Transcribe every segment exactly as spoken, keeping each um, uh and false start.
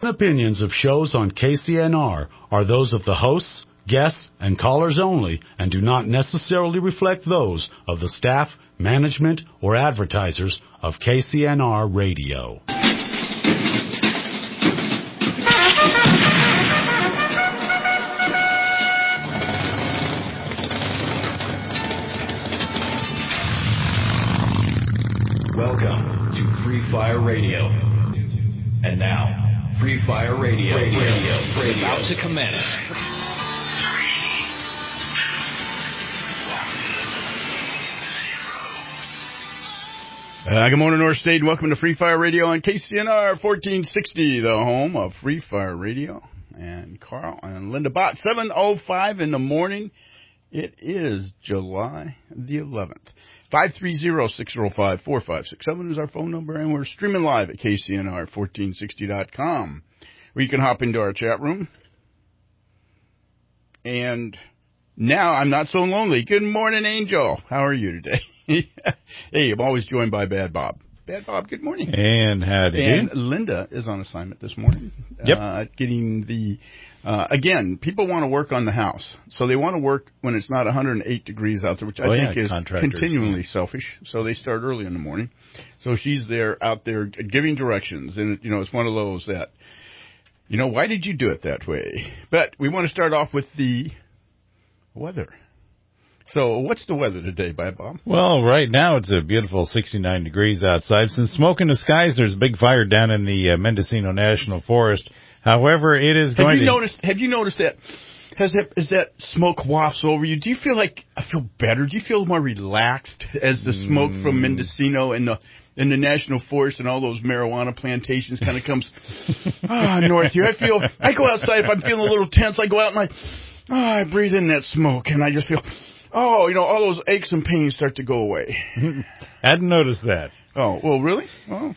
and opinions of shows on K C N R are those of the hosts, guests, and callers only and do not necessarily reflect those of the staff, management, or advertisers of K C N R Radio. Welcome to Free Fire Radio. And now, Free Fire Radio, radio, radio, radio. is about to commence. Uh, good morning, North State, and welcome to Free Fire Radio on K C N R fourteen sixty, the home of Free Fire Radio. And Carl and Linda Bott, seven oh five in the morning. It is July the eleventh. five three zero, six zero five, four five six seven is our phone number, and we're streaming live at K C N R fourteen sixty dot com, where you can hop into our chat room. And now I'm not so lonely. Good morning, Angel. How are you today? Hey, I'm always joined by Bad Bob. Bad Bob, good morning. And howdy. And Linda is on assignment this morning. Yep. Uh, getting the, uh, again, people want to work on the house. So they want to work when it's not one hundred eight degrees out there, which oh, I yeah, think is continually yeah. selfish. So they start early in the morning. So she's there out there giving directions. And, you know, it's one of those that, you know, why did you do it that way? But we want to start off with the weather. So what's the weather today, Bob? Well, right now it's a beautiful sixty-nine degrees outside. Some smoke in the skies. There's a big fire down in the uh, Mendocino National Forest. However, it is going have you to... Noticed, have you noticed that? Has that, as that smoke wafts over you, do you feel like, I feel better? Do you feel more relaxed as the smoke mm. from Mendocino and the in the National Forest and all those marijuana plantations kind of comes ah, north here? I feel, I go outside, if I'm feeling a little tense, I go out and I, oh, I breathe in that smoke and I just feel... Oh, you know, all those aches and pains start to go away. Hadn't noticed that. Oh, well, really? Oh.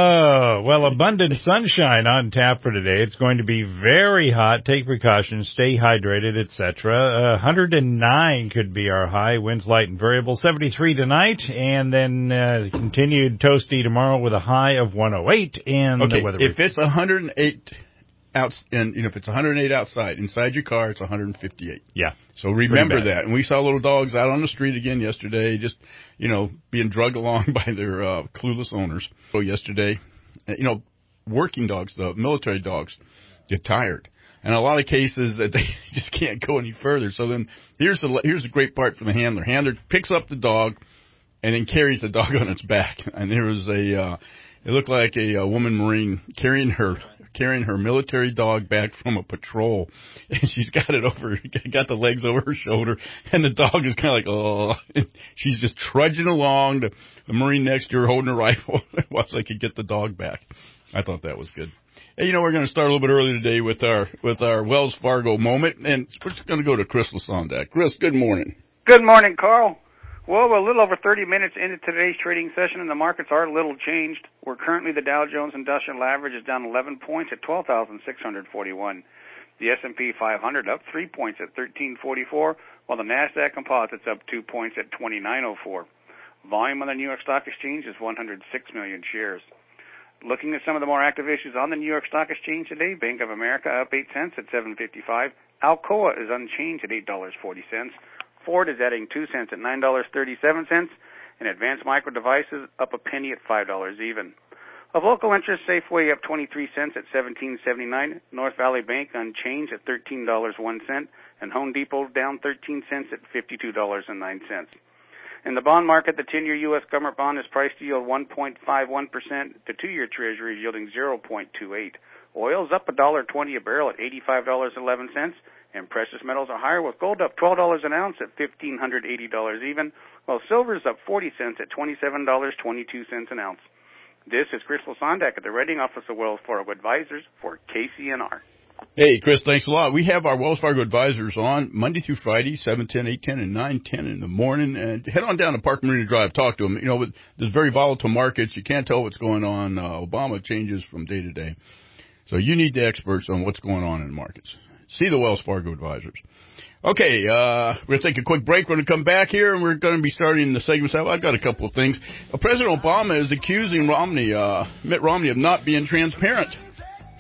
Oh, well, abundant sunshine on tap for today. It's going to be very hot. Take precautions. Stay hydrated, et cetera. Uh, one hundred nine could be our high. Winds light and variable. seventy-three tonight, and then uh, continued toasty tomorrow with a high of one oh eight. And okay, the weather if it's one hundred eight... Out and you know, if it's one hundred eight outside, inside your car, it's one hundred fifty-eight. Yeah. So remember that. And we saw little dogs out on the street again yesterday, just, you know, being drugged along by their uh, clueless owners. So yesterday, you know, working dogs, the military dogs, get tired. And a lot of cases that they just can't go any further. So then here's the here's the great part for the handler. Handler picks up the dog and then carries the dog on its back. And there was a, uh, it looked like a, a woman Marine carrying her carrying her military dog back from a patrol, and she's got it over, got the legs over her shoulder, and the dog is kind of like, oh, and she's just trudging along, the, the Marine next to her holding a rifle while they could get the dog back. I thought that was good. Hey, you know, we're going to start a little bit early today with our with our Wells Fargo moment, and we're just going to go to Chris Lasondak. Chris, good morning. Good morning, Carl. Well, we're a little over thirty minutes into today's trading session, and the markets are a little changed. We're currently, the Dow Jones Industrial Average is down eleven points at twelve thousand six hundred forty-one. The S and P five hundred up three points at thirteen forty-four, while the NASDAQ Composite's up two points at twenty-nine oh four. Volume on the New York Stock Exchange is one hundred six million shares. Looking at some of the more active issues on the New York Stock Exchange today, Bank of America up eight cents at seven fifty-five. Alcoa is unchanged at eight dollars and forty cents. Ford is adding two cents at nine dollars and thirty-seven cents, and Advanced Micro Devices up a penny at five dollars even. Of local interest, Safeway up twenty-three cents at seventeen seventy-nine, North Valley Bank unchanged at thirteen dollars and one cent, and Home Depot down thirteen cents at fifty-two dollars and nine cents. In the bond market, the ten-year U S government bond is priced to yield one point five one percent, the two-year Treasury is yielding zero point two eight. Oil's up one dollar and twenty cents a barrel at eighty-five dollars and eleven cents. And precious metals are higher, with gold up twelve dollars an ounce at one thousand five hundred eighty dollars even, while silver is up forty cents at twenty-seven dollars and twenty-two cents an ounce. This is Chris Lasondak at the Rating Office of Wells Fargo Advisors for K C N R. Hey, Chris, thanks a lot. We have our Wells Fargo Advisors on Monday through Friday, seven ten, eight ten, and nine ten in the morning. And head on down to Park Marina Drive. Talk to them. You know, with there's very volatile markets. You can't tell what's going on. Uh, Obama changes from day to day. So you need the experts on what's going on in the markets. See the Wells Fargo Advisors. Okay, uh, we're going to take a quick break. We're going to come back here, and we're going to be starting the segment. I've got a couple of things. Uh, President Obama is accusing Romney, uh, Mitt Romney, of not being transparent.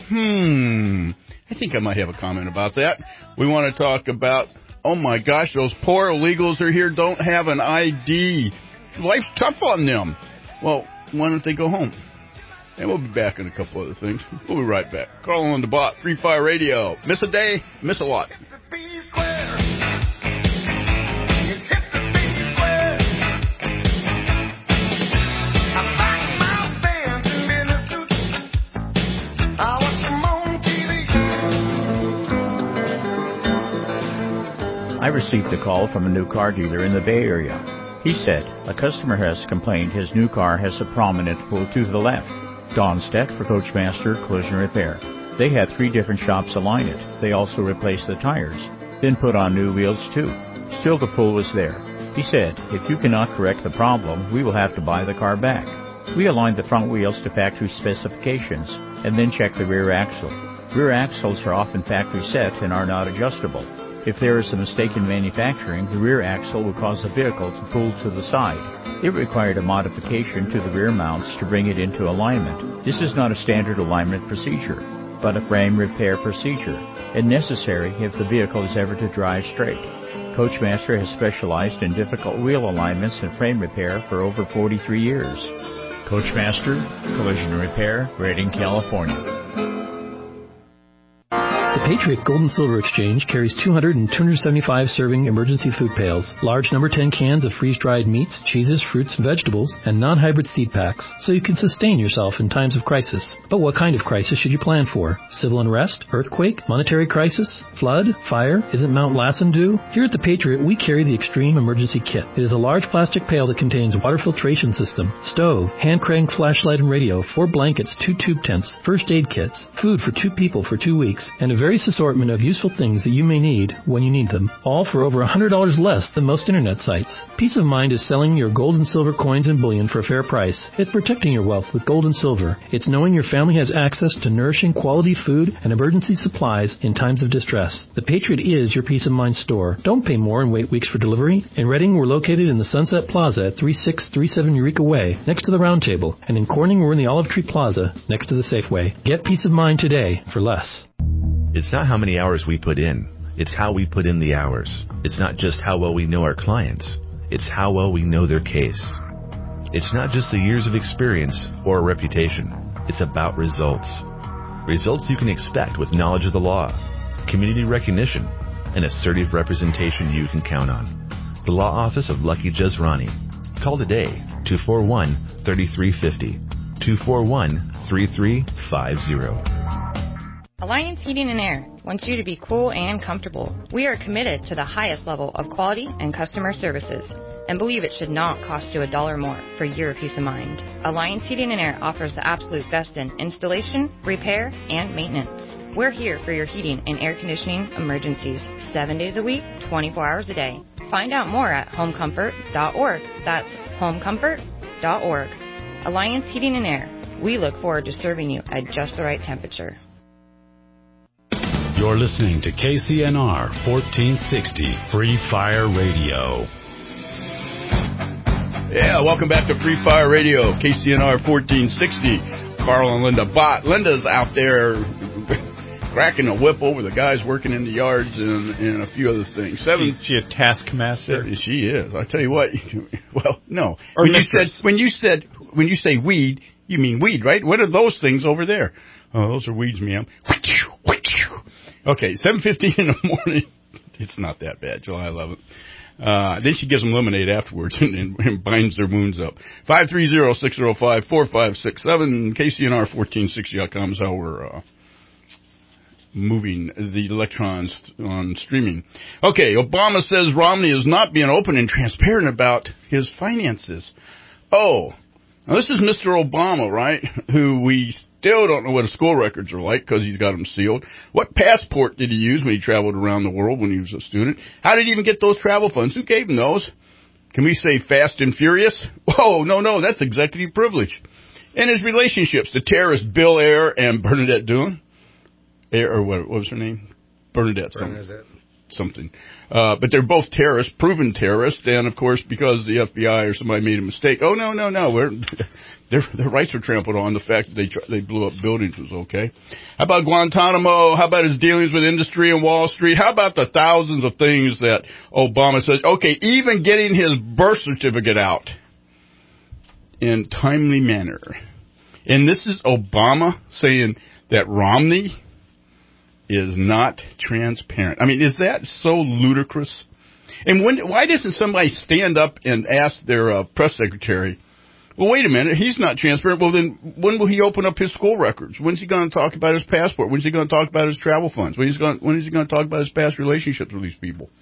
Hmm. I think I might have a comment about that. We want to talk about, oh my gosh, those poor illegals are here, don't have an I D. Life's tough on them. Well, why don't they go home? And we'll be back on a couple other things. We'll be right back. Carl and Linda Bott, Free Fire Radio. Miss a day, miss a lot. I received a call from a new car dealer in the Bay Area. He said, a customer has complained his new car has a prominent pull to the left. Don Steck for Coachmaster Collision Repair. They had three different shops align it. They also replaced the tires, then put on new wheels too. Still the pull was there. He said, if you cannot correct the problem, we will have to buy the car back. We aligned the front wheels to factory specifications and then checked the rear axle. Rear axles are often factory set and are not adjustable. If there is a mistake in manufacturing, the rear axle will cause the vehicle to pull to the side. It required a modification to the rear mounts to bring it into alignment. This is not a standard alignment procedure, but a frame repair procedure, and necessary if the vehicle is ever to drive straight. Coachmaster has specialized in difficult wheel alignments and frame repair for over forty-three years. Coachmaster Collision Repair, Redding, California. The Patriot Gold and Silver Exchange carries two hundred and two hundred seventy-five serving emergency food pails, large number ten cans of freeze-dried meats, cheeses, fruits, vegetables, and non-hybrid seed packs, so you can sustain yourself in times of crisis. But what kind of crisis should you plan for? Civil unrest? Earthquake? Monetary crisis? Flood? Fire? Isn't Mount Lassen due? Here at the Patriot, we carry the Extreme Emergency Kit. It is a large plastic pail that contains water filtration system, stove, hand crank flashlight and radio, four blankets, two tube tents, first aid kits, food for two people for two weeks, and a various assortment of useful things that you may need when you need them, all for over one hundred dollars less than most internet sites. Peace of Mind is selling your gold and silver coins and bullion for a fair price. It's protecting your wealth with gold and silver. It's knowing your family has access to nourishing quality food and emergency supplies in times of distress. The Patriot is your Peace of Mind store. Don't pay more and wait weeks for delivery. In Redding, we're located in the Sunset Plaza at thirty-six thirty-seven Eureka Way, next to the Round Table. And in Corning, we're in the Olive Tree Plaza, next to the Safeway. Get Peace of Mind today for less. It's not how many hours we put in. It's how we put in the hours. It's not just how well we know our clients. It's how well we know their case. It's not just the years of experience or a reputation. It's about results. Results you can expect with knowledge of the law, community recognition, and assertive representation you can count on. The Law Office of Lucky Jazrani. Call today, two four one, three three five zero, two four one, three three five zero. Alliance Heating and Air wants you to be cool and comfortable. We are committed to the highest level of quality and customer services and believe it should not cost you a dollar more for your peace of mind. Alliance Heating and Air offers the absolute best in installation, repair, and maintenance. We're here for your heating and air conditioning emergencies, seven days a week, twenty-four hours a day. Find out more at home comfort dot org. That's home comfort dot org. Alliance Heating and Air. We look forward to serving you at just the right temperature. You're listening to K C N R fourteen sixty Free Fire Radio. Yeah, welcome back to Free Fire Radio, K C N R fourteen sixty. Carl and Linda Bott. Linda's out there cracking a whip over the guys working in the yards and, and a few other things. Seven. She, she a taskmaster. She is. I tell you what. Well, no. Or when you mistress. said when you said when you say weed, you mean weed, right? What are those things over there? Oh, those are weeds, ma'am. Okay, seven fifteen in the morning. It's not that bad, July eleventh. Uh, then she gives them lemonade afterwards and, and, and binds their wounds up. five three zero, six zero five, four five six seven. K C N R fourteen sixty dot com is how we're uh, moving the electrons on streaming. Okay, Obama says Romney is not being open and transparent about his finances. Oh, now this is Mister Obama, right, who we still don't know what his school records are like because he's got them sealed. What passport did he use when he traveled around the world when he was a student? How did he even get those travel funds? Who gave him those? Can we say fast and furious? Whoa, no, no, that's executive privilege. And his relationships to terrorists Bill Ayer and Bernadette Doon. Ayer, or what, what was her name? Bernadette. Bernadette. something. Uh, but they're both terrorists, proven terrorists, and of course, because the F B I or somebody made a mistake, oh no, no, no, we're, their their rights were trampled on. The fact that they they blew up buildings was okay. How about Guantanamo? How about his dealings with industry and Wall Street? How about the thousands of things that Obama says? Okay, even getting his birth certificate out in timely manner. And this is Obama saying that Romney is not transparent. I mean, is that so ludicrous? And when, why doesn't somebody stand up and ask their uh, press secretary, well, wait a minute, he's not transparent. Well, then when will he open up his school records? When's he going to talk about his passport? When's he going to talk about his travel funds? When, he's going, when is he going to talk about his past relationships with these people?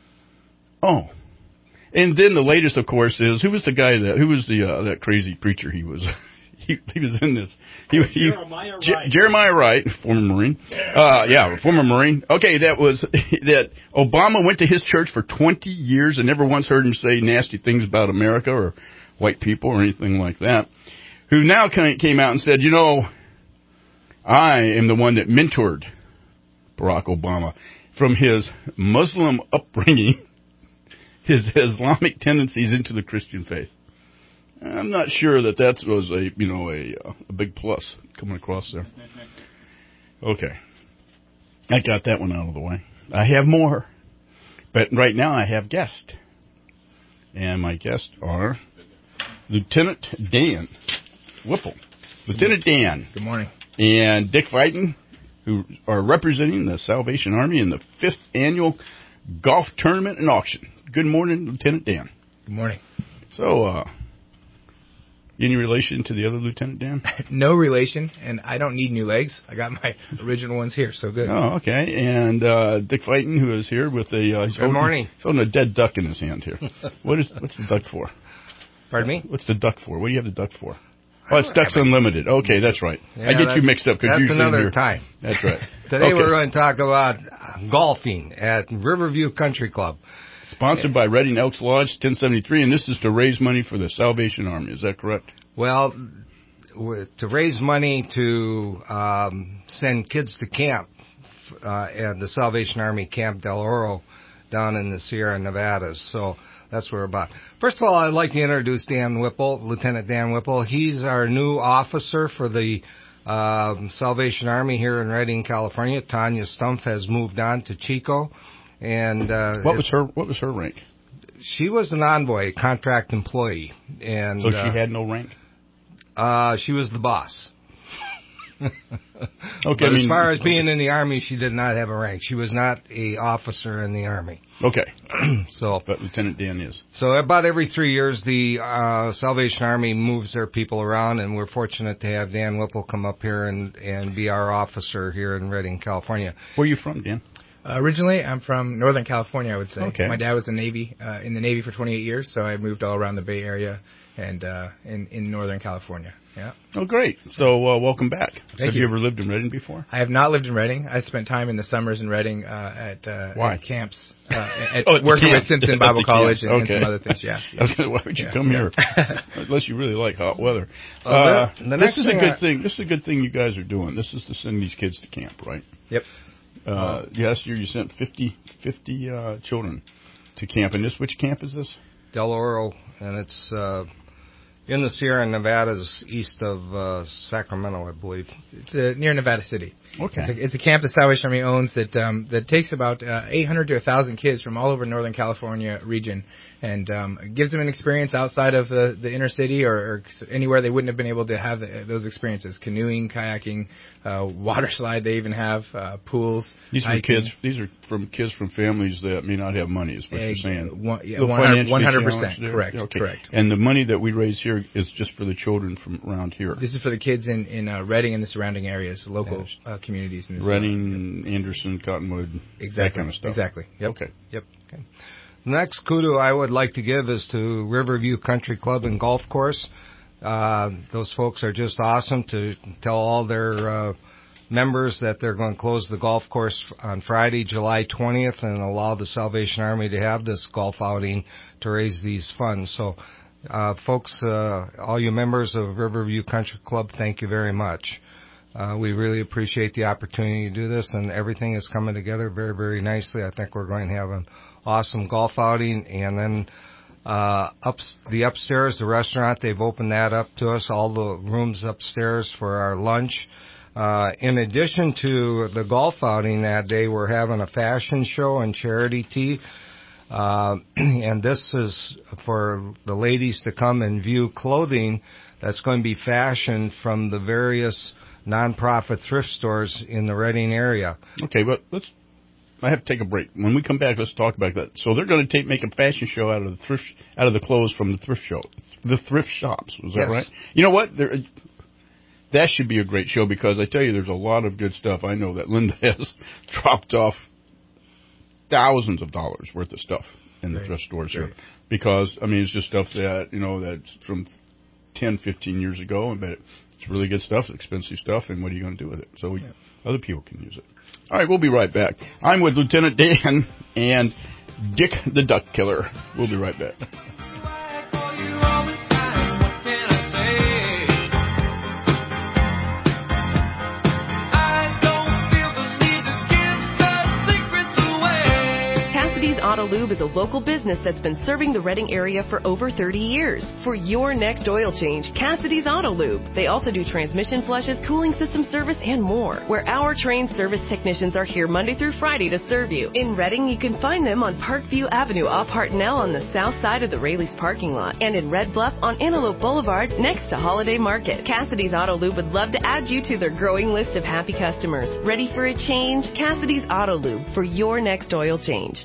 Oh. And then the latest, of course, is, who was the guy that, who was the, uh, that crazy preacher he was? He, he was in this. He, he, Jeremiah J- Wright. Jeremiah Wright, former Marine. Uh, yeah, former Marine. Okay, that was, that Obama went to his church for twenty years and never once heard him say nasty things about America or white people or anything like that. Who now came out and said, you know, I am the one that mentored Barack Obama from his Muslim upbringing, his Islamic tendencies into the Christian faith. I'm not sure that that was a, you know, a, a big plus coming across there. Okay. I got that one out of the way. I have more. But right now I have guests. And my guests are Lieutenant Dan Whipple. Lieutenant Dan. Good morning. And Dick Fighton, who are representing the Salvation Army in the fifth annual golf tournament and auction. Good morning, Lieutenant Dan. Good morning. So, uh, any relation to the other Lieutenant Dan? No relation, and I don't need new legs. I got my original ones here, so good. Oh, okay. And uh, Dick Fighton, who is here with a... Uh, good holding, morning. He's holding a dead duck in his hand here. What is What's the duck for? Pardon me? What's the duck for? What do you have the duck for? Oh, it's Ducks Unlimited. Okay, that's right. Yeah, I get you mixed up. Cause that's another you're, time. That's right. Today okay. we're going to talk about golfing at Riverview Country Club. Sponsored by Redding Elks Lodge ten seventy-three, and this is to raise money for the Salvation Army. Is that correct? Well, to raise money to um, send kids to camp uh, at the Salvation Army Camp Del Oro down in the Sierra Nevadas. So that's what we're about. First of all, I'd like to introduce Dan Whipple, Lieutenant Dan Whipple. He's our new officer for the uh, Salvation Army here in Redding, California. Tanya Stumpf has moved on to Chico. And uh, what was her What was her rank? She was an envoy, contract employee, and so she uh, had no rank. Uh, she was the boss. Okay, but I mean, as far as okay. being in the Army, she did not have a rank. She was not a officer in the Army. Okay. So, but Lieutenant Dan is. So about every three years, the uh, Salvation Army moves their people around, and we're fortunate to have Dan Whipple come up here and, and be our officer here in Redding, California. Where are you from, Dan? Uh, originally, I'm from Northern California, I would say. Okay. My dad was in the Navy, uh, in the Navy for twenty-eight years, so I moved all around the Bay Area and uh, in, in Northern California. Yeah. Oh, great. So, uh, welcome back. Thank have you. you ever lived in Redding before? I have not lived in Redding. I spent time in the summers in Redding uh, at, uh, Why? at camps, uh, at oh, at working camp. with Simpson Bible College and, okay. and some other things. Yeah. yeah. Why would you yeah. come here? Unless you really like hot weather. Well, uh, the, the this is a good I... thing. This is a good thing you guys are doing. This is to send these kids to camp, right? Yep. Uh, last year you sent fifty, fifty uh, children to camp. And this, which camp is this? Del Oro, and it's uh, in the Sierra Nevadas, east of uh, Sacramento, I believe. It's uh, near Nevada City. Okay. It's a, it's a camp the Salvation Army owns that um, that takes about uh, eight hundred to one thousand kids from all over Northern California region, and um, gives them an experience outside of the, the inner city or, or anywhere they wouldn't have been able to have the, those experiences. Canoeing, kayaking, uh, water slide. They even have uh, pools. These are hiking. kids. These are from kids from families that may not have money. Is what Egg, you're saying? One, yeah, one hundred percent correct. Okay. Correct. And the money that we raise here is just for the children from around here. This is for the kids in in uh, Redding and the surrounding areas, local uh, communities. In this Redding, yep. Anderson, Cottonwood, exactly. that kind of stuff. Exactly. Yep. Okay. Yep. Okay. The next kudo I would like to give is to Riverview Country Club and Golf Course. Uh, those folks are just awesome to tell all their uh, members that they're going to close the golf course on Friday, July twentieth, and allow the Salvation Army to have this golf outing to raise these funds. So, uh, folks, uh, all you members of Riverview Country Club, thank you very much. Uh, we really appreciate the opportunity to do this, and everything is coming together very, very nicely. I think we're going to have an awesome golf outing, and then uh, up the upstairs, the restaurant, they've opened that up to us, all the rooms upstairs for our lunch. Uh, in addition to the golf outing that day, we're having a fashion show and charity tea. Uh, and this is for the ladies to come and view clothing that's going to be fashioned from the various nonprofit thrift stores in the Reading area. Okay, but let's, I have to take a break. When we come back, let's talk about that. So they're going to take, make a fashion show out of the thrift, out of the clothes from the thrift show, the thrift shops. Was that Yes. right? You know what? There, that should be a great show, because I tell you, there's a lot of good stuff. I know that Linda has dropped off thousands of dollars worth of stuff in the Right. thrift stores Sure. here, because I mean, it's just stuff that, you know, that's from ten, fifteen years ago, but it's really good stuff, it's expensive stuff, and what are you going to do with it? So we, yeah. other people can use it. All right, we'll be right back. I'm with Lieutenant Dan and Dick the Duck Killer. We'll be right back. Auto Lube is a local business that's been serving the Reading area for over thirty years. For your next oil change, Cassidy's Auto Lube. They also do transmission flushes, cooling system service, and more. Where our trained service technicians are here Monday through Friday to serve you. In Reading, you can find them on Parkview Avenue off Hartnell on the south side of the Raley's parking lot, and in Red Bluff on Antelope Boulevard next to Holiday Market. Cassidy's Auto Lube would love to add you to their growing list of happy customers. Ready for a change? Cassidy's Auto Lube for your next oil change.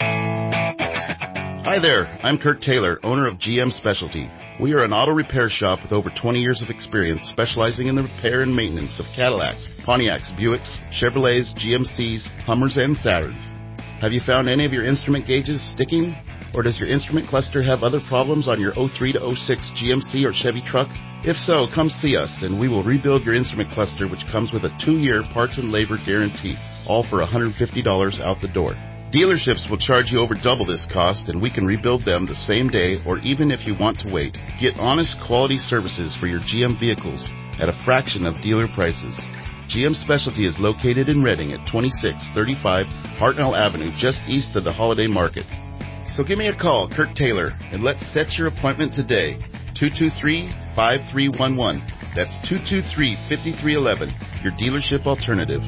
Hi there, I'm Kurt Taylor, owner of G M Specialty. We are an auto repair shop with over twenty years of experience specializing in the repair and maintenance of Cadillacs, Pontiacs, Buicks, Chevrolets, G M Cs, Hummers, and Saturns. Have you found any of your instrument gauges sticking? Or does your instrument cluster have other problems on your oh three to oh six G M C or Chevy truck? If so, come see us and we will rebuild your instrument cluster, which comes with a two-year parts and labor guarantee, all for one hundred fifty dollars out the door. Dealerships will charge you over double this cost, and we can rebuild them the same day or even if you want to wait. Get honest quality services for your G M vehicles at a fraction of dealer prices. G M Specialty is located in Reading at twenty-six thirty-five Hartnell Avenue, just east of the Holiday Market. So give me a call, Kurt Taylor, and let's set your appointment today. two two three, five three one one. That's two two three, five three one one, your dealership alternative.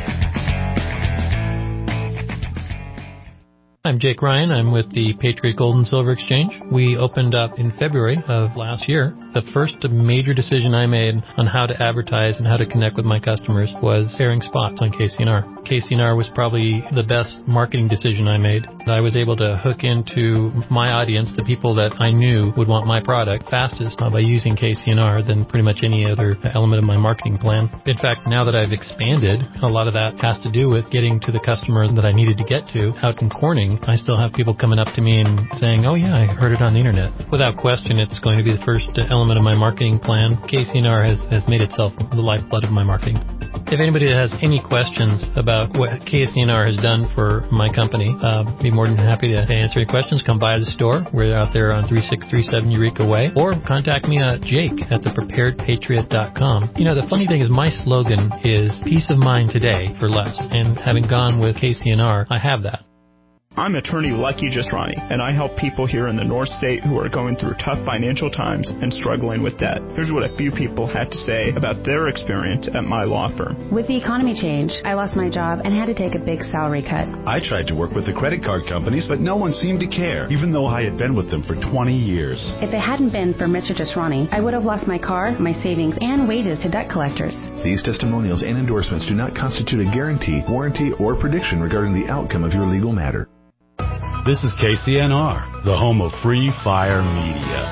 I'm Jake Ryan. I'm with the Patriot Gold and Silver Exchange. We opened up in February of last year. The first major decision I made on how to advertise and how to connect with my customers was airing spots on K C N R. K C N R was probably the best marketing decision I made. I was able to hook into my audience, the people that I knew would want my product fastest by using K C N R than pretty much any other element of my marketing plan. In fact, now that I've expanded, a lot of that has to do with getting to the customer that I needed to get to. Out in Corning, I still have people coming up to me and saying, oh yeah, I heard it on the internet. Without question, it's going to be the first element of my marketing plan. K C N R has, has made itself the lifeblood of my marketing. If anybody has any questions about what K C N R has done for my company, uh, be more than happy to answer any questions. Come by the store. We're out there on three six three seven Eureka Way. Or contact me at Jake at the prepared patriot dot com. You know, the funny thing is my slogan is peace of mind today for less. And having gone with K C N R, I have that. I'm attorney Lucky Jasrani, and I help people here in the North State who are going through tough financial times and struggling with debt. Here's what a few people had to say about their experience at my law firm. With the economy change, I lost my job and had to take a big salary cut. I tried to work with the credit card companies, but no one seemed to care, even though I had been with them for twenty years. If it hadn't been for Mister Jasrani, I would have lost my car, my savings, and wages to debt collectors. These testimonials and endorsements do not constitute a guarantee, warranty, or prediction regarding the outcome of your legal matter. This is K C N R, the home of Free Fire Media.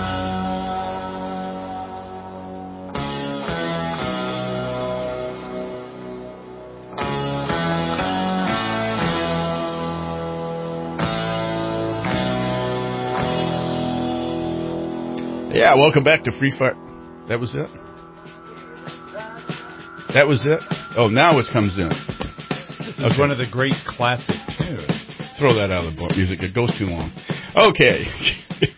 Yeah, welcome back to Free Fire. That was it? That was it? Oh, now it comes in. This is okay. One of the great classic tunes. Throw that out of the book music. It goes too long. Okay.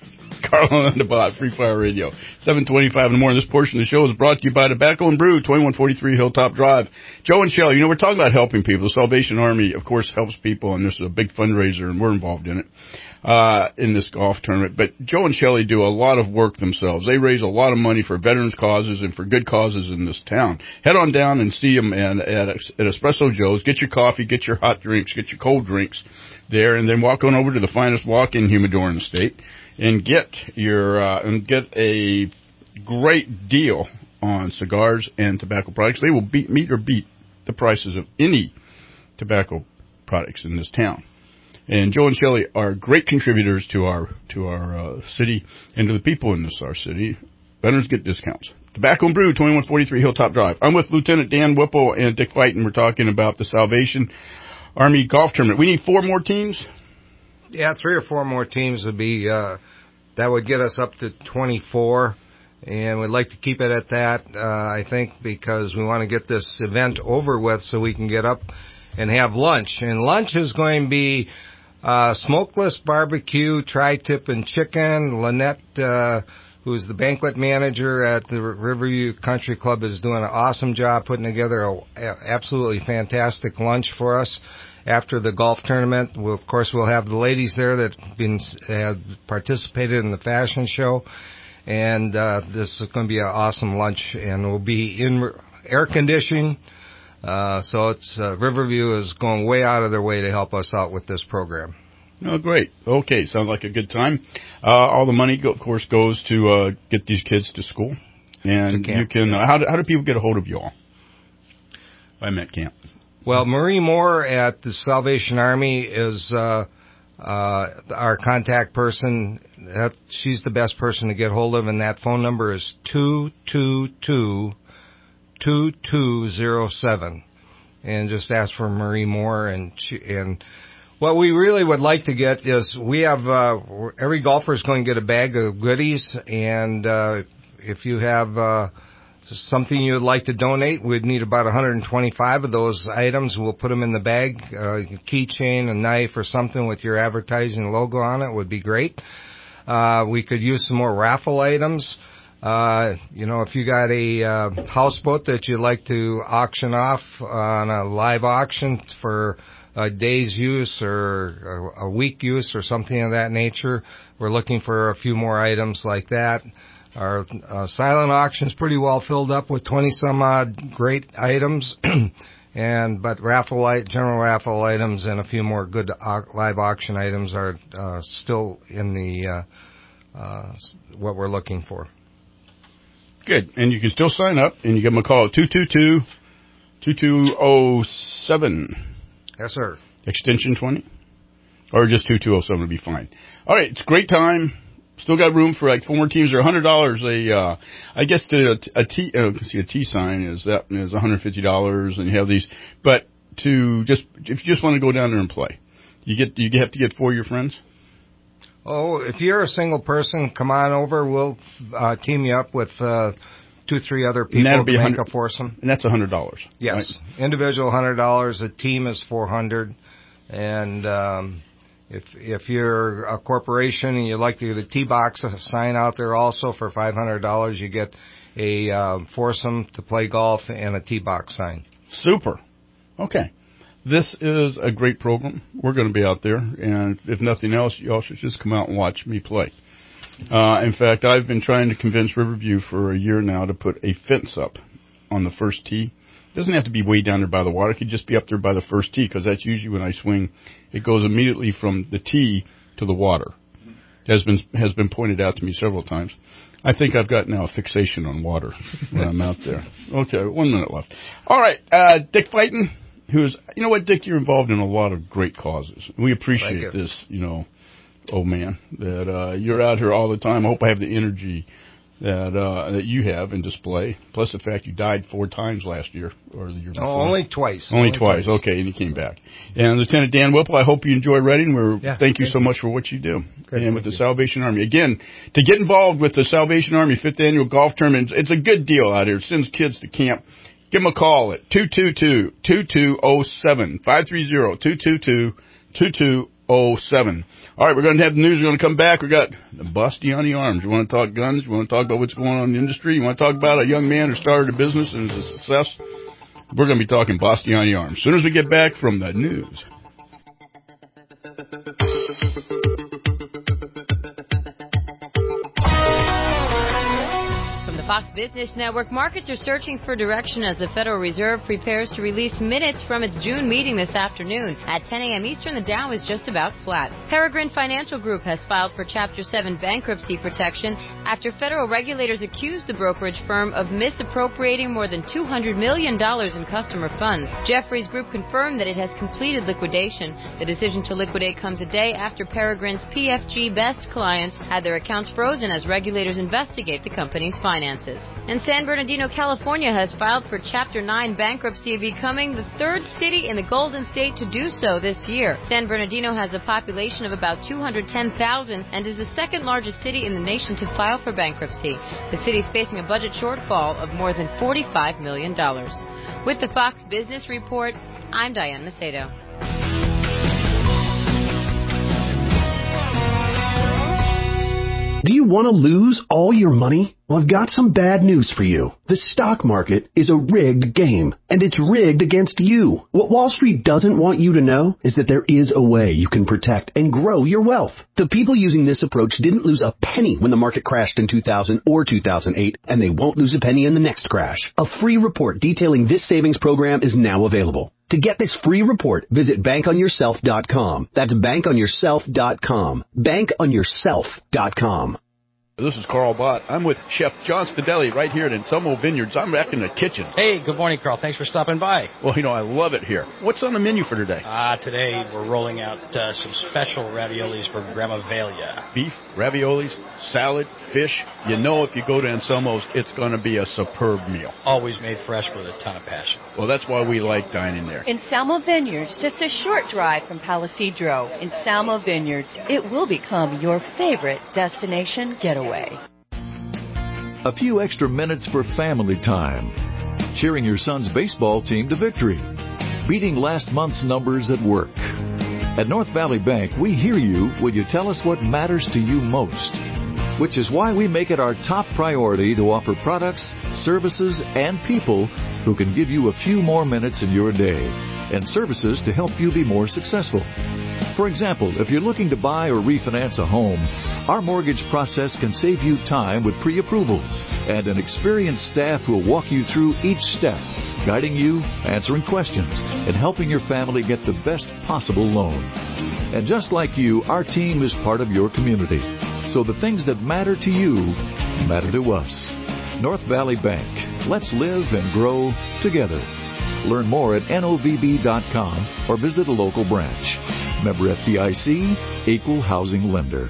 Carlo on the bot, Free Fire Radio. seven twenty-five in the morning. This portion of the show is brought to you by Tobacco and Brew, twenty-one forty-three Hilltop Drive. Joe and Shelley, you know, we're talking about helping people. The Salvation Army, of course, helps people, and this is a big fundraiser, and we're involved in it. Uh, in this golf tournament. But Joe and Shelley do a lot of work themselves. They raise a lot of money for veterans causes and for good causes in this town. Head on down and see them at, at, at Espresso Joe's. Get your coffee, get your hot drinks, get your cold drinks there, and then walk on over to the finest walk-in humidor in the state and get your, uh, and get a great deal on cigars and tobacco products. They will beat, meet or beat the prices of any tobacco products in this town. And Joe and Shelley are great contributors to our to our uh, city and to the people in this our city. Veterans get discounts. Tobacco and Brew, twenty-one forty-three Hilltop Drive. I'm with Lieutenant Dan Whipple and Dick Fighton. We're talking about the Salvation Army Golf Tournament. We need four more teams? Yeah, three or four more teams would be, uh, that would get us up to twenty-four. And we'd like to keep it at that, uh, I think, because we want to get this event over with so we can get up and have lunch. And lunch is going to be Uh, smokeless barbecue, tri-tip and chicken. Lynette, uh, who's the banquet manager at the Riverview Country Club, is doing an awesome job putting together a, a absolutely fantastic lunch for us after the golf tournament. We'll, of course, we'll have the ladies there that have been have participated in the fashion show, and uh, this is going to be an awesome lunch, and we'll be in air conditioning. Uh, so it's, uh, Riverview is going way out of their way to help us out with this program. Oh, great. Okay. Sounds like a good time. Uh, all the money, go, of course, goes to, uh, get these kids to school. And you can, uh, how do, how do people get a hold of you all? I'm at camp. Well, Marie Moore at the Salvation Army is, uh, uh, our contact person. That, she's the best person to get hold of, and that phone number is two two two two two zero seven, and just ask for Marie Moore. And she, and what we really would like to get is we have uh, every golfer is going to get a bag of goodies, and uh, if you have uh, something you would like to donate, we'd need about one hundred twenty-five of those items. We'll put them in the bag, uh, a keychain, a knife, or something with your advertising logo on it would be great. Uh, we could use some more raffle items. Uh, you know, if you got a uh, houseboat that you'd like to auction off on a live auction for a day's use or a, a week use or something of that nature, we're looking for a few more items like that. Our uh, silent auction's pretty well filled up with twenty some odd great items, and but raffle general raffle items and a few more good au- live auction items are uh, still in the uh, uh, what we're looking for. Good. And you can still sign up, and you give them a call at two two two, two two zero seven. Yes, sir. Extension twenty. Or just two two zero seven would be fine. All right, it's a great time. Still got room for like four more teams. They're one hundred dollars. A, uh, I guess the, a T, uh, see, a T sign is that is one hundred fifty dollars, and you have these. But to just, if you just want to go down there and play, you get, you have to get four of your friends. Oh, if you're a single person, come on over. We'll uh, team you up with uh, two, three other people and to make a foursome. And that's one hundred dollars. Yes. Right? Individual one hundred dollars. A team is four hundred dollars. And um, if if you're a corporation and you'd like to get a T-box sign out there also for five hundred dollars, you get a uh, foursome to play golf and a T-box sign. Super. Okay. This is a great program. We're going to be out there, and if nothing else, you all should just come out and watch me play. Uh, in fact, I've been trying to convince Riverview for a year now to put a fence up on the first tee. It doesn't have to be way down there by the water. It could just be up there by the first tee, because that's usually when I swing. It goes immediately from the tee to the water. It has been, has been pointed out to me several times. I think I've got now a fixation on water when I'm out there. Okay, one minute left. All right, uh, Dick Fighton. Who's, you know what, Dick, you're involved in a lot of great causes. We appreciate you. this, you know, oh man, that uh, you're out here all the time. I hope I have the energy that uh, that you have in display. Plus the fact you died four times last year or the year before. Oh, only twice. Only, only twice. twice. Okay, and you came back. And Lieutenant Dan Whipple, I hope you enjoy Reading. We're yeah, thank you thank so you. much for what you do. Great, and with the you. Salvation Army. Again, to get involved with the Salvation Army fifth Annual Golf Tournament, it's a good deal out here. It sends kids to camp. Give them a call at two two two, two two zero seven, five three zero, two two two, two two oh seven. All right, we're going to have the news. We're going to come back. We got the Bastiani Arms. You want to talk guns? You want to talk about what's going on in the industry? You want to talk about a young man who started a business and is a success? We're going to be talking Bastiani Arms as soon as we get back from the news. Fox Business Network, markets are searching for direction as the Federal Reserve prepares to release minutes from its June meeting this afternoon. At ten a.m. Eastern, the Dow is just about flat. Peregrine Financial Group has filed for Chapter seven bankruptcy protection after federal regulators accused the brokerage firm of misappropriating more than two hundred million dollars in customer funds. Jefferies Group confirmed that it has completed liquidation. The decision to liquidate comes a day after Peregrine's P F G Best clients had their accounts frozen as regulators investigate the company's finances. And San Bernardino, California has filed for Chapter nine bankruptcy, becoming the third city in the Golden State to do so this year. San Bernardino has a population of about two hundred ten thousand and is the second largest city in the nation to file for bankruptcy. The city is facing a budget shortfall of more than forty-five million dollars. With the Fox Business Report, I'm Diane Macedo. Do you want to lose all your money? Well, I've got some bad news for you. The stock market is a rigged game, and it's rigged against you. What Wall Street doesn't want you to know is that there is a way you can protect and grow your wealth. The people using this approach didn't lose a penny when the market crashed in two thousand or two thousand eight, and they won't lose a penny in the next crash. A free report detailing this savings program is now available. To get this free report, visit bank on yourself dot com. That's bank on yourself dot com. bank on yourself dot com. This is Carl Bott. I'm with Chef John Stadelli right here at Anselmo Vineyards. I'm back in the kitchen. Hey, good morning, Carl. Thanks for stopping by. Well, you know, I love it here. What's on the menu for today? Uh, today we're rolling out uh, some special raviolis for Gramavalia. Beef, raviolis, salad, fish. You know if you go to Anselmo's, it's going to be a superb meal. Always made fresh with a ton of passion. Well, that's why we like dining there. Anselmo Vineyards, just a short drive from Palisadro. Anselmo Vineyards, it will become your favorite destination getaway. A few extra minutes for family time. Cheering your son's baseball team to victory. Beating last month's numbers at work. At North Valley Bank, we hear you when you tell us what matters to you most. Which is why we make it our top priority to offer products, services, and people who can give you a few more minutes in your day. And services to help you be more successful. For example, if you're looking to buy or refinance a home, our mortgage process can save you time with pre-approvals and an experienced staff who will walk you through each step, guiding you, answering questions, and helping your family get the best possible loan. And just like you, our team is part of your community. So the things that matter to you matter to us. North Valley Bank. Let's live and grow together. Learn more at N O V B dot com or visit a local branch. Member F D I C, Equal Housing Lender.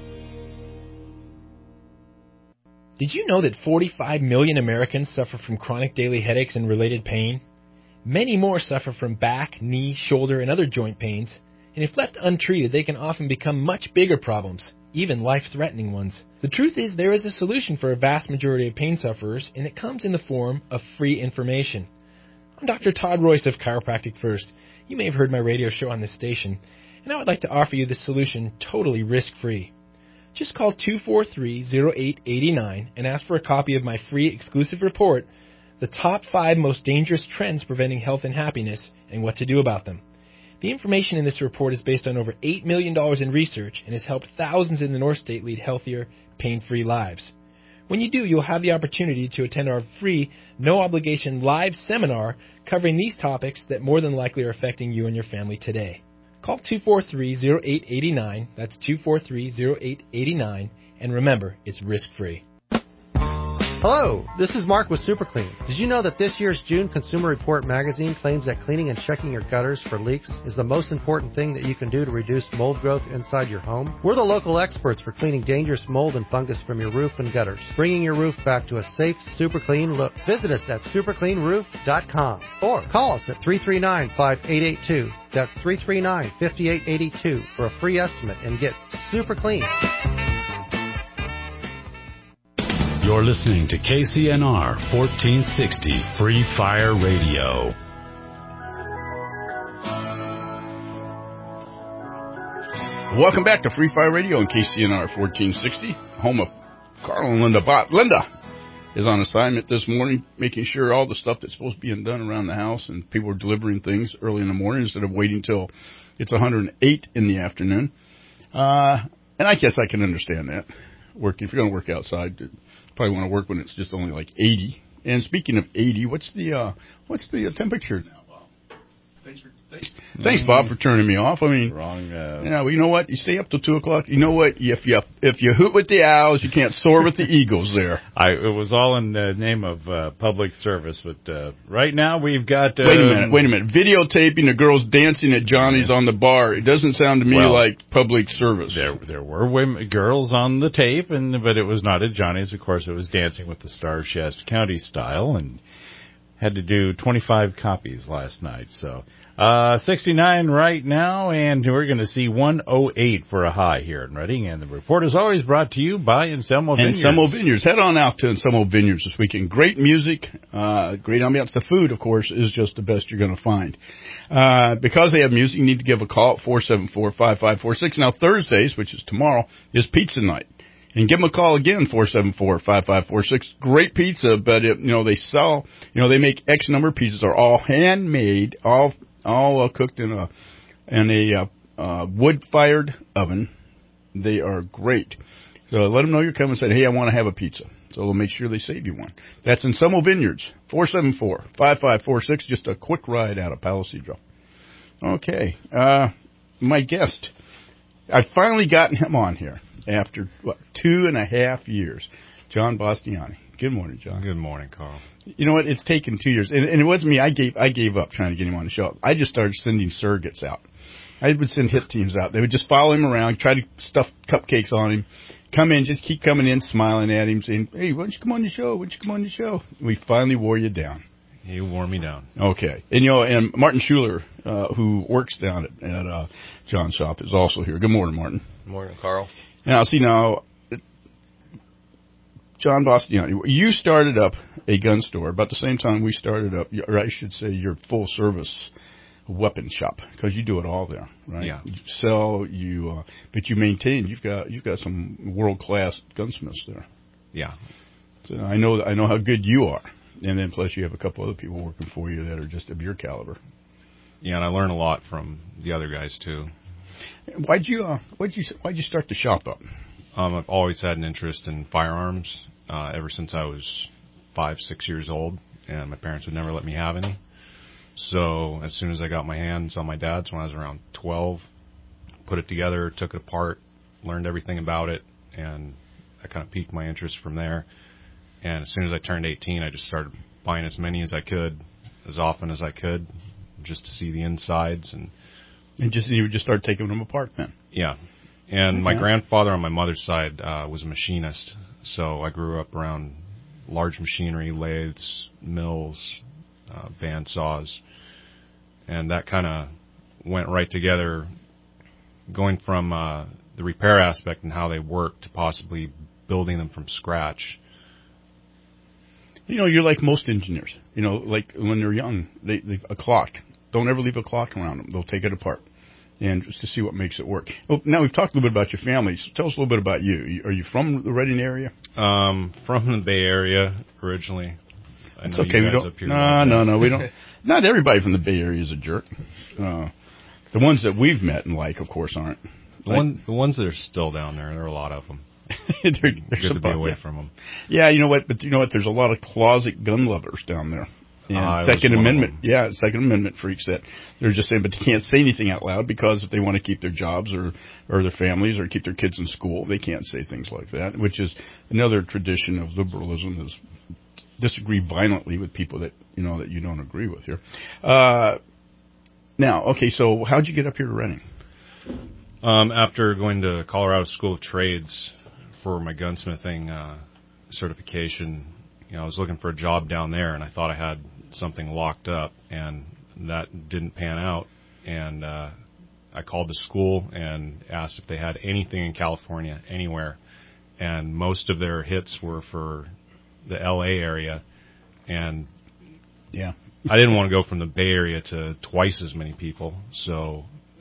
Did you know that forty-five million Americans suffer from chronic daily headaches and related pain? Many more suffer from back, knee, shoulder, and other joint pains, and if left untreated, they can often become much bigger problems, even life-threatening ones. The truth is there is a solution for a vast majority of pain sufferers, and it comes in the form of free information. I'm Doctor Todd Royce of Chiropractic First. You may have heard my radio show on this station, and I would like to offer you this solution totally risk-free. Just call two four three, zero eight eight nine and ask for a copy of my free exclusive report, The Top five Most Dangerous Trends Preventing Health and Happiness and What to Do About Them. The information in this report is based on over eight million dollars in research and has helped thousands in the North State lead healthier, pain-free lives. When you do, you'll have the opportunity to attend our free, no-obligation live seminar covering these topics that more than likely are affecting you and your family today. Call two four three, zero eight eight nine, that's two four three, zero eight eight nine, and remember, it's risk-free. Hello, this is Mark with SuperClean. Did you know that this year's June Consumer Report magazine claims that cleaning and checking your gutters for leaks is the most important thing that you can do to reduce mold growth inside your home? We're the local experts for cleaning dangerous mold and fungus from your roof and gutters, bringing your roof back to a safe, super clean look. Visit us at super clean roof dot com or call us at three three nine, five eight eight two. That's three three nine, five eight eight two for a free estimate and get super clean. You're listening to K C N R fourteen sixty Free Fire Radio. Welcome back to Free Fire Radio on K C N R fourteen sixty, home of Carl and Linda Bott. Linda is on assignment this morning, making sure all the stuff that's supposed to be done around the house and people are delivering things early in the morning instead of waiting till it's one hundred eight in the afternoon. Uh, and I guess I can understand that. Working, if you're going to work outside, you probably want to work when it's just only like eighty. And speaking of eighty, what's the uh, what's the uh, temperature now, Bob? Thanks for thanks, thanks, Bob, for turning me off. I mean, Wrong. Uh, yeah, well, you know what? You stay up till two o'clock. You know what? If you if you hoot with the owls, you can't soar with the eagles. There. I it was all in the name of uh, public service, but uh, right now we've got. Uh, wait a minute. Wait a minute. Videotaping the girls dancing at Johnny's on the bar. It doesn't sound to me well, like public service. There there were women, girls on the tape, and but it was not at Johnny's. Of course, it was Dancing with the Stars, Shasta County style, and had to do twenty-five copies last night. So. Uh, sixty-nine right now, and we're going to see one oh eight for a high here in Reading. And the report is always brought to you by Anselmo Vineyards. Anselmo Vineyards. Head on out to Anselmo Vineyards this weekend. Great music, uh, great ambiance. The food, of course, is just the best you're going to find. Uh, because they have music, you need to give a call at four seven four, five five four six. Now, Thursdays, which is tomorrow, is pizza night. And give them a call again, four seven four, five five four six. Great pizza, but, it, you know, they sell, you know, they make X number of pizzas. They're all handmade, all all uh, cooked in a in a uh, uh, wood-fired oven. They are great. So let them know you're coming and say, hey, I want to have a pizza. So they'll make sure they save you one. That's in Anselmo Vineyards, four seven four, five five four six. Just a quick ride out of Palisadro. Okay. Uh, my guest. I've finally gotten him on here after, what, two and a half years. John Bastiani. Good morning, John. Good morning, Carl. You know what? It's taken two years, and, and it wasn't me. I gave I gave up trying to get him on the show. I just started sending surrogates out. I would send hit teams out. They would just follow him around, try to stuff cupcakes on him, come in, just keep coming in, smiling at him, saying, "Hey, why don't you come on the show? Why don't you come on the show?" We finally wore you down. You wore me down. Okay, and you know, and Martin Schuler, uh, who works down at, at uh, John's shop, is also here. Good morning, Martin. Good morning, Carl. Now, see now. John Bastiani, you started up a gun store about the same time we started up, or I should say your full-service weapon shop, because you do it all there, right? Yeah. You sell, you, uh, but you maintain. You've got you've got some world-class gunsmiths there. Yeah. So I know I know how good you are, and then plus you have a couple other people working for you that are just of your caliber. Yeah, and I learn a lot from the other guys too. Why'd you uh, why'd you why'd you start the shop up? Um, I've always had an interest in firearms. Uh, ever since I was five, six years old, and my parents would never let me have any. So as soon as I got my hands on my dad's when I was around twelve, put it together, took it apart, learned everything about it, and I kind of piqued my interest from there. And as soon as I turned eighteen, I just started buying as many as I could, as often as I could, just to see the insides. And and just you would just start taking them apart then? Yeah. And okay. My grandfather on my mother's side uh, was a machinist. So I grew up around large machinery, lathes, mills, uh, band saws, and that kind of went right together, going from uh, the repair aspect and how they work to possibly building them from scratch. You know, you're like most engineers. You know, like when they're young, they, they a clock. Don't ever leave a clock around them. They'll take it apart. And just to see what makes it work. Well, now we've talked a little bit about your family. So tell us a little bit about you. Are you from the Reading area? Um, from the Bay Area originally. I It's know okay. you We guys don't. up here No, no, no. We don't. Not everybody from the Bay Area is a jerk. Uh, the ones that we've met and like, of course, aren't. The, like, one, the ones that are still down there, there are a lot of them. they're, they're Good to be away yeah. from them. Yeah, you know what? But you know what? There's a lot of closet gun lovers down there. And uh, Second Amendment, yeah, Second Amendment freaks that they're just saying, but they can't say anything out loud because if they want to keep their jobs or, or their families or keep their kids in school, they can't say things like that, which is another tradition of liberalism is disagree violently with people that, you know, that you don't agree with here. Uh, now, okay, so how'd you get up here to Reading? Um, after going to Colorado School of Trades for my gunsmithing uh, certification, you know, I was looking for a job down there, and I thought I had something locked up, and that didn't pan out. And uh, I called the school and asked if they had anything in California, anywhere. And most of their hits were for the L A area. And yeah, I didn't want to go from the Bay Area to twice as many people. So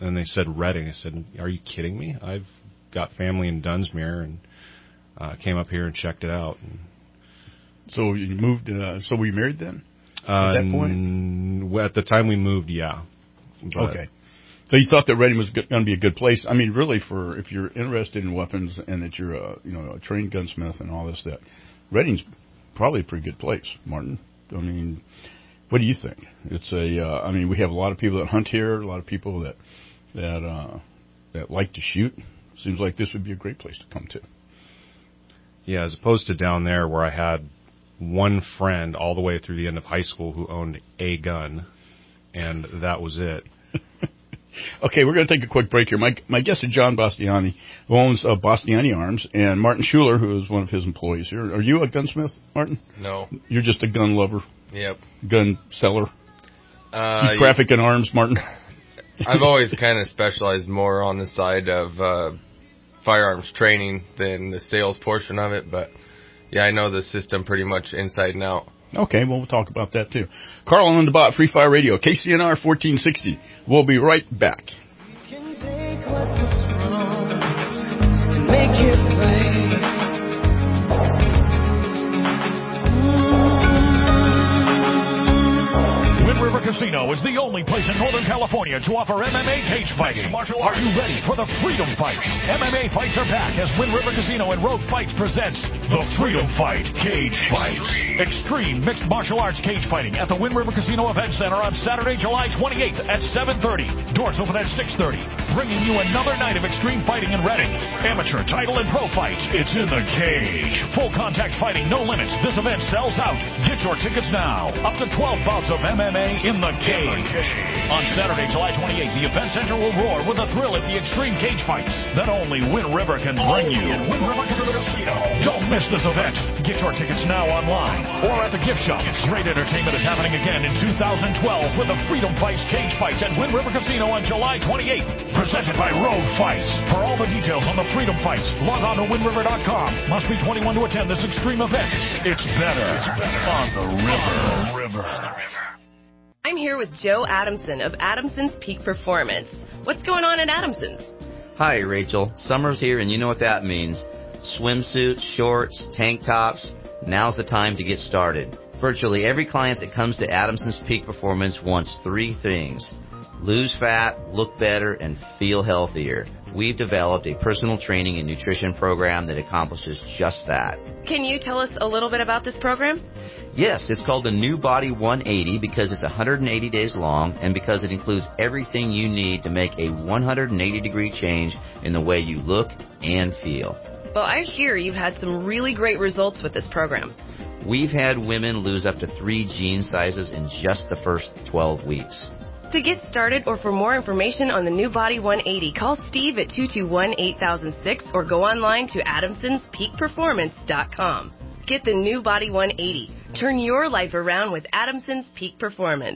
And they said Reading. I said, are you kidding me? I've got family in Dunsmuir, and uh, came up here and checked it out. And so you moved, uh, so were you married then at uh, that point? At the time we moved, yeah. But okay. So you thought that Reading was going to be a good place. I mean, really, for if you're interested in weapons and that you're a, you know, a trained gunsmith and all this, that Reading's probably a pretty good place, Martin. I mean, what do you think? It's a, uh, I mean, we have a lot of people that hunt here, a lot of people that that uh, that like to shoot. Seems like this would be a great place to come to. Yeah, as opposed to down there where I had one friend all the way through the end of high school who owned a gun, and that was it. Okay, we're going to take a quick break here. My my guest is John Bastiani, who owns uh, Bastiani Arms, and Martin Schuler, who is one of his employees here. Are you a gunsmith, Martin? No. You're just a gun lover? Yep. Gun seller? Uh, you traffic in arms, Martin? I've always kind of specialized more on the side of uh, firearms training than the sales portion of it, but yeah, I know the system pretty much inside and out. Okay, well, we'll talk about that, too. Carl on the Bot, Free Fire Radio, K C N R fourteen sixty. We'll be right back. You can take what was wrong and make it right. Wind River Casino is the only place in Northern California to offer M M A cage fighting. Martial, are you ready for the Freedom Fight? M M A fights are back as Wind River Casino and Rogue Fights presents the Freedom Fight Cage Fight. Extreme mixed martial arts cage fighting at the Wind River Casino Event Center on Saturday, July twenty-eighth at seven thirty. Doors open at six thirty. Bringing you another night of extreme fighting in Reading. Amateur, title, and pro fights. It's in the cage. Full contact fighting, no limits. This event sells out. Get your tickets now. Up to twelve bouts of M M A in the cage. On Saturday, July twenty-eighth, the event center will roar with a thrill at the extreme cage fights that only Wind River can bring you. Wind River Casino. Don't miss this event. Get your tickets now online or at the gift shop. Great entertainment is happening again in two thousand twelve with the Freedom Fights Cage Fights at Wind River Casino on July twenty-eighth. Presented by Rogue Fights. For all the details on the Freedom Fights, log on to wind river dot com. Must be twenty-one to attend this extreme event. It's better, it's better on the river. river. I'm here with Joe Adamson of Adamson's Peak Performance. What's going on at Adamson's? Hi, Rachel. Summer's here, and you know what that means. Swimsuits, shorts, tank tops. Now's the time to get started. Virtually every client that comes to Adamson's Peak Performance wants three things: lose fat, look better, and feel healthier. We've developed a personal training and nutrition program that accomplishes just that. Can you tell us a little bit about this program? Yes, it's called the New Body one eighty because it's one hundred eighty days long and because it includes everything you need to make a one hundred eighty degree change in the way you look and feel. Well, I hear you've had some really great results with this program. We've had women lose up to three jean sizes in just the first twelve weeks. To get started or for more information on the New Body one eighty, call Steve at two two one, eight thousand six or go online to adamsons peak performance dot com. Get the New Body one eighty. Turn your life around with Adamson's Peak Performance.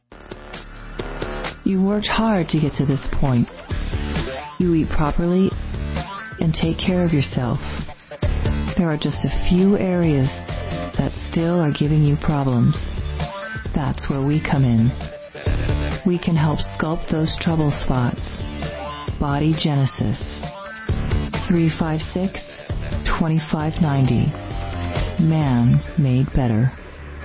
You worked hard to get to this point. You eat properly and take care of yourself. There are just a few areas that still are giving you problems. That's where we come in. We can help sculpt those trouble spots. Body Genesis. three five six, two five nine zero. Man made better.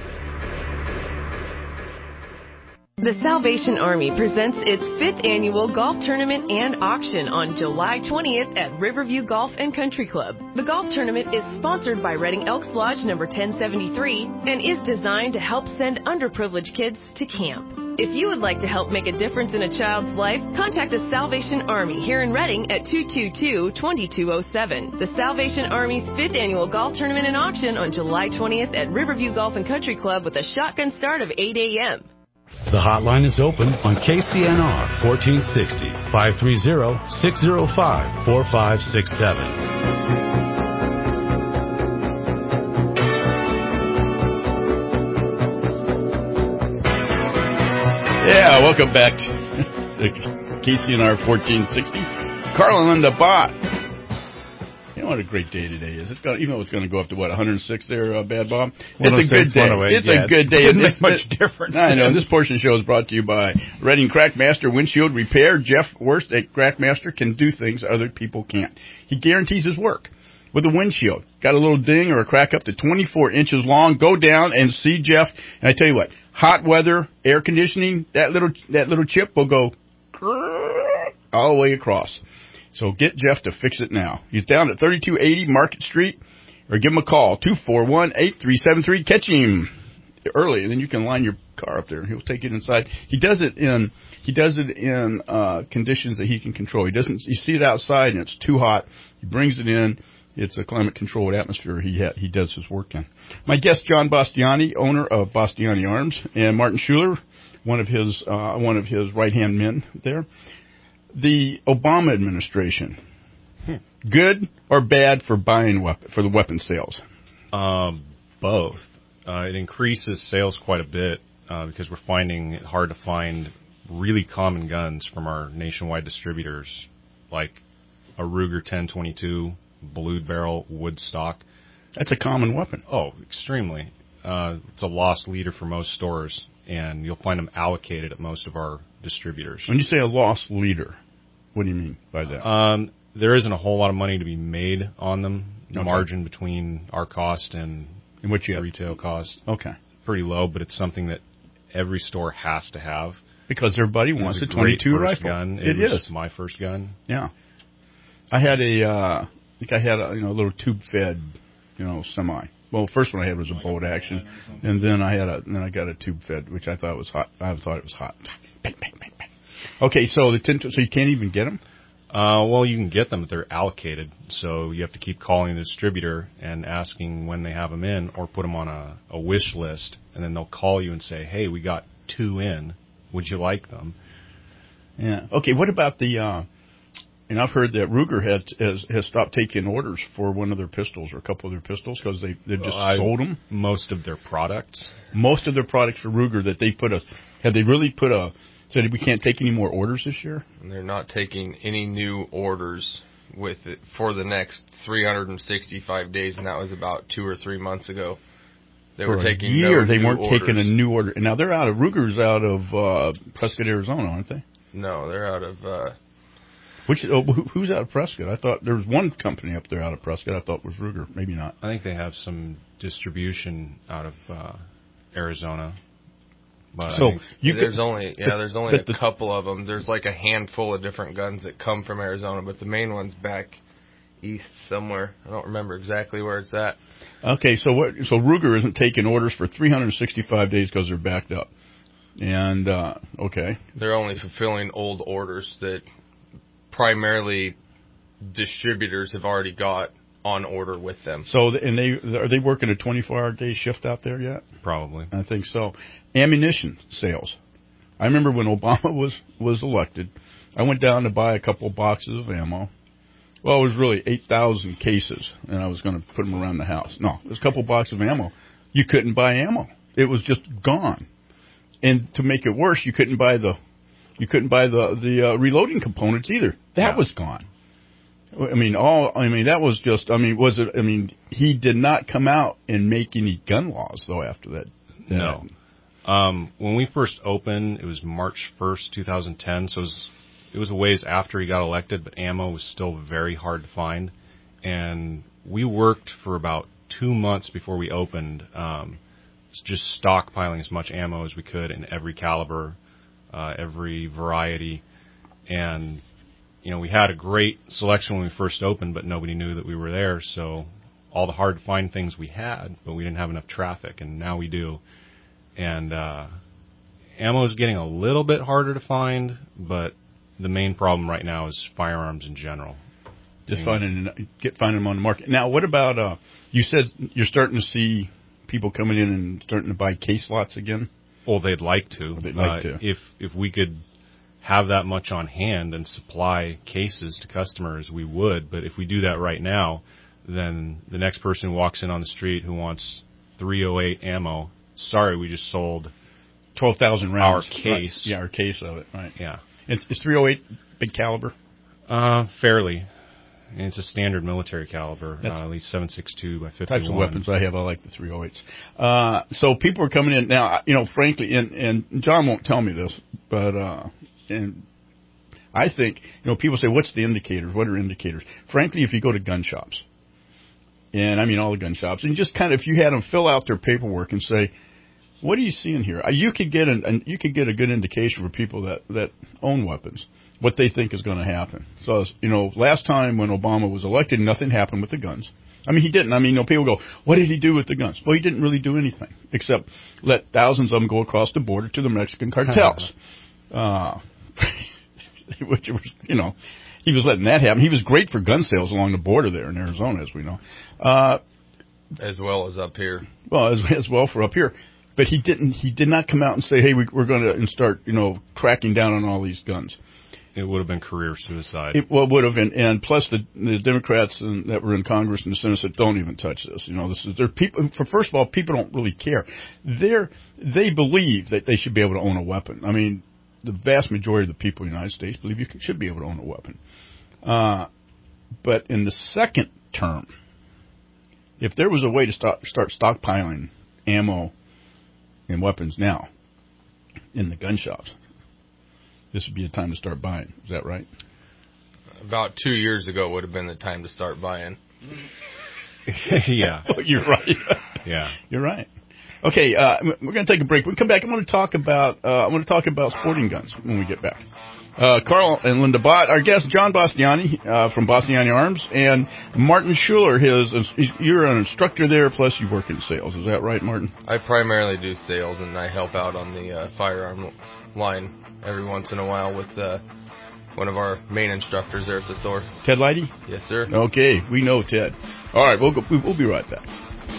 The Salvation Army presents its fifth annual golf tournament and auction on July twentieth at Riverview Golf and Country Club. The golf tournament is sponsored by Reading Elks Lodge number ten seventy-three and is designed to help send underprivileged kids to camp. If you would like to help make a difference in a child's life, contact the Salvation Army here in Reading at two two two, two two zero seven. The Salvation Army's fifth annual golf tournament and auction on July twentieth at Riverview Golf and Country Club with a shotgun start of eight a.m. The hotline is open on K C N R fourteen sixty, five three zero, six zero five, four five six seven. Yeah, welcome back to K C N R fourteen sixty. Carl and Linda Bott. You know what a great day today is. It's going, even though it's going to go up to what one hundred six there, uh, Bad Bob. one oh six, It's a good day. one oh eight, It's yeah. a good day. Doesn't It's make much difference. I know. This portion of the show is brought to you by Redding Crackmaster Windshield Repair. Jeff Worst at Crackmaster can do things other people can't. He guarantees his work. With a windshield, got a little ding or a crack up to twenty-four inches long, go down and see Jeff. And I tell you what, hot weather, air conditioning, that little that little chip will go all the way across. So get Jeff to fix it now. He's down at thirty-two eighty Market Street, or give him a call, two four one, eight three seven three. Catch him early, and then you can line your car up there. He'll take it inside. He does it in he does it in uh, conditions that he can control. He doesn't. You see it outside and it's too hot. He brings it in. It's a climate-controlled atmosphere he ha- he does his work in. My guest, John Bastiani, owner of Bastiani Arms, and Martin Schuler, one of his uh, one of his right-hand men there. The Obama administration, hmm. good or bad for buying weapon, for the weapon sales? Um, both. Uh, it increases sales quite a bit uh, because we're finding it hard to find really common guns from our nationwide distributors, like a Ruger ten twenty-two. Blued barrel wood stock. That's a common weapon. Oh, extremely. Uh, it's a lost leader for most stores, and you'll find them allocated at most of our distributors. When you say a lost leader, what do you mean by that? Um, there isn't a whole lot of money to be made on them. The Okay. margin between our cost and, and what you have? retail cost, okay, pretty low, but it's something that every store has to have because everybody wants a a twenty-two great first rifle. Gun. It, It was is my first gun. Yeah, I had a. Uh, I think I had a you know a little tube fed, you know, semi. Well, the first one I had was a bolt action, and then I had a then I got a tube fed, which I thought was hot. I thought it was hot. Bang, bang, bang, bang. Okay, so the ten, so you can't even get them. Uh, well, you can get them, but they're allocated, so you have to keep calling the distributor and asking when they have them in, or put them on a, a wish list, and then they'll call you and say, "Hey, we got two in. Would you like them?" Yeah. Okay. What about the? Uh, And I've heard that Ruger had, has has stopped taking orders for one of their pistols or a couple of their pistols because they they just I, sold them. Most of their products. Most of their products for Ruger that they put a have they really put a said we can't take any more orders this year? And they're not taking any new orders with it for the next three hundred sixty-five days, and that was about two or three months ago. They for were taking a year. No they new weren't orders. taking a new order. And now they're out of Ruger's out of uh, Prescott, Arizona, aren't they? No, they're out of. Uh, Which oh, who, who's out of Prescott? I thought there was one company up there out of Prescott. I thought was Ruger. Maybe not. I think they have some distribution out of uh, Arizona. But so I think you there's could, only yeah, there's only a the, couple of them. There's like a handful of different guns that come from Arizona, but the main one's back east somewhere. I don't remember exactly where it's at. Okay, so what? So Ruger isn't taking orders for three hundred sixty-five days because they're backed up. And uh, okay, they're only fulfilling old orders that primarily distributors have already got on order with them. So, and they are they working a twenty-four hour day shift out there yet? Probably. I think so. Ammunition sales. I remember when Obama was, was elected, I went down to buy a couple boxes of ammo. Well, it was really eight thousand cases, and I was going to put them around the house. No, it was a couple boxes of ammo. You couldn't buy ammo. It was just gone. And to make it worse, you couldn't buy the you couldn't buy the the uh, reloading components either. That yeah. was gone. I mean, all I mean that was just. I mean, was it? I mean, he did not come out and make any gun laws though after that. that no. Um, when we first opened, it was March first, two thousand ten. So it was it was a ways after he got elected, but ammo was still very hard to find, and we worked for about two months before we opened. Um, just stockpiling as much ammo as we could in every caliber, uh, every variety. And, you know, we had a great selection when we first opened, but nobody knew that we were there. So all the hard to find things we had, but we didn't have enough traffic, and now we do. And uh, ammo is getting a little bit harder to find, but the main problem right now is firearms in general. Just finding get finding them on the market. Now, what about, uh, you said you're starting to see people coming in and starting to buy case lots again? Well, they'd like to. They'd like uh, to. If if we could have that much on hand and supply cases to customers, we would. But if we do that right now, then the next person who walks in on the street who wants three oh eight ammo, sorry, we just sold twelve thousand rounds. Our case. Right. Yeah, our case of it, right. Yeah. Is, is three oh eight big caliber? Uh, fairly. And it's a standard military caliber, uh, at least seven six two by fifty-one. Types of weapons I have, I like the three oh eights. Uh, so people are coming in now. You know, frankly, and, and John won't tell me this, but uh, and I think you know people say, "What's the indicators? What are indicators?" Frankly, if you go to gun shops, and I mean all the gun shops, and just kind of if you had them fill out their paperwork and say, "What are you seeing here?" You could get an, an you could get a good indication for people that that own weapons. What they think is going to happen. So, you know, last time when Obama was elected, nothing happened with the guns. I mean, he didn't. I mean, you know, people go, what did he do with the guns? Well, he didn't really do anything except let thousands of them go across the border to the Mexican cartels. uh, which was, you know, he was letting that happen. He was great for gun sales along the border there in Arizona, as we know. Uh, as well as up here. Well, as, as well for up here. But he didn't. He did not come out and say, hey, we, we're going to and start, you know, cracking down on all these guns. It would have been career suicide. It well, would have been, and plus the, the Democrats in, that were in Congress and the Senate said, "Don't even touch this." You know, this is they're people. For first of all, people don't really care. They're they believe that they should be able to own a weapon. I mean, the vast majority of the people in the United States believe you should be able to own a weapon. Uh, but in the second term, if there was a way to start start stockpiling ammo and weapons now in the gun shops, this would be a time to start buying. Is that right? About two years ago would have been the time to start buying. Yeah. Oh, you're right. Yeah. You're right. Okay, uh, we're going to take a break. When we come back, I'm going to talk about uh, I'm going to talk about sporting guns when we get back. Uh, Carl and Linda Bott, our guest John Bastiani uh, from Bastiani Arms, and Martin Schuler. His you're an instructor there, plus you work in sales. Is that right, Martin? I primarily do sales, and I help out on the uh, firearm line every once in a while with uh, one of our main instructors there at the store. Ted Leidy? Yes, sir. Okay, we know Ted. All right, we'll go, we'll be right back.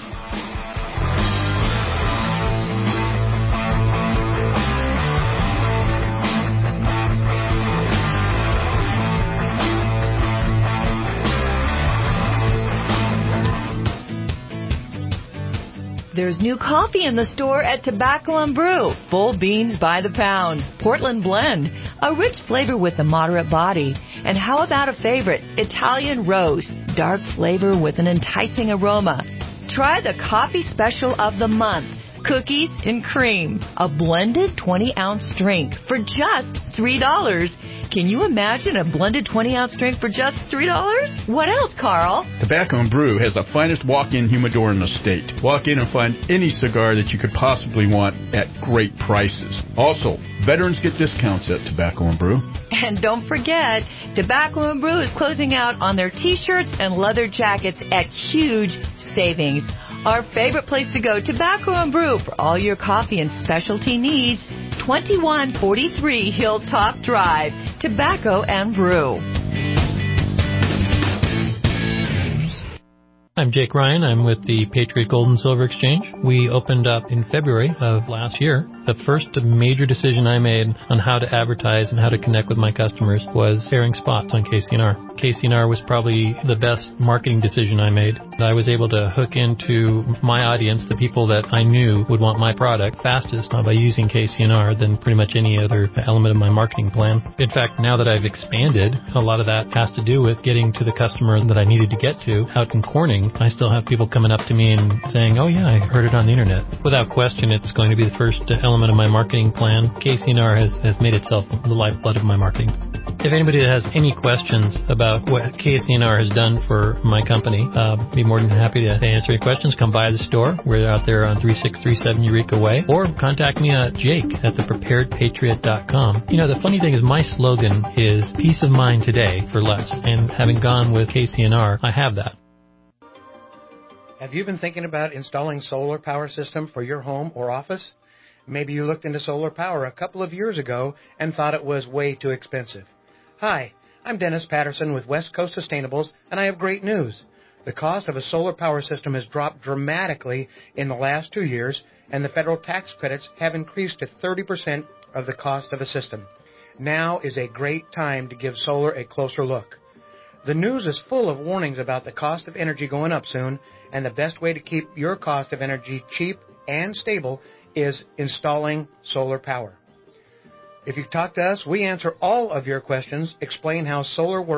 There's new coffee in the store at Tobacco and Brew. Full beans by the pound. Portland Blend. A rich flavor with a moderate body. And how about a favorite? Italian Roast. Dark flavor with an enticing aroma. Try the coffee special of the month. Cookies and cream. A blended twenty-ounce drink for just three dollars. Can you imagine a blended twenty-ounce drink for just three dollars? What else, Carl? Tobacco and Brew has the finest walk-in humidor in the state. Walk in and find any cigar that you could possibly want at great prices. Also, veterans get discounts at Tobacco and Brew. And don't forget, Tobacco and Brew is closing out on their T-shirts and leather jackets at huge savings. Our favorite place to go, Tobacco and Brew, for all your coffee and specialty needs. twenty-one forty-three Hilltop Drive, Tobacco and Brew. I'm Jake Ryan. I'm with the Patriot Gold and Silver Exchange. We opened up in February of last year. The first major decision I made on how to advertise and how to connect with my customers was airing spots on K C N R. K C N R was probably the best marketing decision I made. I was able to hook into my audience, the people that I knew would want my product fastest by using K C N R than pretty much any other element of my marketing plan. In fact, now that I've expanded, a lot of that has to do with getting to the customer that I needed to get to out in Corning. I still have people coming up to me and saying, oh yeah, I heard it on the internet. Without question, it's going to be the first element of my marketing plan. K C N R has, has made itself the lifeblood of my marketing. If anybody has any questions about what K C N R has done for my company, uh, be more than happy to answer any questions. Come by the store. We're out there on three six three seven Eureka Way. Or contact me at jake at the prepared patriot dot com. You know, the funny thing is my slogan is peace of mind today for less. And having gone with K C N R, I have that. Have you been thinking about installing solar power system for your home or office? Maybe you looked into solar power a couple of years ago and thought it was way too expensive. Hi, I'm Dennis Patterson with West Coast Sustainables, and I have great news. The cost of a solar power system has dropped dramatically in the last two years, and the federal tax credits have increased to thirty percent of the cost of a system. Now is a great time to give solar a closer look. The news is full of warnings about the cost of energy going up soon, and the best way to keep your cost of energy cheap and stable is installing solar power. If you talk to us, we answer all of your questions, explain how solar works,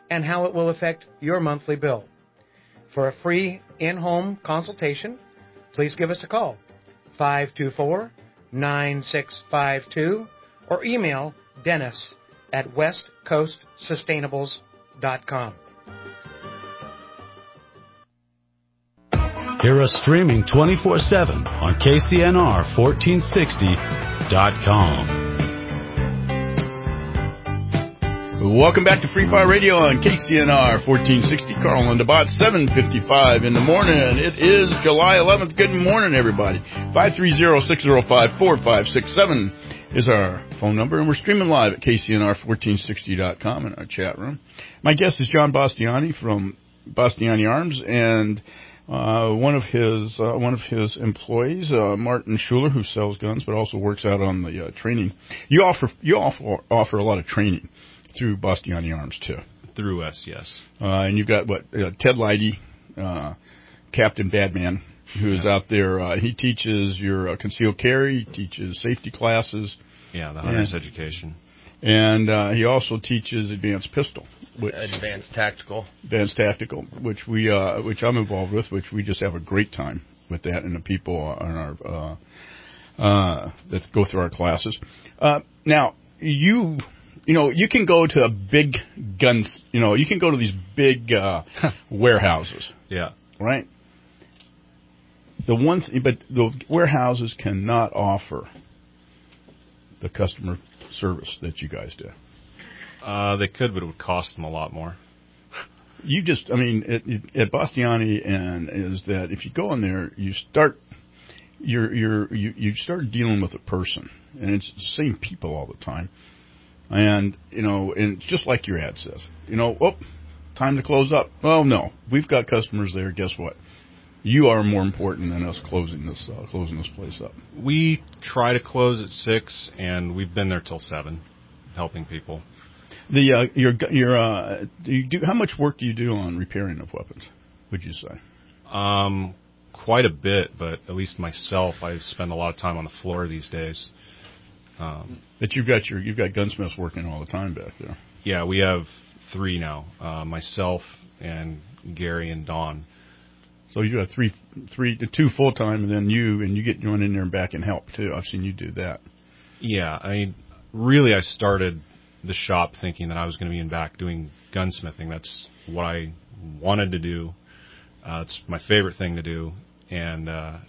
and how it will affect your monthly bill. For a free in-home consultation, please give us a call, five two four, nine six five two, or email Dennis at west coast sustainables dot com. Hear us streaming twenty-four seven on K C N R fourteen sixty dot com. Welcome back to Free Fire Radio on K C N R fourteen sixty. Carl and DeBot, seven fifty-five in the morning. It is July eleventh. Good morning, everybody. five three zero, six zero five, four five six seven is our phone number, and we're streaming live at K C N R fourteen sixty dot com in our chat room. My guest is John Bastiani from Bastiani Arms, and uh, one of his uh, one of his employees, uh, Martin Schuler, who sells guns but also works out on the uh, training. You offer you offer offer a lot of training through Bastiani Arms, too. Through us, yes. Uh, and you've got, what, uh, Ted Leidy, uh, Captain Badman, who is out there. Uh, he teaches your uh, concealed carry, he teaches safety classes. Yeah, the hunter's and, education. And uh, he also teaches advanced pistol. Which, advanced tactical. Advanced tactical, which we, uh, which I'm involved with, which we just have a great time with that, and the people on our uh, uh, that go through our classes. Uh, now, you... You know, you can go to a big guns, you know, you can go to these big uh, warehouses. Yeah. Right? The ones, but the warehouses cannot offer the customer service that you guys do. Uh, they could, but it would cost them a lot more. You just, I mean, it, it, at Bastiani, and is that if you go in there, you start, you're, you're, you, you start dealing with a person, and it's the same people all the time. And, you know, and just like your ad says, you know, oh, time to close up. Well, no, we've got customers there. Guess what? You are more important than us closing this uh, closing this place up. We try to close at six, and we've been there till seven, helping people. The uh, your your uh, do you do how much work do you do on repairing of weapons? Would you say? Um, quite a bit, but at least myself, I spend a lot of time on the floor these days. Um, but you've got your you've got gunsmiths working all the time back there. Yeah, we have three now. Uh, myself and Gary and Don. So you got three, three, two full time, and then you and you get going in there and back and help too. I've seen you do that. Yeah, I mean, really, I started the shop thinking that I was going to be in back doing gunsmithing. That's what I wanted to do. Uh, it's my favorite thing to do, and. Uh,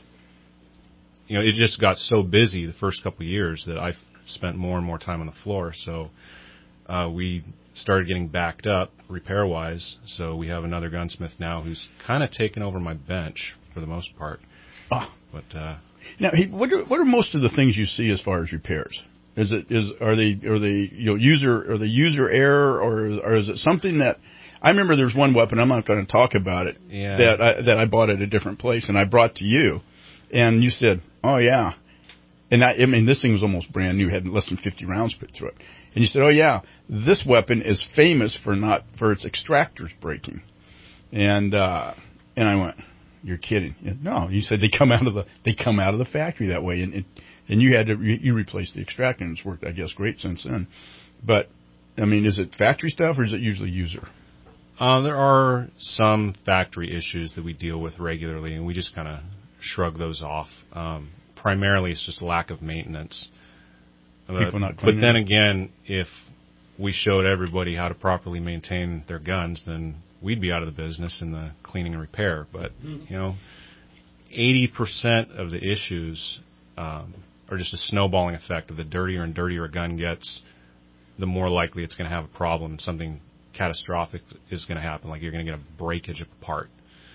You know, it just got so busy the first couple of years that I spent more and more time on the floor. So uh, we started getting backed up repair-wise. So we have another gunsmith now who's kind of taken over my bench for the most part. Oh. But uh, now, he, what are what are most of the things you see as far as repairs? Is it is are they are they you know user are they user error or or is it something that I remember there's one weapon, I'm not going to talk about it, yeah. that I, that I bought at a different place and I brought to you, and you said, oh, yeah. And I, I mean, this thing was almost brand new, had less than fifty rounds put through it. And you said, oh, yeah, this weapon is famous for not for its extractors breaking. And uh, and I went, you're kidding. And no, you said they come out of the they come out of the factory that way, and it, and you had to you, you replaced the extractor, and it's worked, I guess, great since then. But I mean, is it factory stuff or is it usually user? Uh, there are some factory issues that we deal with regularly, and we just kind of shrug those off. Um, primarily, it's just lack of maintenance. People but, not but cleaning. then again, if we showed everybody how to properly maintain their guns, then we'd be out of the business in the cleaning and repair. But, you know, eighty percent of the issues um, are just a snowballing effect of the dirtier and dirtier a gun gets, the more likely it's going to have a problem and something catastrophic is going to happen, like you're going to get a breakage of a part.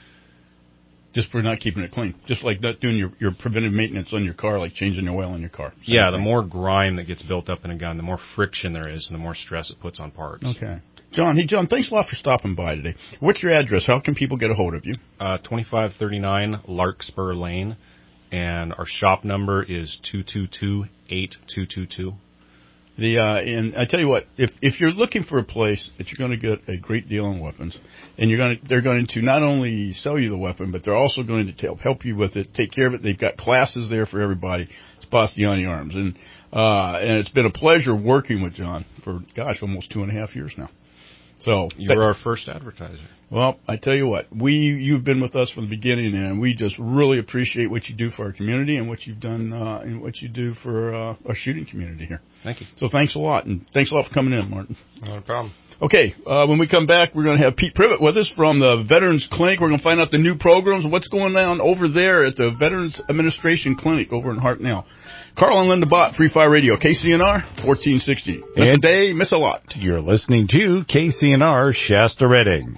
Just for not keeping it clean. Just like not doing your, your preventive maintenance on your car, like changing the oil in your car. Same yeah, thing. The more grime that gets built up in a gun, the more friction there is, and the more stress it puts on parts. Okay. John, hey, John, thanks a lot for stopping by today. What's your address? How can people get a hold of you? Uh, twenty-five thirty-nine Larkspur Lane, and our shop number is two two two, eight two two two. The uh, and I tell you what, if if you're looking for a place that you're going to get a great deal on weapons, and you're going to they're going to not only sell you the weapon, but they're also going to help help you with it, take care of it. They've got classes there for everybody. It's Bastiani Arms, and uh, and it's been a pleasure working with John for gosh almost two and a half years now. So you were our first advertiser. Well, I tell you what, we you've been with us from the beginning, and we just really appreciate what you do for our community and what you've done uh, and what you do for uh, our shooting community here. Thank you. So thanks a lot, and thanks a lot for coming in, Martin. No problem. Okay, uh, when we come back, we're going to have Pete Privet with us from the Veterans Clinic. We're going to find out the new programs and what's going on over there at the Veterans Administration Clinic over in Hartnell. Carl and Linda Bott, Free Fire Radio, K C N R, fourteen sixty. Miss a day, miss a lot. You're listening to K C N R Shasta Redding.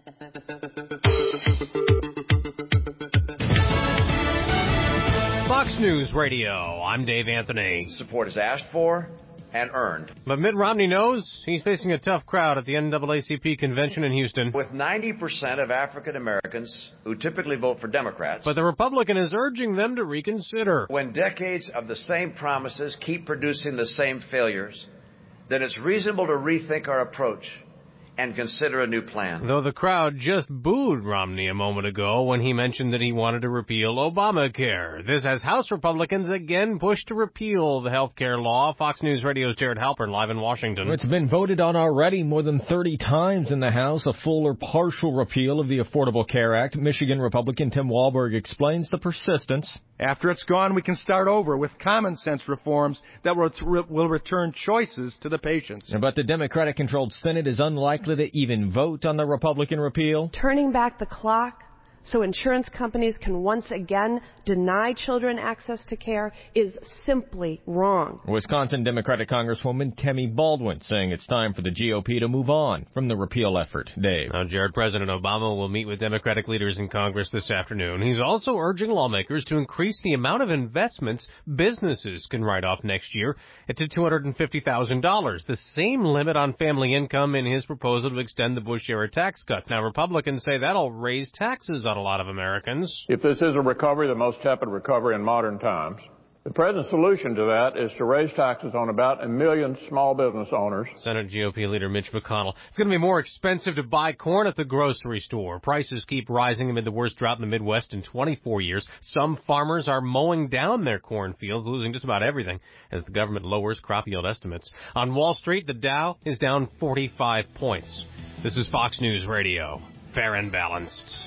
Fox News Radio, I'm Dave Anthony. Support is asked for and earned. But Mitt Romney knows he's facing a tough crowd at the N double A C P convention in Houston. With ninety percent of African Americans who typically vote for Democrats. But the Republican is urging them to reconsider. When decades of the same promises keep producing the same failures, then it's reasonable to rethink our approach and consider a new plan. Though the crowd just booed Romney a moment ago when he mentioned that he wanted to repeal Obamacare. This as House Republicans again push to repeal the health care law. Fox News Radio's Jared Halpern live in Washington. It's been voted on already more than thirty times in the House, a full or partial repeal of the Affordable Care Act. Michigan Republican Tim Walberg explains the persistence. After it's gone, we can start over with common sense reforms that will, will return choices to the patients. But the Democratic-controlled Senate is unlikely to even vote on the Republican repeal. Turning back the clock so insurance companies can once again deny children access to care is simply wrong. Wisconsin Democratic Congresswoman Kemi Baldwin saying it's time for the G O P to move on from the repeal effort. Dave. Now, Jared, President Obama will meet with Democratic leaders in Congress this afternoon. He's also urging lawmakers to increase the amount of investments businesses can write off next year to two hundred fifty thousand dollars, the same limit on family income in his proposal to extend the Bush-era tax cuts. Now, Republicans say that'll raise taxes on a lot of Americans. If this is a recovery, the most tepid recovery in modern times, the president's solution to that is to raise taxes on about a million small business owners. Senate G O P leader Mitch McConnell. It's going to be more expensive to buy corn at the grocery store. Prices keep rising amid the worst drought in the Midwest in twenty-four years. Some farmers are mowing down their cornfields, losing just about everything as the government lowers crop yield estimates. On Wall Street, the Dow is down forty-five points. This is Fox News Radio. Fair and balanced.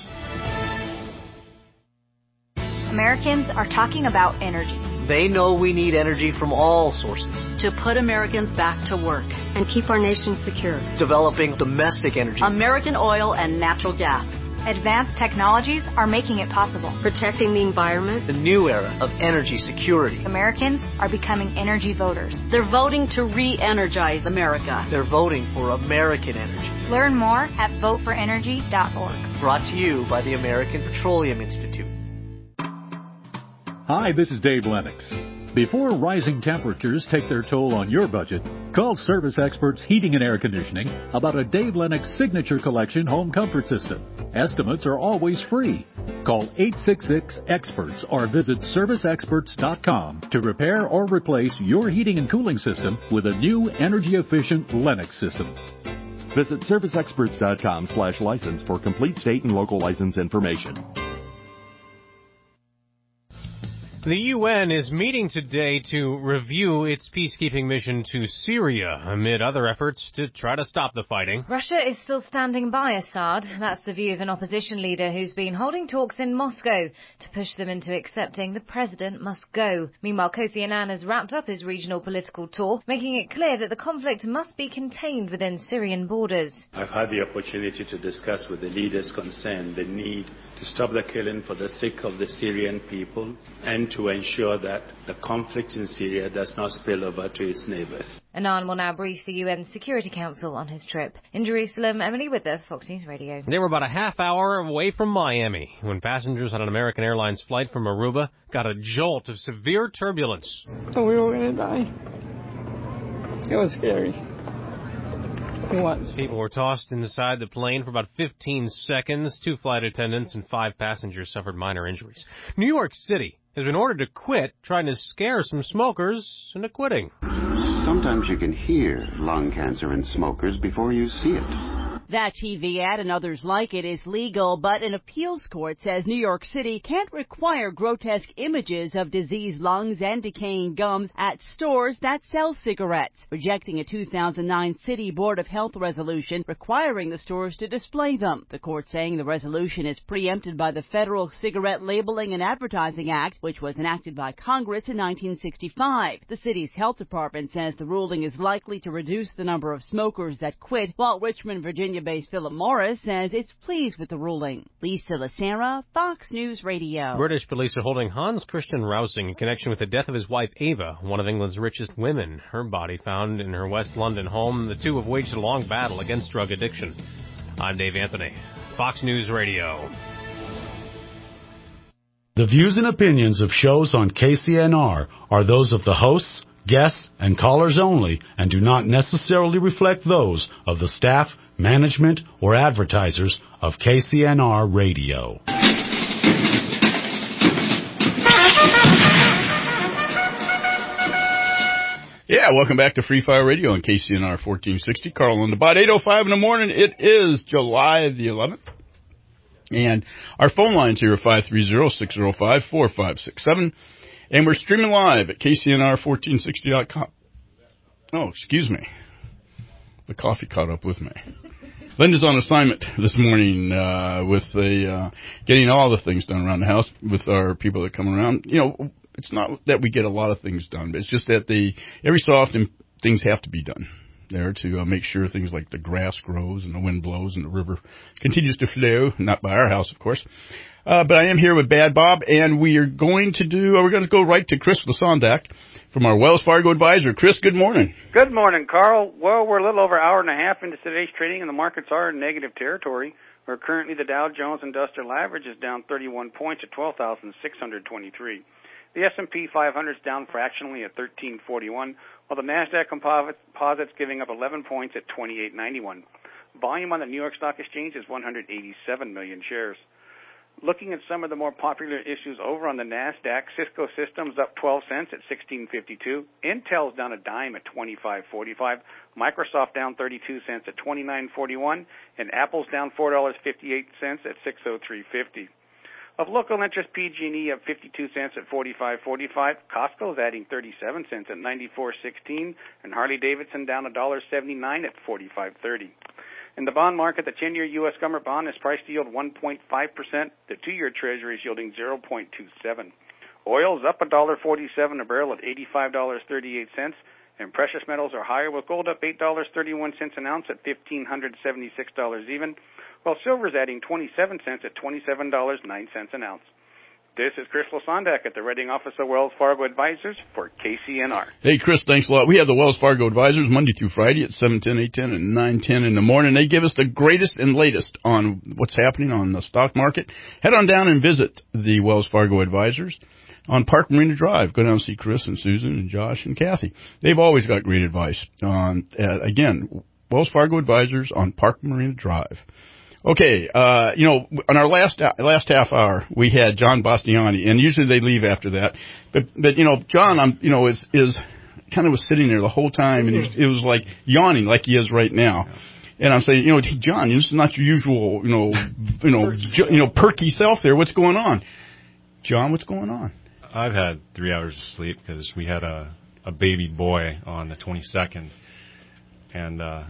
Americans are talking about energy. They know we need energy from all sources. To put Americans back to work and keep our nation secure. Developing domestic energy. American oil and natural gas. Advanced technologies are making it possible. Protecting the environment. The new era of energy security. Americans are becoming energy voters. They're voting to re-energize America. They're voting for American energy. Learn more at vote for energy dot org. Brought to you by the American Petroleum Institute. Hi, this is Dave Lennox. Before rising temperatures take their toll on your budget, call Service Experts Heating and Air Conditioning about a Dave Lennox Signature Collection home comfort system. Estimates are always free. Call eight six six, experts or visit service experts dot com to repair or replace your heating and cooling system with a new energy-efficient Lennox system. Visit service experts dot com slash license for complete state and local license information. The U N is meeting today to review its peacekeeping mission to Syria amid other efforts to try to stop the fighting. Russia is still standing by Assad. That's the view of an opposition leader who's been holding talks in Moscow to push them into accepting the president must go. Meanwhile, Kofi Annan has wrapped up his regional political tour, making it clear that the conflict must be contained within Syrian borders. I've had the opportunity to discuss with the leaders concerned the need to stop the killing for the sake of the Syrian people and to ensure that the conflict in Syria does not spill over to its neighbors. Annan will now brief the U N Security Council on his trip. In Jerusalem, Emily Wither, Fox News Radio. They were about a half hour away from Miami when passengers on an American Airlines flight from Aruba got a jolt of severe turbulence. So we were going to die. It was scary. It was. People were tossed inside the plane for about fifteen seconds. Two flight attendants and five passengers suffered minor injuries. New York City has been ordered to quit trying to scare some smokers into quitting. Sometimes you can hear lung cancer in smokers before you see it. That T V ad and others like it is legal, but an appeals court says New York City can't require grotesque images of diseased lungs and decaying gums at stores that sell cigarettes, rejecting a two thousand nine City Board of Health resolution requiring the stores to display them. The court saying the resolution is preempted by the Federal Cigarette Labeling and Advertising Act, which was enacted by Congress in nineteen sixty-five. The city's health department says the ruling is likely to reduce the number of smokers that quit, while Richmond, Virginia-based Philip Morris says it's pleased with the ruling. Lisa Lacera, Fox News Radio. British police are holding Hans Christian Rousing in connection with the death of his wife Ava, one of England's richest women. Her body found in her West London home. The two have waged a long battle against drug addiction. I'm Dave Anthony, Fox News Radio. The views and opinions of shows on K C N R are those of the hosts, guests, and callers only and do not necessarily reflect those of the staff, management, or advertisers of K C N R Radio. Yeah, welcome back to Free Fire Radio on K C N R fourteen sixty. Carl on the bot, eight oh five in the morning. It is July the eleventh. And our phone lines here are five three zero, six zero five, four five six seven. And we're streaming live at K C N R fourteen sixty dot com. Oh, excuse me. The coffee caught up with me. Linda's on assignment this morning uh, with the uh, getting all the things done around the house with our people that come around. You know, it's not that we get a lot of things done, but it's just that they every so often things have to be done there to uh, make sure things like the grass grows and the wind blows and the river continues to flow. Not by our house, of course. Uh, but I am here with Bad Bob, and we are going to do, uh, we're going to go right to Chris Lasandak from our Wells Fargo advisor. Chris, good morning. Good morning, Carl. Well, we're a little over an hour and a half into today's trading, and the markets are in negative territory, where currently the Dow Jones Industrial Average is down thirty-one points at twelve thousand six hundred twenty-three. The S and P five hundred is down fractionally at thirteen forty-one, while the NASDAQ Composite's giving up eleven points at twenty-eight ninety-one. Volume on the New York Stock Exchange is one hundred eighty-seven million shares. Looking at some of the more popular issues over on the NASDAQ, Cisco Systems up twelve cents at sixteen fifty-two. Intel's down a dime at twenty-five forty-five. Microsoft down thirty-two cents at twenty-nine forty-one. And Apple's down four dollars and fifty-eight cents at six oh three fifty. Of local interest, P G and E up fifty-two cents at forty-five forty-five. Costco's adding thirty-seven cents at ninety-four sixteen. And Harley-Davidson down one dollar and seventy-nine cents at forty-five thirty. In the bond market, the ten-year U S government bond is priced to yield one point five percent. The two-year Treasury is yielding zero point two seven. Oil's up one dollar and forty-seven cents a barrel at eighty-five dollars and thirty-eight cents. And precious metals are higher, with gold up eight dollars and thirty-one cents an ounce at one thousand five hundred seventy-six dollars even, while silver's adding twenty-seven cents at twenty-seven dollars and nine cents an ounce. This is Chris Lasandak at the Reading office of Wells Fargo Advisors for K C N R. Hey, Chris, thanks a lot. We have the Wells Fargo Advisors Monday through Friday at seven ten, eight ten, and nine ten in the morning. They give us the greatest and latest on what's happening on the stock market. Head on down and visit the Wells Fargo Advisors on Park Marina Drive. Go down and see Chris and Susan and Josh and Kathy. They've always got great advice. On uh, again, Wells Fargo Advisors on Park Marina Drive. Okay, uh, you know, on our last last half hour, we had John Bastiani, and usually they leave after that. But, but you know, John, I'm, you know, is is kind of was sitting there the whole time, and he was, it was like yawning, like he is right now. And I'm saying, you know, hey, John, this is not your usual, you know, you know, ju- you know, perky self there. What's going on, John? What's going on? I've had three hours of sleep because we had a a baby boy on the twenty-second, and. uh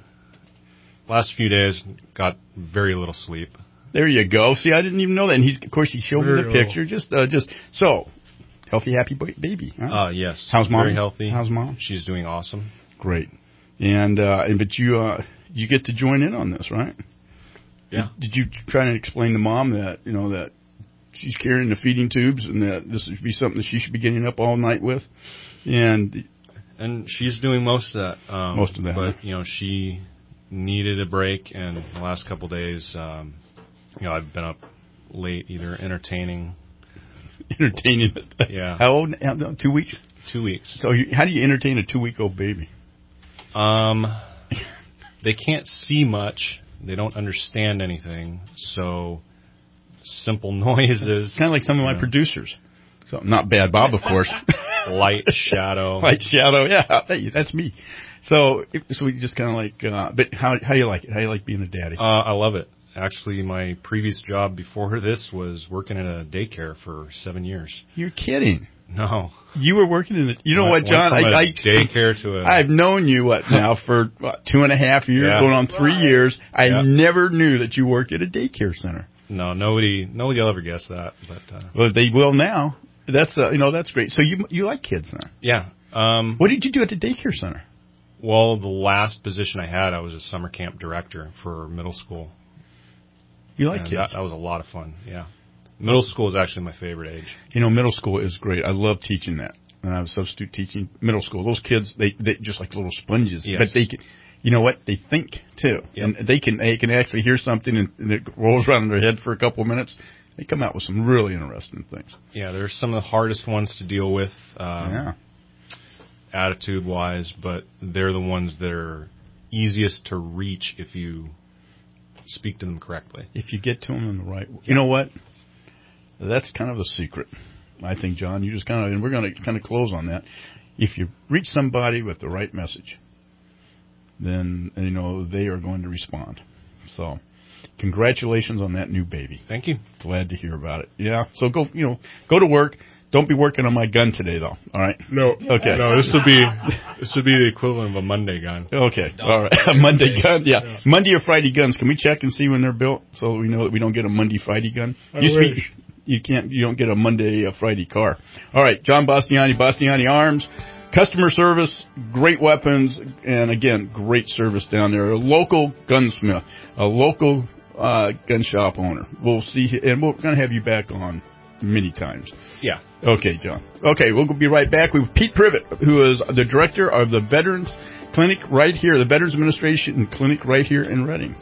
Last few days, got very little sleep. There you go. See, I didn't even know that. And he's, of course, he showed very me the picture. Little. Just, uh, just so healthy, happy baby. Huh? Uh, yes. How's mom? Very healthy. How's mom? She's doing awesome. Great. And uh, and but you uh, you get to join in on this, right? Yeah. Did, did you try to explain to mom that you know that she's carrying the feeding tubes and that this would be something that she should be getting up all night with? And and she's doing most of that. Um, most of that. But you know she. Needed a break, and the last couple of days, um, you know, I've been up late, either entertaining. Entertaining? Yeah. How old? How, two weeks? Two weeks. So you, how do you entertain a two-week-old baby? Um, they can't see much. They don't understand anything. So simple noises. Kind of like some of my know. producers. So not Bad Bob, of course. Light, shadow. Light, shadow, yeah. That's me. So, so we just kind of like, uh, but how how do you like it? How do you like being a daddy? Uh, I love it. Actually, my previous job before this was working at a daycare for seven years. You're kidding. No. You were working in the, you know Went, what, John? went from I, a I daycare to a. I've known you what now for what, two and a half years, Yeah. going on three years. I Yeah. never knew that you worked at a daycare center. No, nobody, nobody will ever guess that. But uh, Well, they will now. That's uh, you know that's great. So you you like kids now? yeah. Um, What did you do at the daycare center? well, the last position I had, I was a summer camp director for middle school. You like And kids? That, that was a lot of fun. Yeah. Middle school is actually my favorite age. You know, middle school is great. I love teaching that. And I was substitute teaching middle school. Those kids, they they just like little sponges, Yes. but they can, you know what? They think too, Yep. and they can they can actually hear something and, and it rolls around in their head for a couple of minutes. They come out with some really interesting things. Yeah, they're some of the hardest ones to deal with, um, Yeah. attitude-wise, but they're the ones that are easiest to reach if you speak to them correctly. If you get to them in the right way. You know what? That's kind of the secret, I think, John. You just kind of, and we're going to kind of close on that. If you reach somebody with the right message, then, you know, they are going to respond. So, congratulations on that new baby. Thank you. Glad to hear about it. Yeah. So go, you know, go to work. Don't be working on my gun today, though. All right. No. Okay. No, this would be this would be the equivalent of a Monday gun. Okay. All right. A Monday gun. Yeah. Monday or Friday guns. Can we check and see when they're built so we know that we don't get a Monday Friday gun? I Used to be- wish. You can't. You don't get a Monday, a Friday car. All right, John Bastiani, Bastiani Arms, customer service, great weapons, and again, great service down there. A local gunsmith, a local uh, gun shop owner. We'll see, and we're going to have you back on many times. Yeah. Okay, John. Okay, we'll be right back with Pete Privet, who is the director of the Veterans Clinic right here, the Veterans Administration Clinic right here in Reading.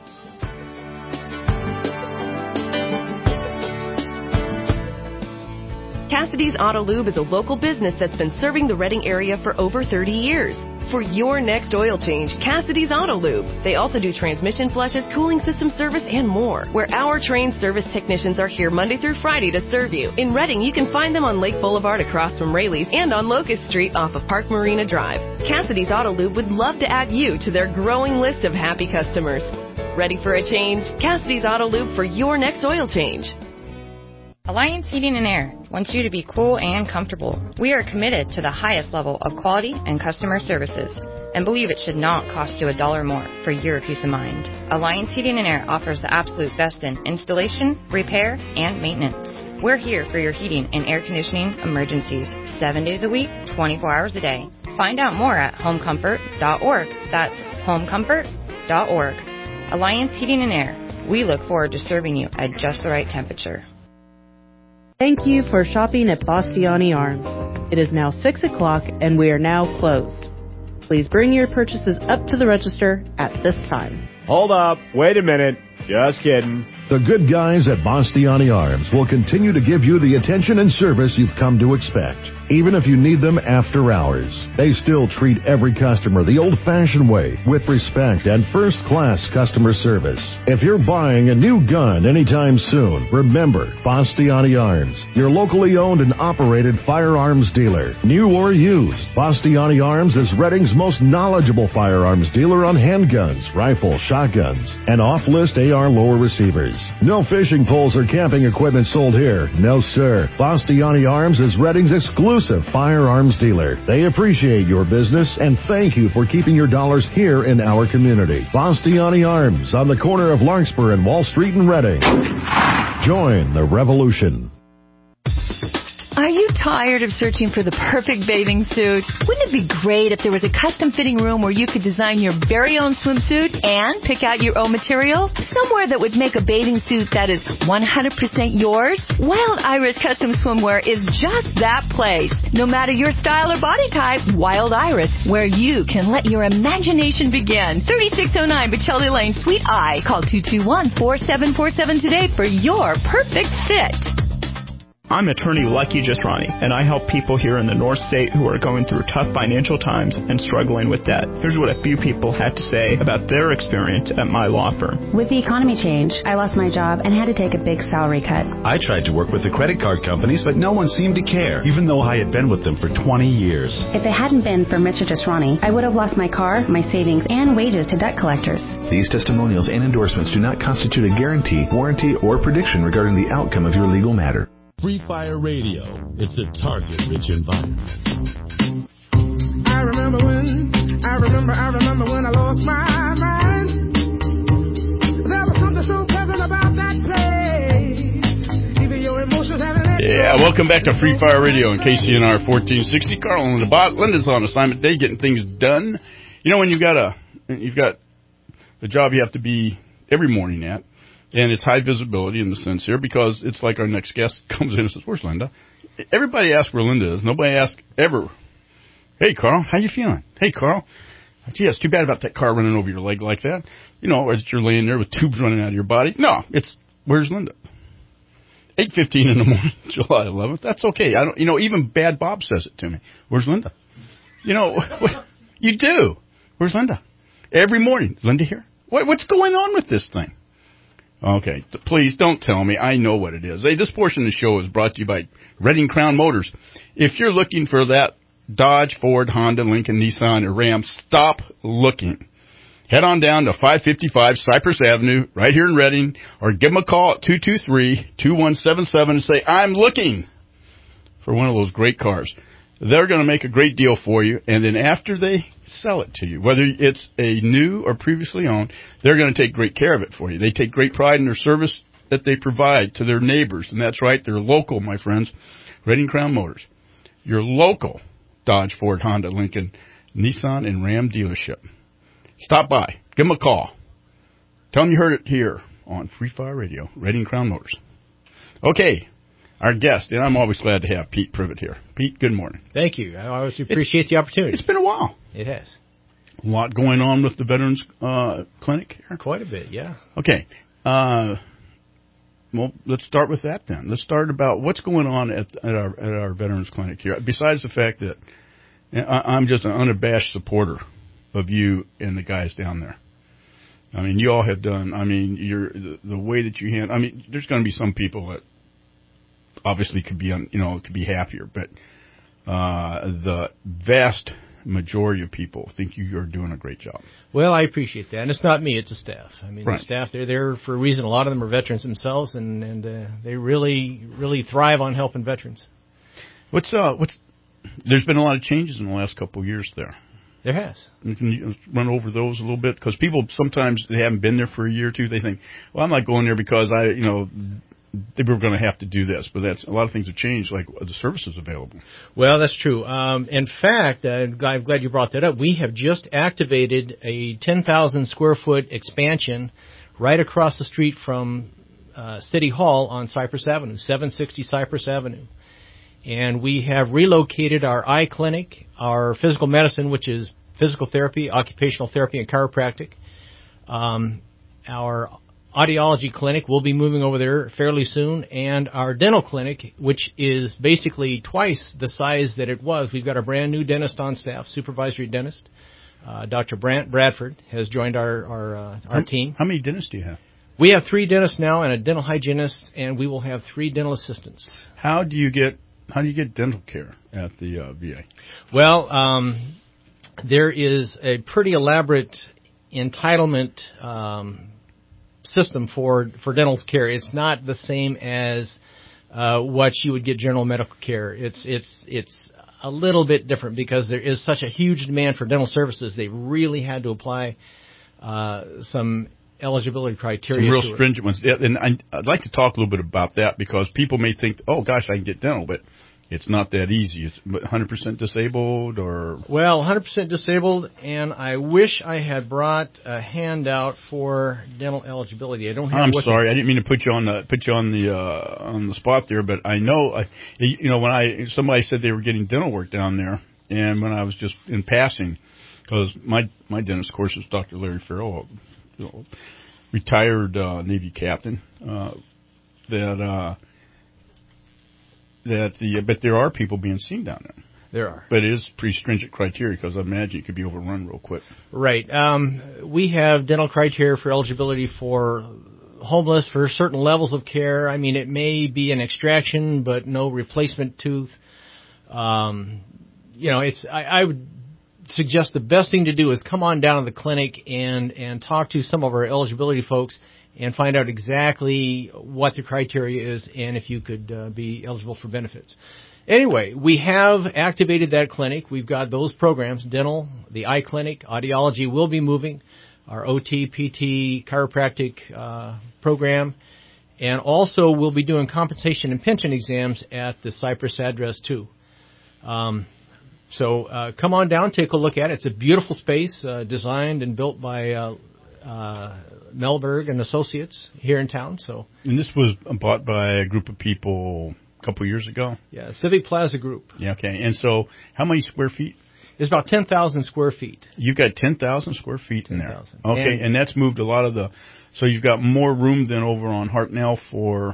Cassidy's Auto Lube is a local business that's been serving the Reading area for over thirty years. For your next oil change, Cassidy's Auto Lube. They also do transmission flushes, cooling system service, and more. Where our trained service technicians are here Monday through Friday to serve you. In Reading, you can find them on Lake Boulevard across from Rayleigh's and on Locust Street off of Park Marina Drive. Cassidy's Auto Lube would love to add you to their growing list of happy customers. Ready for a change? Cassidy's Auto Lube for your next oil change. Alliance Heating and Air wants you to be cool and comfortable. We are committed to the highest level of quality and customer services and believe it should not cost you a dollar more for your peace of mind. Alliance Heating and Air offers the absolute best in installation, repair, and maintenance. We're here for your heating and air conditioning emergencies seven days a week, twenty-four hours a day. Find out more at home comfort dot org. That's home comfort dot org. Alliance Heating and Air. We look forward to serving you at just the right temperature. Thank you for shopping at Bastiani Arms. It is now six o'clock and we are now closed. Please bring your purchases up to the register at this time. Hold up. Wait a minute. Just kidding. The good guys at Bastiani Arms will continue to give you the attention and service you've come to expect, even if you need them after hours. They still treat every customer the old-fashioned way, with respect and first-class customer service. If you're buying a new gun anytime soon, remember Bastiani Arms, your locally owned and operated firearms dealer, new or used. Bastiani Arms is Reading's most knowledgeable firearms dealer on handguns, rifles, shotguns, and off-list A R lower receivers. No fishing poles or camping equipment sold here. No, sir. Bastiani Arms is Reading's exclusive firearms dealer. They appreciate your business and thank you for keeping your dollars here in our community. Bastiani Arms on the corner of Larkspur and Wall Street in Reading. Join the revolution. Are you tired of searching for the perfect bathing suit? Wouldn't it be great if there was a custom fitting room where you could design your very own swimsuit and pick out your own material? Somewhere that would make a bathing suit that is one hundred percent yours? Wild Iris Custom Swimwear is just that place. No matter your style or body type, Wild Iris, where you can let your imagination begin. thirty-six oh nine Bachelli Lane, Suite I. Call two two one, four seven four seven today for your perfect fit. I'm attorney Lucky Jasrani, and I help people here in the North State who are going through tough financial times and struggling with debt. Here's what a few people had to say about their experience at my law firm. With the economy change, I lost my job and had to take a big salary cut. I tried to work with the credit card companies, but no one seemed to care, even though I had been with them for twenty years. If it hadn't been for Mister Jasrani, I would have lost my car, my savings, and wages to debt collectors. These testimonials and endorsements do not constitute a guarantee, warranty, or prediction regarding the outcome of your legal matter. Free Fire Radio. It's a target-rich environment. I remember when, I remember, I remember when I lost my mind. There was something so pleasant about that place. Even your emotions haven't. Yeah, welcome back to Free Fire Radio on K C N R fourteen sixty. Carl and the bot. Linda's on assignment today, getting things done. You know, when you've got a, you've got the job you have to be every morning at. And it's high visibility in the sense here because it's like our next guest comes in and says, "Where's Linda?" Everybody asks where Linda is. Nobody asks ever, "Hey, Carl, how you feeling? Hey, Carl, gee, it's too bad about that car running over your leg like that. You know, or that you're laying there with tubes running out of your body." No, it's, "Where's Linda?" eight fifteen in the morning, July eleventh. That's okay. I don't, you know, even Bad Bob says it to me. "Where's Linda?" You know, you do. "Where's Linda?" Every morning. "Is Linda here?" What, what's going on with this thing? Okay, please don't tell me. I know what it is. Hey, this portion of the show is brought to you by Redding Crown Motors. If you're looking for that Dodge, Ford, Honda, Lincoln, Nissan, or Ram, stop looking. Head on down to five fifty-five Cypress Avenue right here in Redding, or give them a call at two two three, two one seven seven and say, "I'm looking for one of those great cars." They're going to make a great deal for you, and then after they sell it to you, whether it's a new or previously owned, they're going to take great care of it for you. They take great pride in their service that they provide to their neighbors, and that's right, they're local, my friends. Redding Crown Motors, your local Dodge, Ford, Honda, Lincoln, Nissan, and Ram dealership. Stop by. Give them a call. Tell them you heard it here on Free Fire Radio, Redding Crown Motors. Okay. Our guest, and I'm always glad to have Pete Privet here. Pete, good morning. Thank you. I always appreciate it's, the opportunity. It's been a while. It has. A lot going on with the Veterans uh, Clinic here. Quite a bit, yeah. Okay. Uh, well, let's start with that then. Let's start about what's going on at, at our at our Veterans Clinic here. Besides the fact that I'm just an unabashed supporter of you and the guys down there. I mean, you all have done. I mean, you're the, the way that you handle. I mean, there's going to be some people that obviously could be, you know, could be happier, but uh, the vast majority of people think you are doing a great job. Well, I appreciate that, and it's not me; it's the staff. I mean, right. The staff, they're there for a reason. A lot of them are veterans themselves, and and uh, they really, really thrive on helping veterans. What's uh, what's there's been a lot of changes in the last couple of years there. There has. Can you run over those a little bit? Because people sometimes they haven't been there for a year or two. They think, well, I'm not going there because I, you know. They were going to have to do this, but that's a lot of things have changed, like the services available. Well, that's true. Um, in fact, uh, I'm glad you brought that up. We have just activated a ten thousand square foot expansion right across the street from uh, City Hall on Cypress Avenue, seven sixty Cypress Avenue. And we have relocated our eye clinic, our physical medicine, which is physical therapy, occupational therapy, and chiropractic. Um, our audiology clinic will be moving over there fairly soon, and our dental clinic, which is basically twice the size that it was. We've got a brand new dentist on staff, supervisory dentist. Uh, Doctor Brant Bradford has joined our our, uh, our how, team. How many dentists do you have? We have three dentists now and a dental hygienist, and we will have three dental assistants. How do you get how do you get dental care at the uh, V A? Well, um, there is a pretty elaborate entitlement um system for for dental care. It's not the same as uh, what you would get general medical care. It's it's it's a little bit different because there is such a huge demand for dental services. They really had to apply uh, some eligibility criteria. Some real stringent ones. And I'd like to talk a little bit about that because people may think, oh gosh, I can get dental, but it's not that easy. It's one hundred percent disabled or... Well, one hundred percent disabled, and I wish I had brought a handout for dental eligibility. I don't have... I'm sorry. I didn't mean to put you on the put you on the uh, on the spot there, but I know, uh, you know, when I somebody said they were getting dental work down there, and when I was just in passing, because my, my dentist, of course, is Doctor Larry Farrell, you know, retired uh, Navy captain, uh, that... Uh, that the but there are people being seen down there. There are. But it is pretty stringent criteria because I imagine it could be overrun real quick. Right. Um, we have dental criteria for eligibility for homeless for certain levels of care. I mean, it may be an extraction, but no replacement tooth. Um, you know, it's. I, I would suggest the best thing to do is come on down to the clinic and and talk to some of our eligibility folks and find out exactly what the criteria is and if you could uh, be eligible for benefits. Anyway, we have activated that clinic. We've got those programs, dental, the eye clinic, audiology will be moving, our O T, P T, chiropractic uh, program, and also we'll be doing compensation and pension exams at the Cypress address too. Um, so uh, come on down, take a look at it. It's a beautiful space, uh, designed and built by uh, uh, Melberg and Associates here in town. So, and this was bought by a group of people a couple of years ago? Yeah, Civic Plaza Group. Yeah, okay. And so how many square feet? It's about ten thousand square feet. You've got ten thousand square feet in there. ten thousand. Okay, and, and that's moved a lot of the, so you've got more room than over on Hartnell for...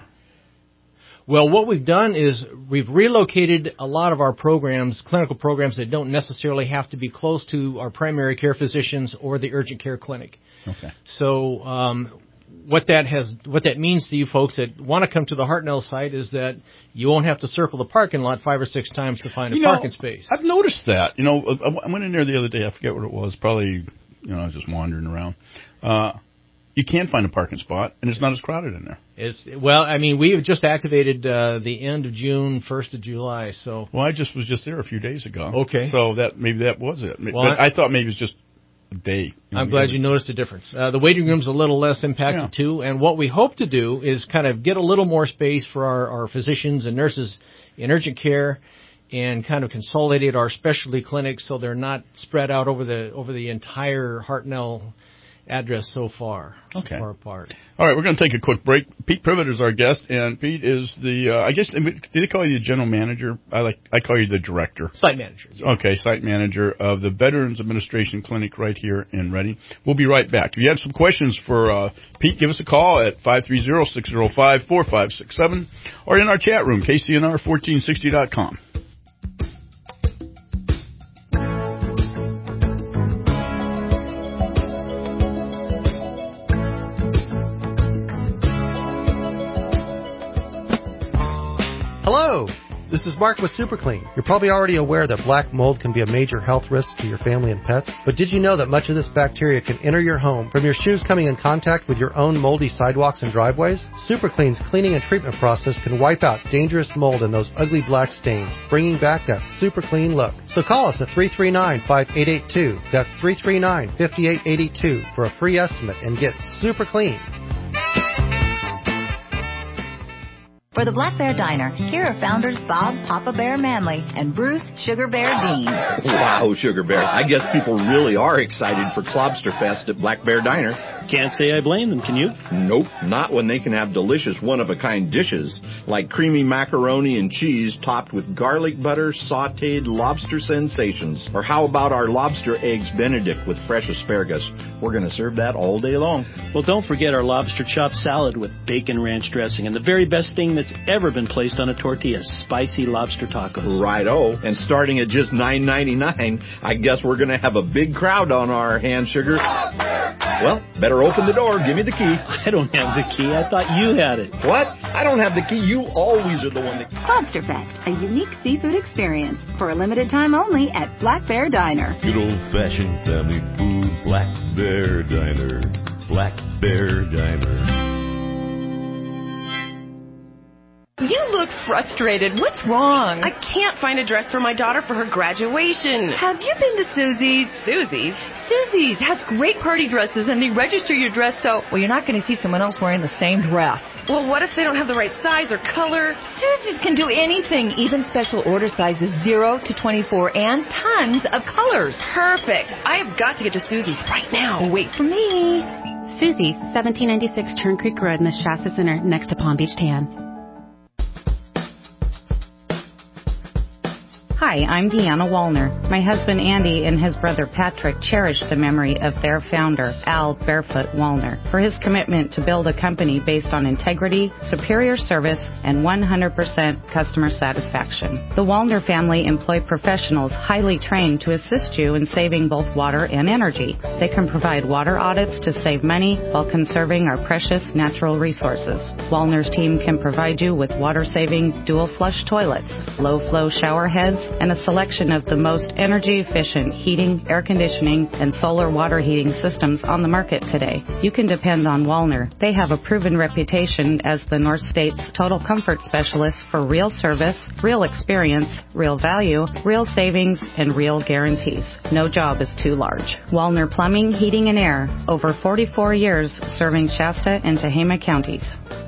Well, what we've done is we've relocated a lot of our programs, clinical programs that don't necessarily have to be close to our primary care physicians or the urgent care clinic. Okay. So um, what that has, what that means to you folks that want to come to the Hartnell site is that you won't have to circle the parking lot five or six times to find a you know, parking space. I've noticed that. You know, I went in there the other day. I forget what it was. Probably, you know, I was just wandering around. Uh, you can find a parking spot, and it's not as crowded in there. It's, well, I mean, we have just activated uh, the end of June, first of July. So. Well, I just was just there a few days ago. Okay. So that maybe that was it. Well, but I, I thought maybe it was just a day. You know, I'm glad you noticed a difference. Uh, the waiting room's a little less impacted yeah. too, and what we hope to do is kind of get a little more space for our, our physicians and nurses in urgent care, and kind of consolidate our specialty clinics so they're not spread out over the over the entire Hartnell address so far, okay. so far apart. All right, we're going to take a quick break. Pete Privet is our guest, and Pete is the, uh, I guess, did they call you the general manager? I like, I call you the director. Site manager. Okay, site manager of the Veterans Administration Clinic right here in Reading. We'll be right back. If you have some questions for uh, Pete, give us a call at five three zero, six zero five, four five six seven or in our chat room, K C N R fourteen sixty dot com. Hello, this is Mark with SuperClean. You're probably already aware that black mold can be a major health risk to your family and pets, but did you know that much of this bacteria can enter your home from your shoes coming in contact with your own moldy sidewalks and driveways? SuperClean's cleaning and treatment process can wipe out dangerous mold and those ugly black stains, bringing back that super clean look. So call us at three three nine, five eight eight two. That's three three nine, five eight eight two for a free estimate and get super clean. For the Black Bear Diner, here are founders Bob Papa Bear Manley and Bruce Sugar Bear Dean. Wow, Sugar Bear. I guess people really are excited for Clobster Fest at Black Bear Diner. Can't say I blame them, can you? Nope, not when they can have delicious one-of-a-kind dishes like creamy macaroni and cheese topped with garlic butter sautéed lobster sensations. Or how about our lobster eggs Benedict with fresh asparagus? We're going to serve that all day long. Well, don't forget our lobster chop salad with bacon ranch dressing and the very best thing that's ever been placed on a tortilla, spicy lobster tacos. Righto. And starting at just nine ninety-nine, I guess we're going to have a big crowd on our hands, Sugar. Well, better open the door. Give me the key. I don't have the key. I thought you had it. What? I don't have the key. You always are the one that... Clobster Fest, a unique seafood experience for a limited time only at Black Bear Diner. Good old-fashioned family food, Black Bear Diner. Black Bear Diner. You look frustrated. What's wrong? I can't find a dress for my daughter for her graduation. Have you been to Susie's? Susie's? Susie's has great party dresses, and they register your dress so... Well, you're not going to see someone else wearing the same dress. Well, what if they don't have the right size or color? Susie's can do anything, even special order sizes zero to twenty-four and tons of colors. Perfect. I have got to get to Susie's right now. Wait for me. Susie's, seventeen ninety-six Turn Creek Road in the Shasta Center next to Palm Beach Tan. Hi, Hi, I'm Deanna Wallner. My husband Andy and his brother Patrick cherish the memory of their founder, Al Barefoot Wallner, for his commitment to build a company based on integrity, superior service, and one hundred percent customer satisfaction. The Wallner family employ professionals highly trained to assist you in saving both water and energy. They can provide water audits to save money while conserving our precious natural resources. Wallner's team can provide you with water-saving dual-flush toilets, low-flow shower heads, and a selection of the most energy-efficient heating, air conditioning, and solar water heating systems on the market today. You can depend on Wallner. They have a proven reputation as the North State's total comfort specialist for real service, real experience, real value, real savings, and real guarantees. No job is too large. Wallner Plumbing, Heating, and Air. Over forty-four years serving Shasta and Tehama counties.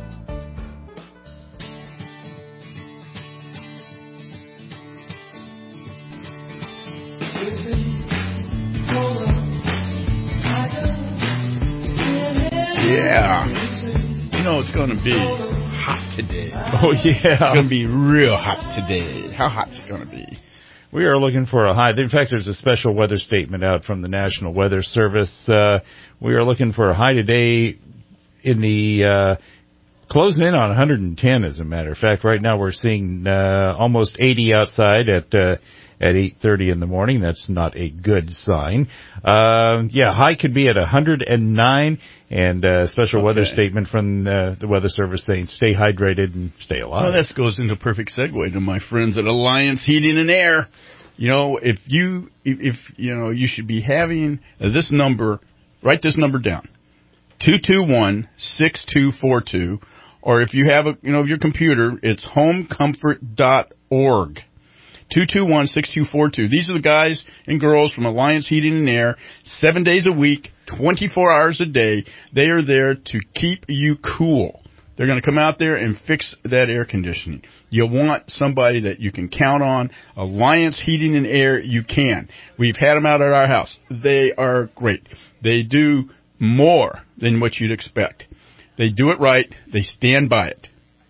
Yeah. You know it's going to be hot today. Oh, yeah. It's going to be real hot today. How hot's it going to be? We are looking for a high. In fact, there's a special weather statement out from the National Weather Service. Uh, we are looking for a high today in the uh, closing in on one hundred ten, as a matter of fact. Right now we're seeing uh, almost eighty outside at uh, at eight thirty in the morning. That's not a good sign. Uh, yeah, high could be at one hundred nine, and a uh, special okay. weather statement from uh, the Weather Service saying stay hydrated and stay alive. Well, this goes into perfect segue to my friends at Alliance Heating and Air. You know, if you, if, if you know, you should be having uh, this number, write this number down, two two one, six two four two, or if you have a, you know, your computer, it's home comfort dot org. two two one, six two four two. These are the guys and girls from Alliance Heating and Air, seven days a week, twenty-four hours a day. They are there to keep you cool. They're going to come out there and fix that air conditioning. You want somebody that you can count on. Alliance Heating and Air, you can. We've had them out at our house. They are great. They do more than what you'd expect. They do it right. They stand by it.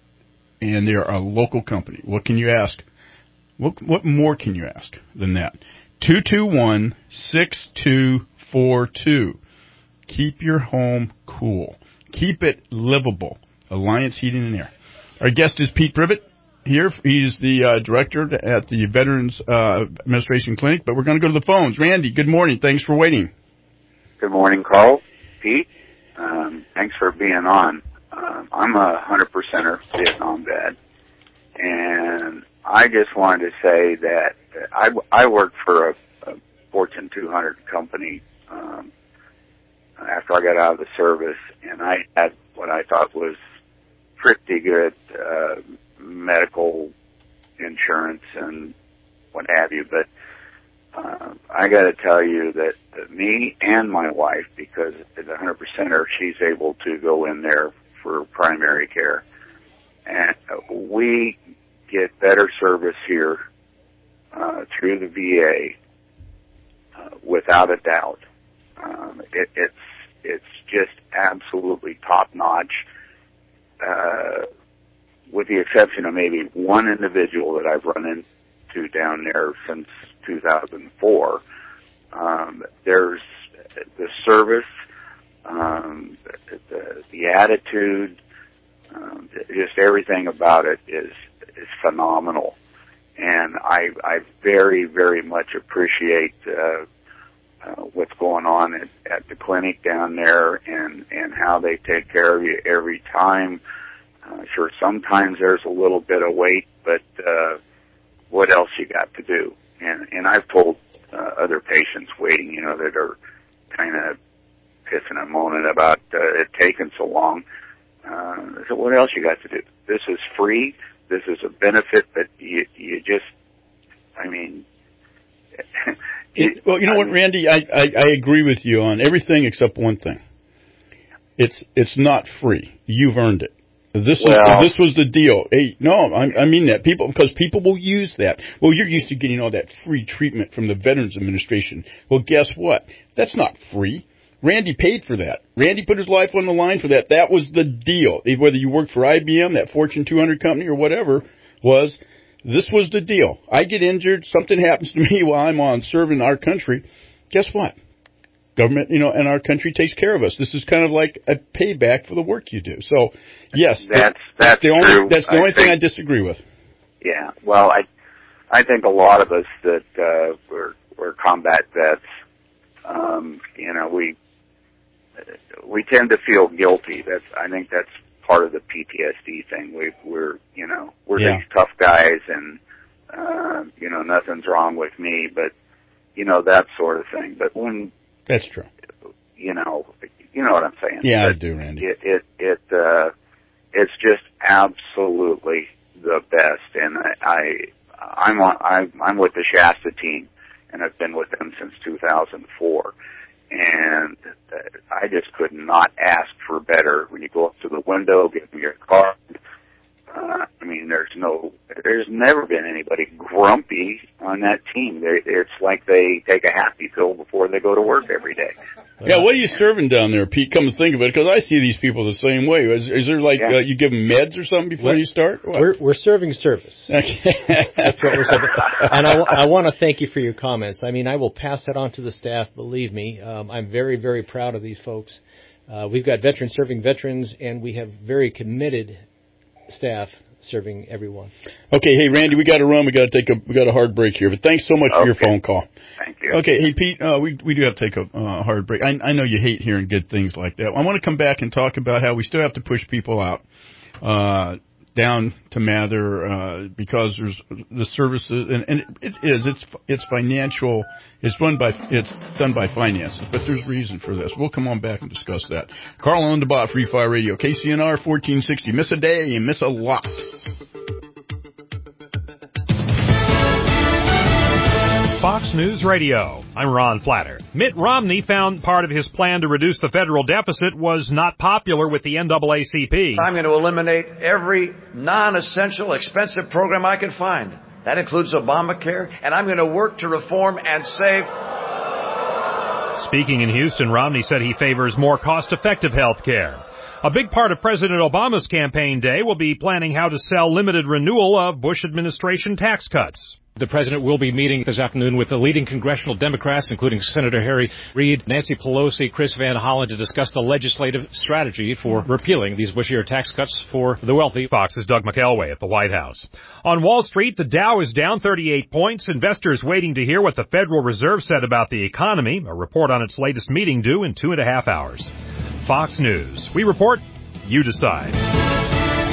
And they're a local company. What can you ask? What, what more can you ask than that? two two one, six two four two. Keep your home cool. Keep it livable. Alliance Heating and Air. Our guest is Pete Privet here. He's the uh, director at the Veterans uh, Administration Clinic, but we're going to go to the phones. Randy, good morning. Thanks for waiting. Good morning, Carl. Pete, um, thanks for being on. Um, I'm a one hundred percenter Vietnam vet, and I just wanted to say that I, I worked for a, a Fortune two hundred company um, after I got out of the service, and I had what I thought was pretty good uh, medical insurance and what have you. But uh, I got to tell you that uh, me and my wife, because as a one hundred percenter, she's able to go in there for primary care, and uh, we get better service here uh, through the V A uh, without a doubt. Um, it, it's it's just absolutely top notch, uh, with the exception of maybe one individual that I've run into down there since two thousand four. Um, there's the service, um, the, the attitude, um, just everything about it is is phenomenal, and I I very very much appreciate uh, uh, what's going on at, at the clinic down there, and and how they take care of you every time. Uh, sure, sometimes there's a little bit of wait, but uh, what else you got to do? And and I've told uh, other patients waiting, you know, that are kind of pissing and moaning about uh, it taking so long. Uh, so what else you got to do? This is free. This is a benefit that you, you just, I mean. it, well, you know I what, mean, Randy, I, I, I agree with you on everything except one thing. It's it's not free. You've earned it. This well, was this was the deal. Hey, no, I, I mean that people because people will use that. Well, you're used to getting all that free treatment from the Veterans Administration. Well, guess what? That's not free. Randy paid for that. Randy put his life on the line for that. That was the deal. Whether you worked for I B M, that Fortune two hundred company, or whatever was, this was the deal. I get injured, something happens to me while I'm on serving our country. Guess what? Government, you know, and our country takes care of us. This is kind of like a payback for the work you do. So, yes, that's that, that's, that's the only true. that's the I only think, thing I disagree with. Yeah, well, I I think a lot of us that uh, we're we're combat vets, um, you know, we we tend to feel guilty. That's I think that's part of the P T S D thing. We we're you know we're Yeah. these tough guys, and uh, you know nothing's wrong with me, but you know that sort of thing. But when That's true. you know, you know what I'm saying. Yeah, but I do, Randy. It, it, it, uh, it's just absolutely the best. And I, I I'm on, I'm, I'm with the Shasta team, and I've been with them since two thousand four. And uh, I just could not ask for better. When you go up to the window, give them your card. Uh, I mean, there's no, there's never been anybody grumpy on that team. They, it's like they take a happy pill before they go to work every day. Yeah, what are you serving down there, Pete? Come to think of it, because I see these people the same way. Is, is there like Yeah. uh, you give them meds or something before What? you start? What? We're we're serving service. Okay. That's what we're serving. And I, I want to thank you for your comments. I mean, I will pass that on to the staff. Believe me, um, I'm very very proud of these folks. Uh, we've got veterans serving veterans, and we have very committed staff serving everyone. Okay, hey Randy, we got to run. We got to take a we got a hard break here. But thanks so much for your Okay. phone call. Thank you. Okay, hey Pete, uh, we we do have to take a uh, hard break. I, I know you hate hearing good things like that. I want to come back and talk about how we still have to push people out uh, down to Mather uh, because there's the services, and, and it is it's it's financial. It's run by it's done by finances, but there's reason for this. We'll come on back and discuss that. Carl on the Bot, Free Fire Radio, K C N R fourteen sixty. Miss a day, you miss a lot. Fox News Radio. I'm Ron Flatter. Mitt Romney found part of his plan to reduce the federal deficit was not popular with the N double A C P. I'm going to eliminate every non-essential, expensive program I can find. That includes Obamacare, and I'm going to work to reform and save. Speaking in Houston, Romney said he favors more cost-effective health care. A big part of President Obama's campaign day will be planning how to sell limited renewal of Bush administration tax cuts. The president will be meeting this afternoon with the leading congressional Democrats, including Senator Harry Reid, Nancy Pelosi, Chris Van Hollen, to discuss the legislative strategy for repealing these Bush-era tax cuts for the wealthy. Fox's Doug McElway at the White House. On Wall Street, the Dow is down thirty-eight points. Investors waiting to hear what the Federal Reserve said about the economy. A report on its latest meeting due in two and a half hours. Fox News. We report, you decide.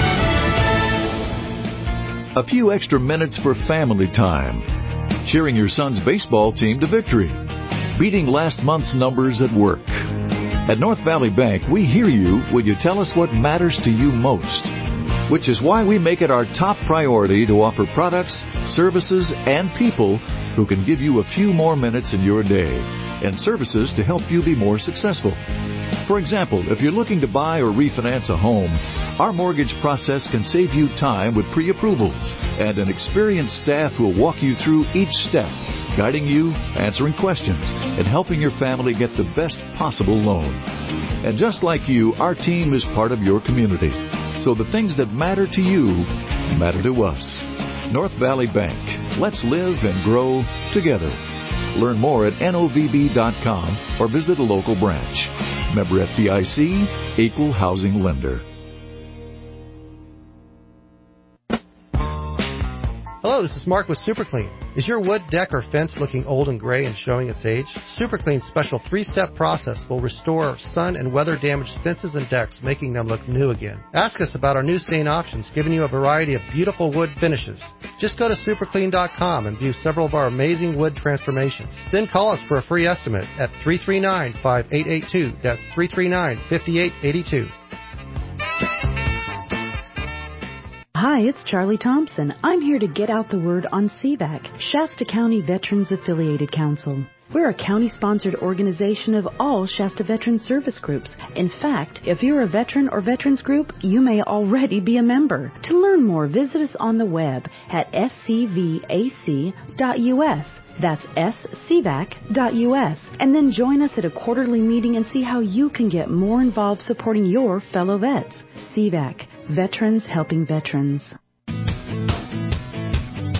A few extra minutes for family time. Cheering your son's baseball team to victory. Beating last month's numbers at work. At North Valley Bank, we hear you when you tell us what matters to you most. Which is why we make it our top priority to offer products, services, and people who can give you a few more minutes in your day. And services to help you be more successful. For example, if you're looking to buy or refinance a home, our mortgage process can save you time with pre-approvals and an experienced staff who will walk you through each step, guiding you, answering questions, and helping your family get the best possible loan. And just like you, our team is part of your community. So the things that matter to you matter to us. North Valley Bank. Let's live and grow together. Learn more at N O V B dot com or visit a local branch. Member F D I C, Equal Housing Lender. Hello, this is Mark with SuperClean. Is your wood, deck, or fence looking old and gray and showing its age? SuperClean's special three-step process will restore sun and weather-damaged fences and decks, making them look new again. Ask us about our new stain options, giving you a variety of beautiful wood finishes. Just go to super clean dot com and view several of our amazing wood transformations. Then call us for a free estimate at three three nine, five eight eight two. That's three three nine, five eight eight two. Hi, it's Charlie Thompson. I'm here to get out the word on C V A C, Shasta County Veterans Affiliated Council. We're a county-sponsored organization of all Shasta Veteran Service Groups. In fact, if you're a veteran or veterans group, you may already be a member. To learn more, visit us on the web at s c v a c dot u s. That's s c v a c dot u s. And then join us at a quarterly meeting and see how you can get more involved supporting your fellow vets. C V A C, Veterans Helping Veterans.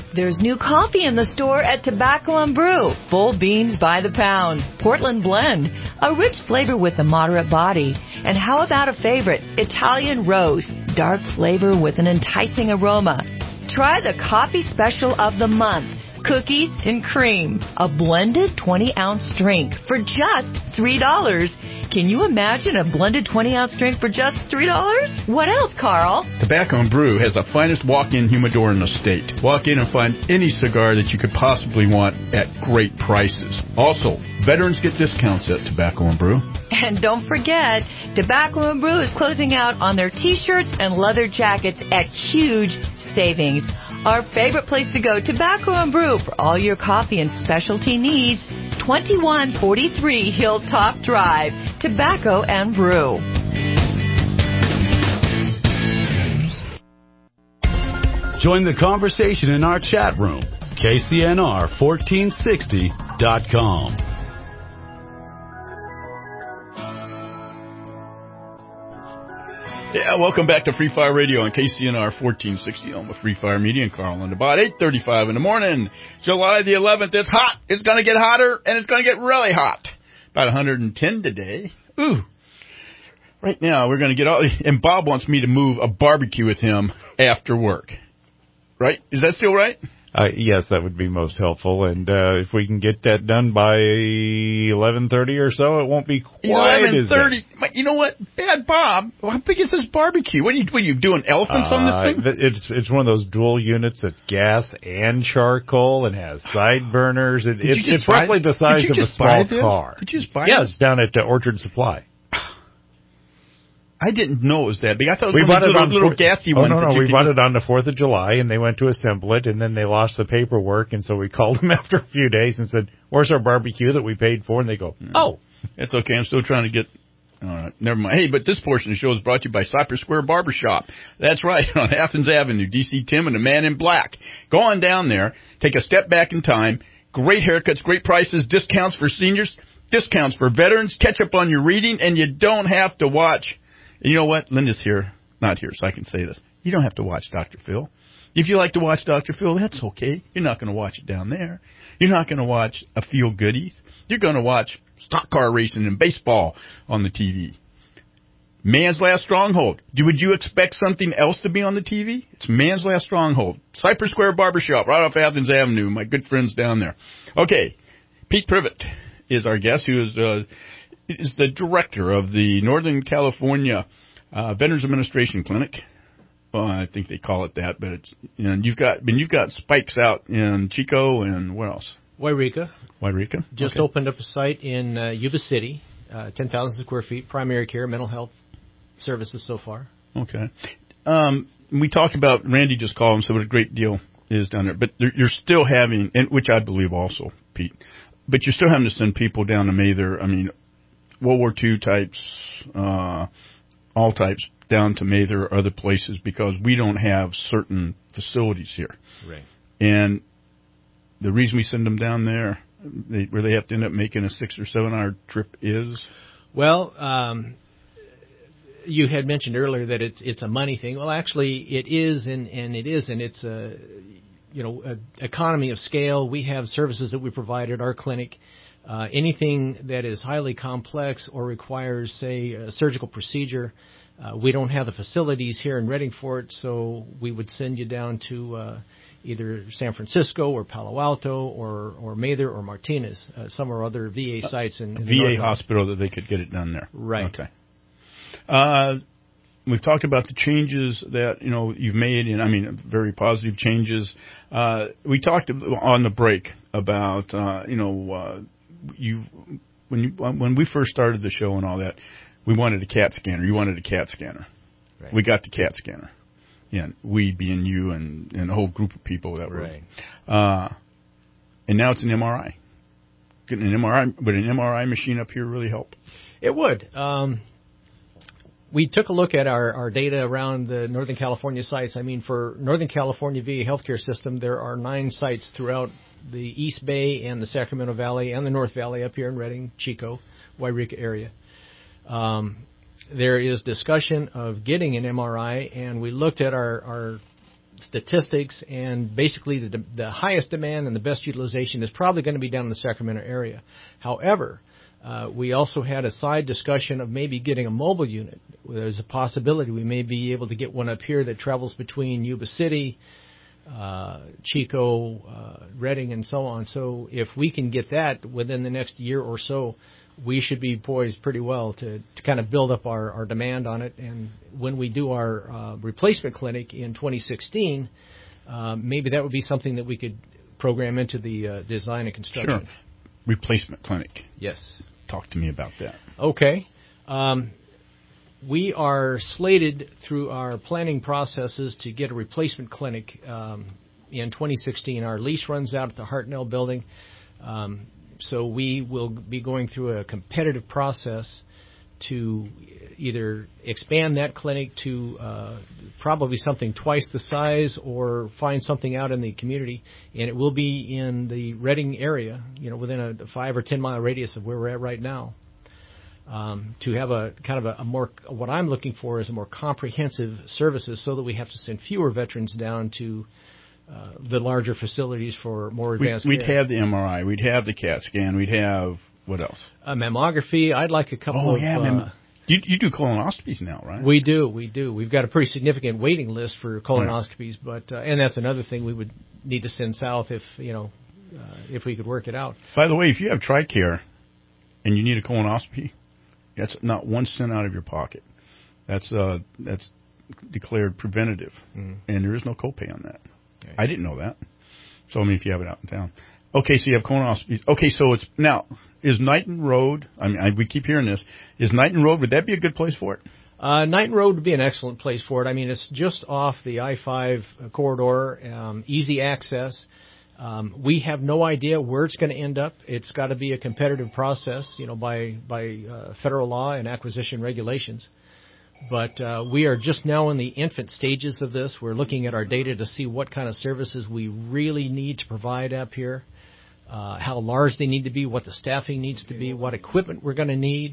There's new coffee in the store at Tobacco and Brew. Full beans by the pound. Portland Blend. A rich flavor with a moderate body. And how about a favorite? Italian Rose. Dark flavor with an enticing aroma. Try the coffee special of the month. Cookies and cream. A blended twenty-ounce drink for just three dollars. Can you imagine a blended twenty-ounce drink for just three dollars? What else, Carl? Tobacco and Brew has the finest walk-in humidor in the state. Walk in and find any cigar that you could possibly want at great prices. Also, veterans get discounts at Tobacco and Brew. And don't forget, Tobacco and Brew is closing out on their T-shirts and leather jackets at huge savings. Our favorite place to go, Tobacco and Brew, for all your coffee and specialty needs. twenty-one forty-three Hilltop Drive, Tobacco and Brew. Join the conversation in our chat room, K C N R fourteen sixty dot com. Yeah, welcome back to Free Fire Radio on K C N R fourteen sixty, home of Free Fire Media and Carl. And about eight thirty-five in the morning, July the eleventh, it's hot. It's going to get hotter, and it's going to get really hot. About one hundred ten today. Ooh. Right now, we're going to get all... And Bob wants me to move a barbecue with him after work. Right? Is that still right? Uh, yes, that would be most helpful. And uh, if we can get that done by eleven thirty or so, it won't be quite eleven thirty. as... You know what? Bad Bob. How big is this barbecue? What are you, what are you doing, elephants uh, on this thing? It's it's one of those dual units of gas and charcoal and has side burners. It, it, it's buy, roughly the size of a small car. Did you just buy yeah, this? It's down at uh, Orchard Supply. I didn't know it was that big. I thought it was we one of those little, little gassy oh, ones. Oh, no, no. We just... bought it on the fourth of July, and they went to assemble it, and then they lost the paperwork, and so we called them after a few days and said, where's our barbecue that we paid for? And they go, oh. It's okay. I'm still trying to get... All right, never mind. Hey, but this portion of the show is brought to you by Cypress Square Barbershop. That's right, on Athens Avenue, D C Tim and the Man in Black. Go on down there, take a step back in time. Great haircuts, great prices, discounts for seniors, discounts for veterans, catch up on your reading, and you don't have to watch... You know what? Linda's here, not here, so I can say this. You don't have to watch Doctor Phil. If you like to watch Doctor Phil, that's okay. You're not going to watch it down there. You're not going to watch a Feel Goodies. You're going to watch stock car racing and baseball on the T V. Man's Last Stronghold. Would you expect something else to be on the T V? It's Man's Last Stronghold. Cypress Square Barbershop, right off Athens Avenue. My good friends down there. Okay, Pete Privet is our guest, who is... Uh, is the director of the Northern California uh, Veterans Administration Clinic. Well, I think they call it that, but it's, you know, you've got, I mean, you've got spikes out in Chico and where else? Wairika. Wairika. Just okay. opened up a site in uh, Yuba City, uh, ten thousand square feet, primary care, mental health services so far. Okay. Um, we talked about, Randy just called him, so what a great deal is down there. But you're still having, and which I believe also, Pete, but you're still having to send people down to Mather, I mean, World War Two types, uh, all types, down to Mather or other places because we don't have certain facilities here. Right. And the reason we send them down there, they, where they have to end up making a six or seven hour trip is? Well, um, you had mentioned earlier that it's it's a money thing. Well, actually, it is, and, and it isn't. It's a, you know, a economy of scale. We have services that we provide at our clinic. Uh, anything that is highly complex or requires, say, a surgical procedure, uh, we don't have the facilities here in Redding for it, so we would send you down to uh, either San Francisco or Palo Alto or, or Mather or Martinez, uh, some or other V A sites in, in V A the hospital that they could get it done there. Right. Okay. Uh, we've talked about the changes that, you know, you've made, and I mean, very positive changes. Uh, we talked on the break about, uh, you know, uh, you when you when we first started the show and all that, we wanted a CAT scanner. You wanted a CAT scanner. Right. We got the CAT scanner. Yeah, we being you and, and a whole group of people that were. Right. Uh, and now it's an M R I. Getting an M R I, would an M R I machine up here really help? It would. Um, we took a look at our, our data around the Northern California sites. I mean, for Northern California V A healthcare system, there are nine sites throughout the East Bay and the Sacramento Valley and the North Valley up here in Redding, Chico, Wairika area. Um, there is discussion of getting an M R I, and we looked at our, our statistics, and basically the, the highest demand and the best utilization is probably going to be down in the Sacramento area. However, uh, we also had a side discussion of maybe getting a mobile unit. There's a possibility we may be able to get one up here that travels between Yuba City, uh, Chico, uh, Redding, and so on. So if we can get that within the next year or so, we should be poised pretty well to, to kind of build up our, our demand on it. And when we do our uh, replacement clinic in twenty sixteen, uh, maybe that would be something that we could program into the uh, design and construction. Sure. Replacement clinic. Yes. Talk to me about that. Okay. Um, we are slated through our planning processes to get a replacement clinic um, in twenty sixteen. Our lease runs out at the Hartnell building. Um, So we will be going through a competitive process to either expand that clinic to uh, probably something twice the size or find something out in the community. And it will be in the Redding area, you know, within a five or ten mile radius of where we're at right now. Um, to have a kind of a, a more, what I'm looking for is a more comprehensive services so that we have to send fewer veterans down to Uh, the larger facilities for more advanced we'd, we'd care. have the M R I. We'd have the CAT scan. We'd have, what else? A mammography. I'd like a couple oh, of... yeah, uh, mem- you, you do colonoscopies now, right? We do, we do. We've got a pretty significant waiting list for colonoscopies, but uh, and that's another thing we would need to send south if, you know, uh, if we could work it out. By the way, if you have TRICARE and you need a colonoscopy, that's not one cent out of your pocket. That's uh, that's declared preventative, mm. and there is no copay on that. Okay. I didn't know that. So, I mean, if you have it out in town. Okay, so you have colonoscopies. Okay, so it's, now, is Knighton Road, I mean, I, we keep hearing this, is Knighton Road, would that be a good place for it? Uh, Knighton Road would be an excellent place for it. I mean, it's just off the I five corridor, um, easy access. Um, we have no idea where it's going to end up. It's got to be a competitive process, you know, by, by uh, federal law and acquisition regulations. But uh, we are just now in the infant stages of this. We're looking at our data to see what kind of services we really need to provide up here, uh, how large they need to be, what the staffing needs to be, what equipment we're going to need.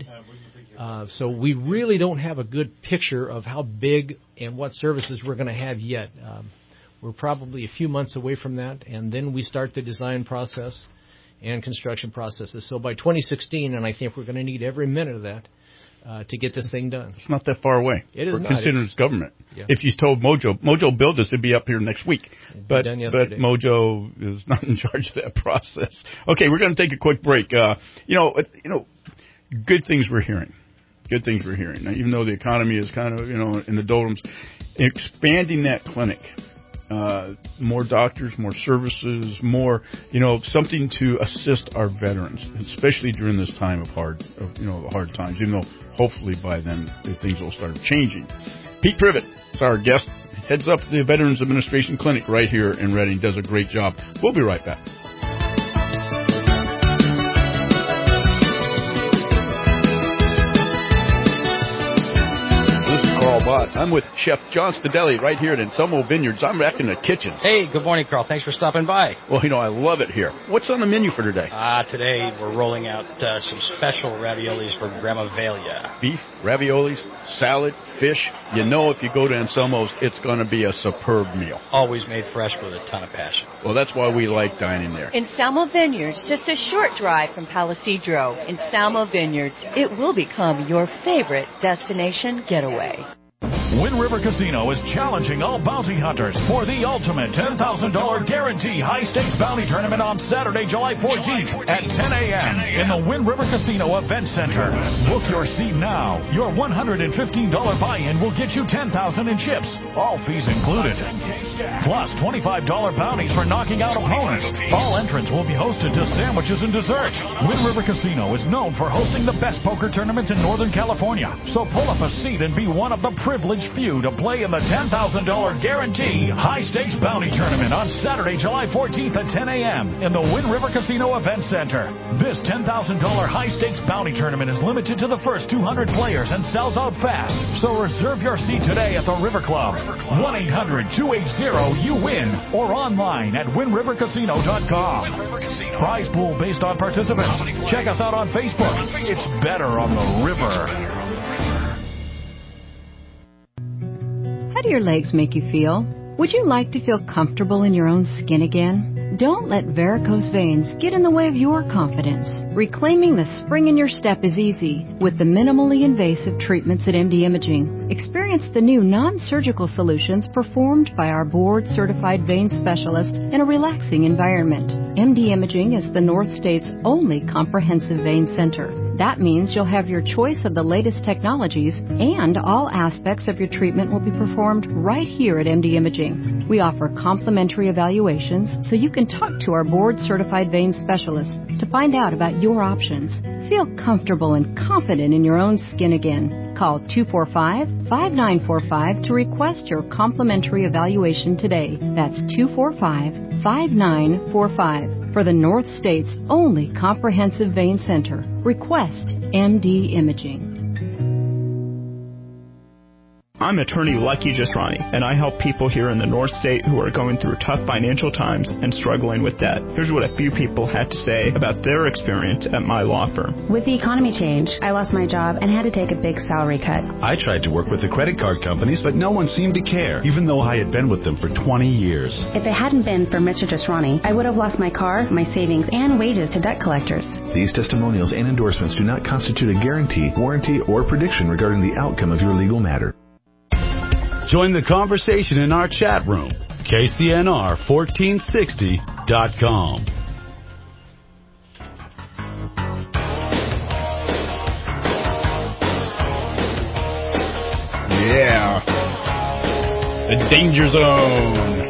Uh, so we really don't have a good picture of how big and what services we're going to have yet. Um, we're probably a few months away from that, and then we start the design process and construction processes. So by twenty sixteen, and I think we're going to need every minute of that, Uh, to get this thing done. It's not that far away. It is for not. Considering it's, it's government. Yeah. If you told Mojo, Mojo build this, it'd be up here next week. But but Mojo is not in charge of that process. Okay, we're going to take a quick break. Uh, you know, you know, good things we're hearing. Good things we're hearing. Now, even though the economy is kind of, you know, in the doldrums, expanding that clinic. Uh, more doctors, more services, more, you know, something to assist our veterans, especially during this time of hard, of, you know, hard times, even though hopefully by then things will start changing. Pete Privet is our guest, heads up the Veterans Administration Clinic right here in Redding, does a great job. We'll be right back. I'm with Chef John Stadelli right here at Anselmo Vineyards. I'm back in the kitchen. Hey, good morning, Carl. Thanks for stopping by. Well, you know, I love it here. What's on the menu for today? Ah, uh, today we're rolling out uh, some special raviolis for Grandma Velia. Beef, raviolis, salad, fish. You know, if you go to Anselmo's, it's going to be a superb meal. Always made fresh with a ton of passion. Well, that's why we like dining there. Anselmo Vineyards, just a short drive from Palisadro. Anselmo Vineyards, it will become your favorite destination getaway. Wind River Casino is challenging all bounty hunters for the ultimate ten thousand dollars guarantee high-stakes bounty tournament on Saturday, July fourteenth at ten a.m. in the Wind River Casino Event Center. Book your seat now. Your one hundred fifteen dollars buy-in will get you ten thousand dollars in chips, all fees included. Plus twenty-five dollars bounties for knocking out opponents. All entrants will be hosted to sandwiches and desserts. Wind River Casino is known for hosting the best poker tournaments in Northern California. So pull up a seat and be one of the privileged few to play in the ten thousand dollars guarantee high-stakes bounty tournament on Saturday, July fourteenth at ten a.m. in the Wind River Casino Event Center. This ten thousand dollars high-stakes bounty tournament is limited to the first two hundred players and sells out fast. So reserve your seat today at the River Club. one eight hundred two eight zero you win or online at wind river casino dot com. Prize pool based on participants. Check us out on Facebook. It's better on the river. How do your legs make you feel? Would you like to feel comfortable in your own skin again? Don't let varicose veins get in the way of your confidence. Reclaiming the spring in your step is easy with the minimally invasive treatments at M D Imaging. Experience the new non-surgical solutions performed by our board-certified vein specialist in a relaxing environment. M D Imaging is the North State's only comprehensive vein center. That means you'll have your choice of the latest technologies, and all aspects of your treatment will be performed right here at M D Imaging. We offer complimentary evaluations so you can talk to our board-certified vein specialist to find out about your options. Feel comfortable and confident in your own skin again. Call two four five, five nine four five to request your complimentary evaluation today. That's two four five, five nine four five. For the North State's only comprehensive vein center, request M D Imaging. I'm attorney Lucky Jasrani, and I help people here in the North State who are going through tough financial times and struggling with debt. Here's what a few people had to say about their experience at my law firm. With the economy change, I lost my job and had to take a big salary cut. I tried to work with the credit card companies, but no one seemed to care, even though I had been with them for twenty years. If it hadn't been for Mister Jasrani, I would have lost my car, my savings, and wages to debt collectors. These testimonials and endorsements do not constitute a guarantee, warranty, or prediction regarding the outcome of your legal matter. Join the conversation in our chat room, K C N R fourteen sixty dot com. Yeah. The Danger Zone.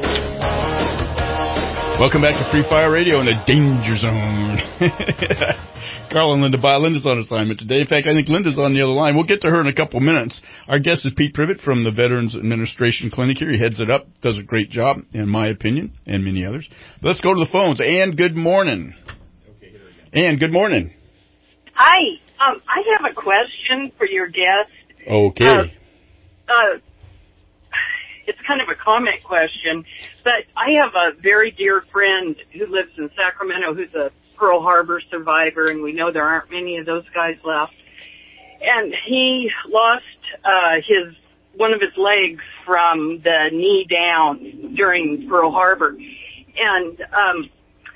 Welcome back to Free Fire Radio in the Danger Zone. Carl and Linda Bott. Linda's on assignment today. In fact, I think Linda's on the other line. We'll get to her in a couple of minutes. Our guest is Pete Privet from the Veterans Administration Clinic here. He heads it up, does a great job, in my opinion, and many others. But let's go to the phones. Ann, good morning. Okay, here we go. Ann, good morning. Hi. Um, I have a question for your guest. Okay. Uh, uh, it's kind of a comment question, but I have a very dear friend who lives in Sacramento who's a Pearl Harbor survivor, and we know there aren't many of those guys left. And he lost uh, his one of his legs from the knee down during Pearl Harbor. And um,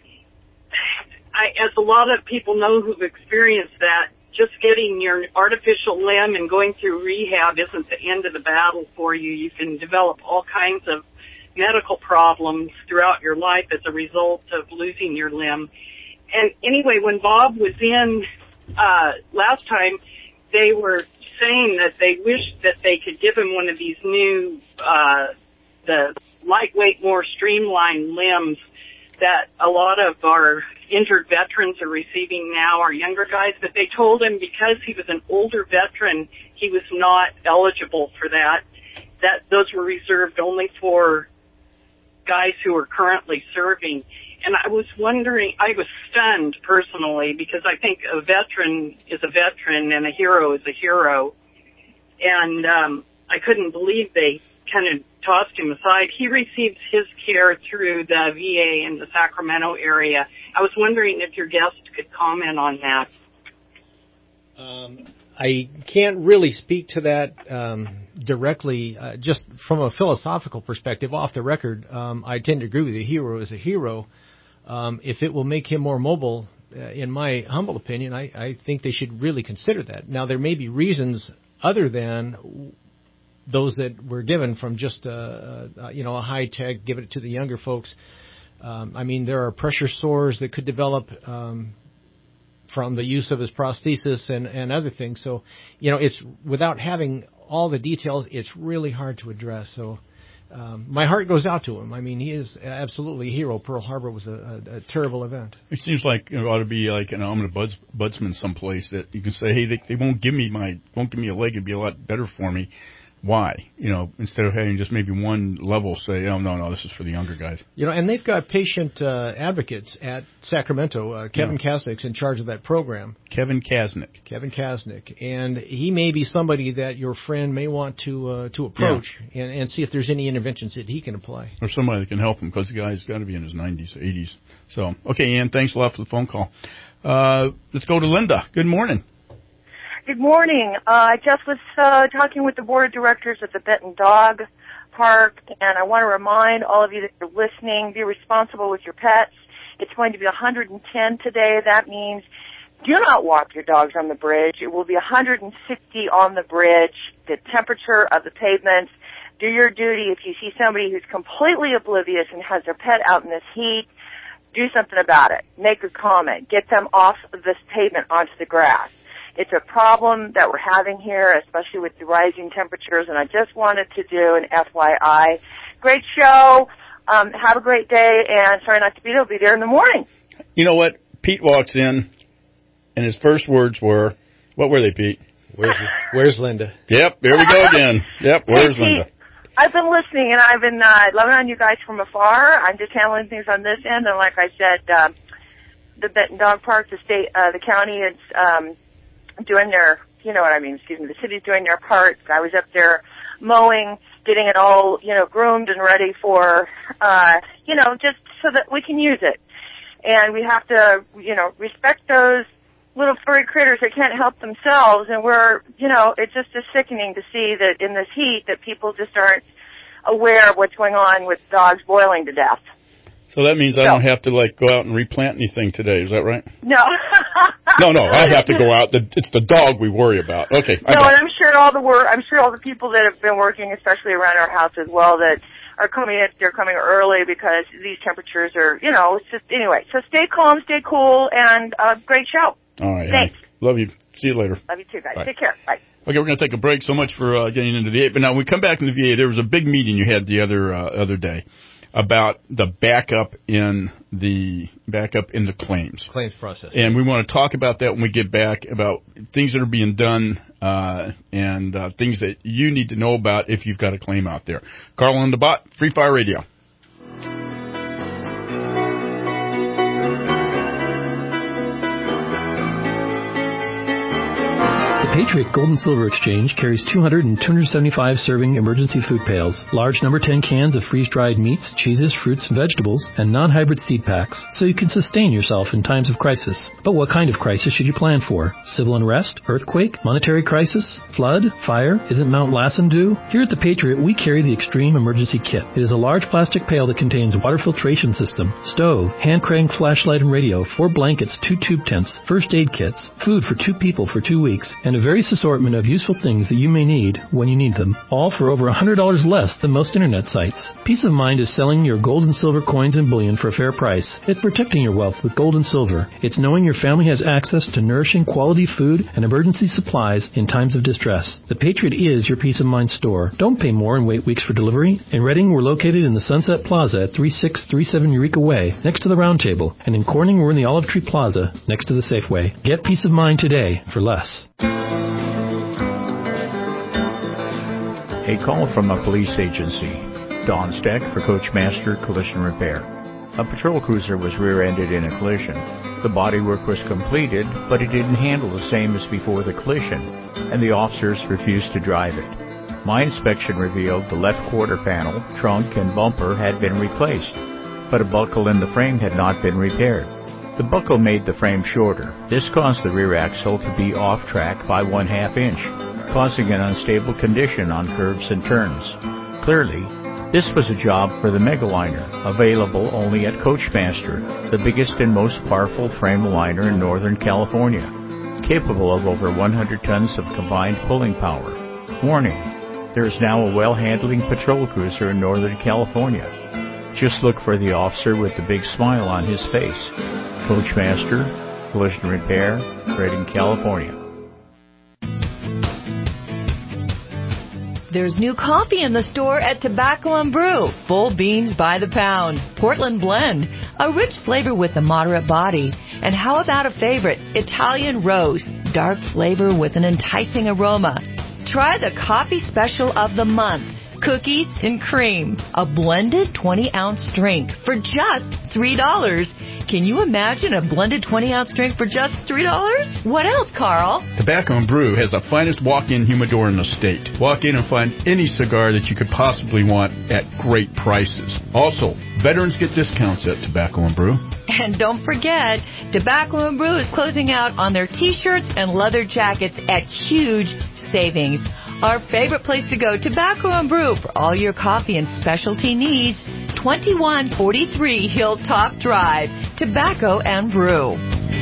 I, as a lot of people know who've experienced that, just getting your artificial limb and going through rehab isn't the end of the battle for you. You can develop all kinds of medical problems throughout your life as a result of losing your limb. And anyway, when Bob was in uh last time, they were saying that they wished that they could give him one of these new, uh the lightweight, more streamlined limbs that a lot of our injured veterans are receiving now, our younger guys. But they told him because he was an older veteran, he was not eligible for that, that those were reserved only for guys who are currently serving. And I was wondering, I was stunned personally, because I think a veteran is a veteran and a hero is a hero. And um, I couldn't believe they kind of tossed him aside. He receives his care through the V A in the Sacramento area. I was wondering if your guest could comment on that. Um, I can't really speak to that um, directly. Uh, just from a philosophical perspective, off the record, um, I tend to agree with you. A hero is a hero. Um, if it will make him more mobile, uh, in my humble opinion, I, I think they should really consider that. Now, there may be reasons other than those that were given from just, uh, uh, you know, a high-tech, give it to the younger folks. Um, I mean, there are pressure sores that could develop um, from the use of his prosthesis and, and other things. So, you know, it's without having all the details, it's really hard to address. So um, my heart goes out to him. I mean, he is absolutely a hero. Pearl Harbor was a, a, a terrible event. It seems like it ought to be like an omnibus buds, budsman someplace that you can say, hey, they, they won't give me my won't give me a leg. It'd be a lot better for me. Why? You know, instead of having just maybe one level say, oh, no, no, this is for the younger guys. You know, and they've got patient uh, advocates at Sacramento. Uh, Kevin yeah. Kasnick's in charge of that program. Kevin Kasnick. Kevin Kasnick. And he may be somebody that your friend may want to uh, to approach yeah. and, and see if there's any interventions that he can apply. Or somebody that can help him, because the guy's got to be in his nineties, eighties. So, okay, Ann, thanks a lot for the phone call. Uh, let's go to Linda. Good morning. Good morning. Uh, I just was uh, talking with the board of directors at the Benton Dog Park, and I want to remind all of you that are listening, be responsible with your pets. It's going to be one hundred ten today. That means do not walk your dogs on the bridge. It will be one hundred sixty on the bridge, the temperature of the pavements. Do your duty. If you see somebody who's completely oblivious and has their pet out in this heat, do something about it. Make a comment. Get them off of this pavement onto the grass. It's a problem that we're having here, especially with the rising temperatures, and I just wanted to do an F Y I. Great show. Um, have a great day, and sorry not to be there. I'll be there in the morning. You know what? Pete walks in, and his first words were, what were they, Pete? Where's Where's Linda? Yep, there we go again. Yep, where's hey, Linda? Pete, I've been listening, and I've been uh, loving on you guys from afar. I'm just handling things on this end, and like I said, uh, the Benton Dog Park, the state, uh, the county is um, doing their, you know what I mean, excuse me, the city's doing their part. I was up there mowing, getting it all, you know, groomed and ready for, uh, you know, just so that we can use it. And we have to, you know, respect those little furry critters that can't help themselves, and we're, you know, it just is sickening to see that in this heat that people just aren't aware of what's going on with dogs boiling to death. So that means I So- don't have to, like, go out and replant anything today. Is that right? No. No, no, I have to go out. The, it's the dog we worry about. Okay. I No, got and it. I'm sure all the work, I'm sure all the people that have been working, especially around our house as well, that are coming in, they're coming early because these temperatures are, you know, it's just, anyway. So stay calm, stay cool, and uh, great show. All right. Thanks. honey. Love you. See you later. Love you too, guys. Bye. Take care. Bye. Okay, we're going to take a break. So much for uh, getting into the V A. But now, when we come back in the V A, there was a big meeting you had the other uh, other day about the backup in the backup in the claims claims process. And we want to talk about that when we get back, about things that are being done uh, and uh, things that you need to know about if you've got a claim out there. Carl on the Bot, Free Fire Radio. Patriot Gold and Silver Exchange carries two hundred and two hundred seventy-five serving emergency food pails, large number ten cans of freeze-dried meats, cheeses, fruits, and vegetables, and non-hybrid seed packs, so you can sustain yourself in times of crisis. But what kind of crisis should you plan for? Civil unrest? Earthquake? Monetary crisis? Flood? Fire? Isn't Mount Lassen due? Here at the Patriot, we carry the Extreme Emergency Kit. It is a large plastic pail that contains water filtration system, stove, hand crank flashlight and radio, four blankets, two tube tents, first aid kits, food for two people for two weeks, and a various assortment of useful things that you may need when you need them, all for over one hundred dollars less than most internet sites. Peace of mind is selling your gold and silver coins and bullion for a fair price. It's protecting your wealth with gold and silver. It's knowing your family has access to nourishing quality food and emergency supplies in times of distress. The Patriot is your peace of mind store. Don't pay more and wait weeks for delivery. In Reading, we're located in the Sunset Plaza at thirty-six thirty-seven Eureka Way, next to the Round Table. And in Corning, we're in the Olive Tree Plaza, next to the Safeway. Get peace of mind today for less. A call from a police agency. Don Steck for Coachmaster Collision Repair. A patrol cruiser was rear-ended in a collision. The bodywork was completed, but it didn't handle the same as before the collision, and the officers refused to drive it. My inspection revealed the left quarter panel, trunk, and bumper had been replaced, but a buckle in the frame had not been repaired. The buckle made the frame shorter. This caused the rear axle to be off track by one half inch, causing an unstable condition on curves and turns. Clearly, this was a job for the Megaliner, available only at Coachmaster, the biggest and most powerful frame aligner in Northern California, capable of over one hundred tons of combined pulling power. Warning, there is now a well-handling patrol cruiser in Northern California. Just look for the officer with the big smile on his face. Coachmaster, Collision Repair, Redding, California. There's new coffee in the store at Tobacco and Brew. Full beans by the pound. Portland Blend. A rich flavor with a moderate body. And how about a favorite? Italian Rose. Dark flavor with an enticing aroma. Try the coffee special of the month. cookies, and cream. A blended twenty-ounce drink for just three dollars. Can you imagine a blended twenty-ounce drink for just three dollars? What else, Carl? Tobacco and Brew has the finest walk-in humidor in the state. Walk in and find any cigar that you could possibly want at great prices. Also, veterans get discounts at Tobacco and Brew. And don't forget, Tobacco and Brew is closing out on their T-shirts and leather jackets at huge savings. Our favorite place to go, Tobacco and Brew, for all your coffee and specialty needs. twenty-one forty-three Hilltop Drive, Tobacco and Brew.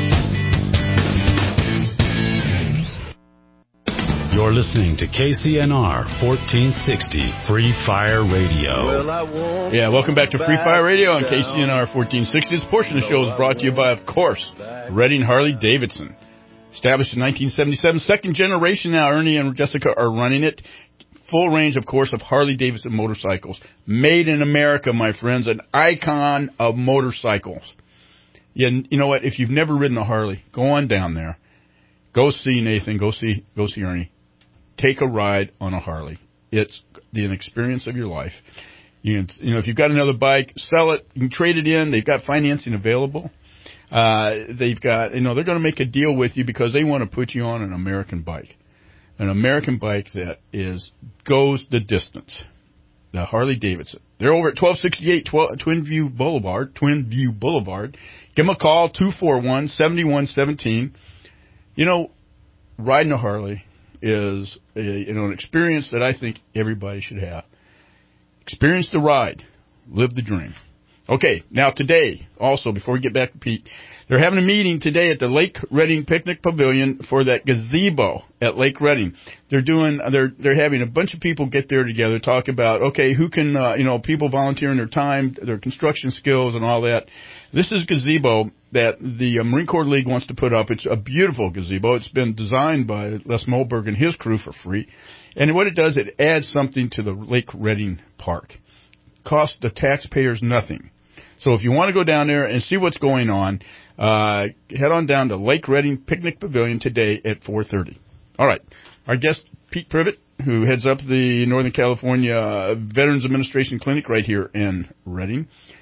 You're listening to K C N R fourteen sixty Free Fire Radio. Yeah, welcome back to Free Fire Radio on K C N R fourteen sixty. This portion of the show is brought to you by, of course, Redding Harley-Davidson. Established in nineteen seventy-seven, second generation now. Ernie and Jessica are running it. Full range, of course, of Harley-Davidson motorcycles. Made in America, my friends. An icon of motorcycles. Yeah, you know what? If you've never ridden a Harley, go on down there. Go see Nathan. Go see, go see Ernie. Take a ride on a Harley. It's the an experience of your life. You, can, you know, if you've got another bike, sell it. You can trade it in. They've got financing available. Uh, they've got, you know, they're going to make a deal with you because they want to put you on an American bike. An American bike that is, goes the distance. The Harley Davidson. They're over at twelve sixty-eight Twin View Boulevard, Twin View Boulevard. Give them a call, two four one, seven one one seven. You know, riding a Harley is a, you know, an experience that I think everybody should have. Experience the ride. Live the dream. Okay, now today, also, before we get back to Pete, they're having a meeting today at the Lake Redding Picnic Pavilion for that gazebo at Lake Redding. They're doing, they're, they're having a bunch of people get there together, talk about, okay, who can, uh, you know, people volunteering their time, their construction skills and all that. This is a gazebo that the uh, Marine Corps League wants to put up. It's a beautiful gazebo. It's been designed by Les Moberg and his crew for free. And what it does, it adds something to the Lake Redding Park. Costs the taxpayers nothing. So if you want to go down there and see what's going on, uh, head on down to Lake Redding Picnic Pavilion today at four thirty. All right. Our guest, Pete Privet, who heads up the Northern California Veterans Administration Clinic right here in Redding.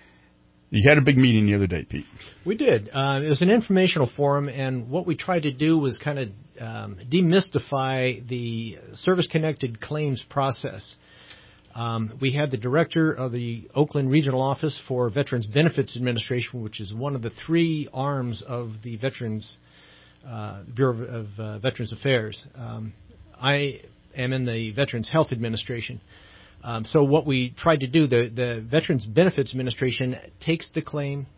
You had a big meeting the other day, Pete. We did. Uh, it was an informational forum, and what we tried to do was kind of um, demystify the service-connected claims process. Um, we had the director of the Oakland Regional Office for Veterans Benefits Administration, which is one of the three arms of the Veterans uh, Bureau of uh, Veterans Affairs. Um, I am in the Veterans Health Administration. Um, so what we tried to do, the, the Veterans Benefits Administration takes the claim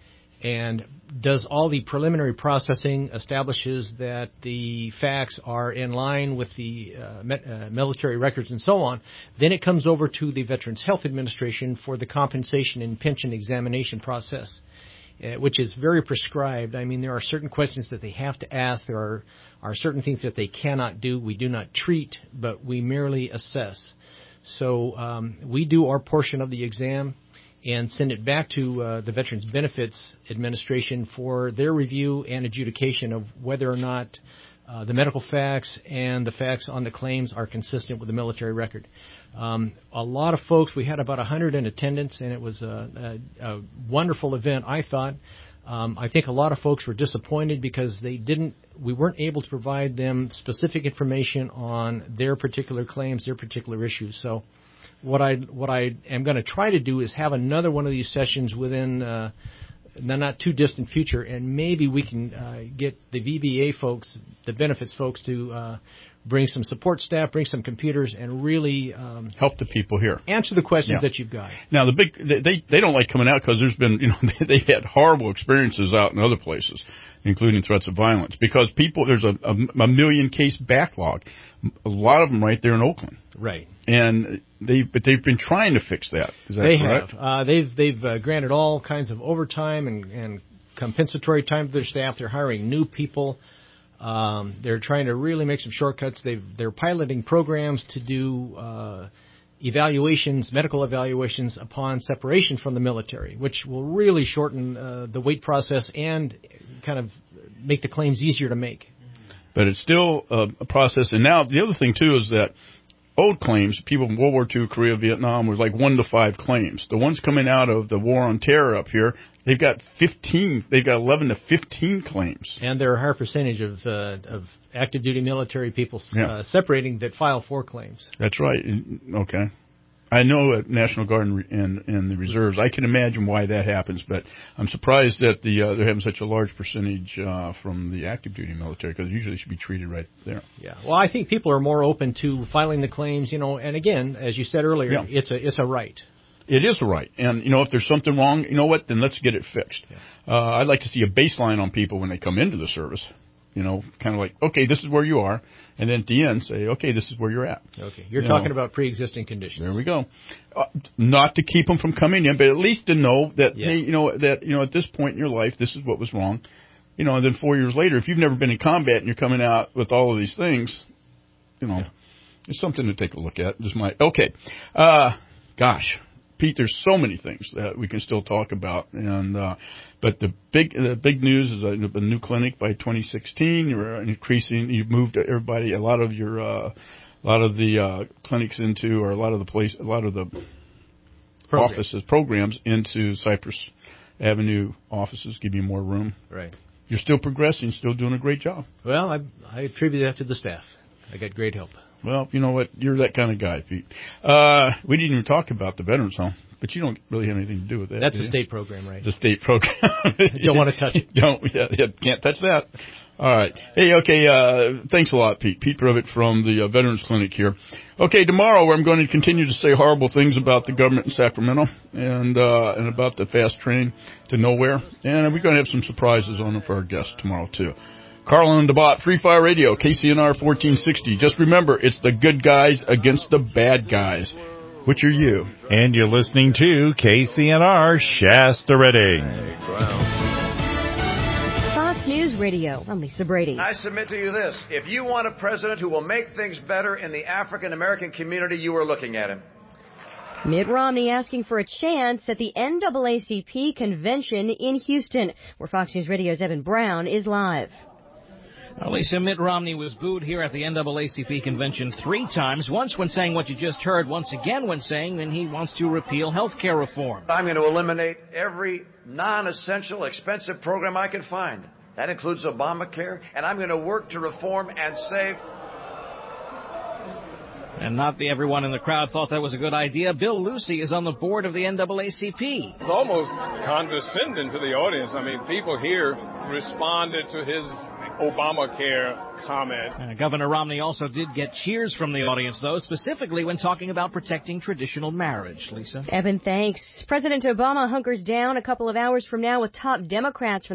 and does all the preliminary processing, establishes that the facts are in line with the uh, me- uh, military records and so on. Then it comes over to the Veterans Health Administration for the compensation and pension examination process, uh, which is very prescribed. I mean, there are certain questions that they have to ask. There are, are certain things that they cannot do. We do not treat, but we merely assess. So um, we do our portion of the exam and send it back to uh, the Veterans Benefits Administration for their review and adjudication of whether or not uh, the medical facts and the facts on the claims are consistent with the military record. Um, a lot of folks, we had about one hundred in attendance, and it was a, a, a wonderful event, I thought. Um, I think a lot of folks were disappointed because they didn't, we weren't able to provide them specific information on their particular claims, their particular issues. So what I what I am going to try to do is have another one of these sessions within uh, the not too distant future, and maybe we can uh, get the V B A folks, the benefits folks, to uh, bring some support staff, bring some computers, and really um, help the people here answer the questions yeah. that you've got. Now the big they they don't like coming out because there's been you know they've had horrible experiences out in other places, including threats of violence, because people there's a, a, a million case backlog, a lot of them right there in Oakland. Right. And they but they've been trying to fix that. Is that they correct? have. Uh, they've they've uh, granted all kinds of overtime and, and compensatory time to their staff. They're hiring new people. Um, they're trying to really make some shortcuts. They've, they're piloting programs to do uh, evaluations, medical evaluations upon separation from the military, which will really shorten uh, the wait process and kind of make the claims easier to make. But it's still a, a process. And now the other thing, too, is that old claims, people from World War Two, Korea, Vietnam, was like one to five claims. The ones coming out of the war on terror up here, they've got fifteen. They've got eleven to fifteen claims. And there are a higher percentage of uh, of active duty military people uh, Yeah. separating that file four claims. That's right. Okay. I know at National Guard and, and, and the reserves, I can imagine why that happens, but I'm surprised that the uh, they're having such a large percentage uh, from the active duty military, because usually it should be treated right there. Yeah. Well, I think people are more open to filing the claims, you know, and again, as you said earlier, Yeah. it's a it's a right. It is a right. And, you know, if there's something wrong, you know what, then let's get it fixed. Yeah. Uh, I'd like to see a baseline on people when they come into the service. You know, kind of like, okay, this is where you are. And then at the end, say, okay, this is where you're at. Okay. You're you talking know, about pre-existing conditions. There we go. Uh, not to keep them from coming in, but at least to know that, Yeah. hey, you know, that, you know, at this point in your life, this is what was wrong. You know, and then four years later, if you've never been in combat and you're coming out with all of these things, you know, yeah. it's something to take a look at. Just my, okay. Uh, gosh. Pete, there's so many things that we can still talk about, and uh, but the big the big news is a, a new clinic by twenty sixteen. You're increasing. You've moved everybody a lot of your uh, a lot of the uh, clinics into, or a lot of the place, a lot of the Program. offices programs into Cypress Avenue offices, give you more room. Right. You're still progressing, still doing a great job. Well, I I attribute that to the staff. I got great help. Well, you know what? You're that kind of guy, Pete. Uh, we didn't even talk about the Veterans Home, but you don't really have anything to do with that. That's do a you? state program, right? It's a state program. You don't want to touch it. don't, yeah, yeah, can't touch that. All right. Hey, okay, uh, thanks a lot, Pete. Pete Previtt from the uh, Veterans Clinic here. Okay, tomorrow I'm going to continue to say horrible things about the government in Sacramento and uh, and about the fast train to nowhere. And we're going to have some surprises on it for our guests tomorrow, too. Carlin and DeBott, Free Fire Radio, K C N R fourteen sixty. Just remember, it's the good guys against the bad guys. Which are you? And you're listening to K C N R Shasta Redding. Fox News Radio. I'm Lisa Brady. I submit to you this. If you want a president who will make things better in the African American community, you are looking at him. Mitt Romney asking for a chance at the N double A C P convention in Houston, where Fox News Radio's Evan Brown is live. Well, Lisa, Mitt Romney was booed here at the N double A C P convention three times, once when saying what you just heard, once again when saying that he wants to repeal health care reform. I'm going to eliminate every non-essential, expensive program I can find. That includes Obamacare, and I'm going to work to reform and save. And not the everyone in the crowd thought that was a good idea. Bill Lucy is on the board of the N double A C P. It's almost condescending to the audience. I mean, people here responded to his Obamacare comment. Uh, Governor Romney also did get cheers from the audience, though, specifically when talking about protecting traditional marriage. Lisa? Evan, thanks. President Obama hunkers down a couple of hours from now with top Democrats from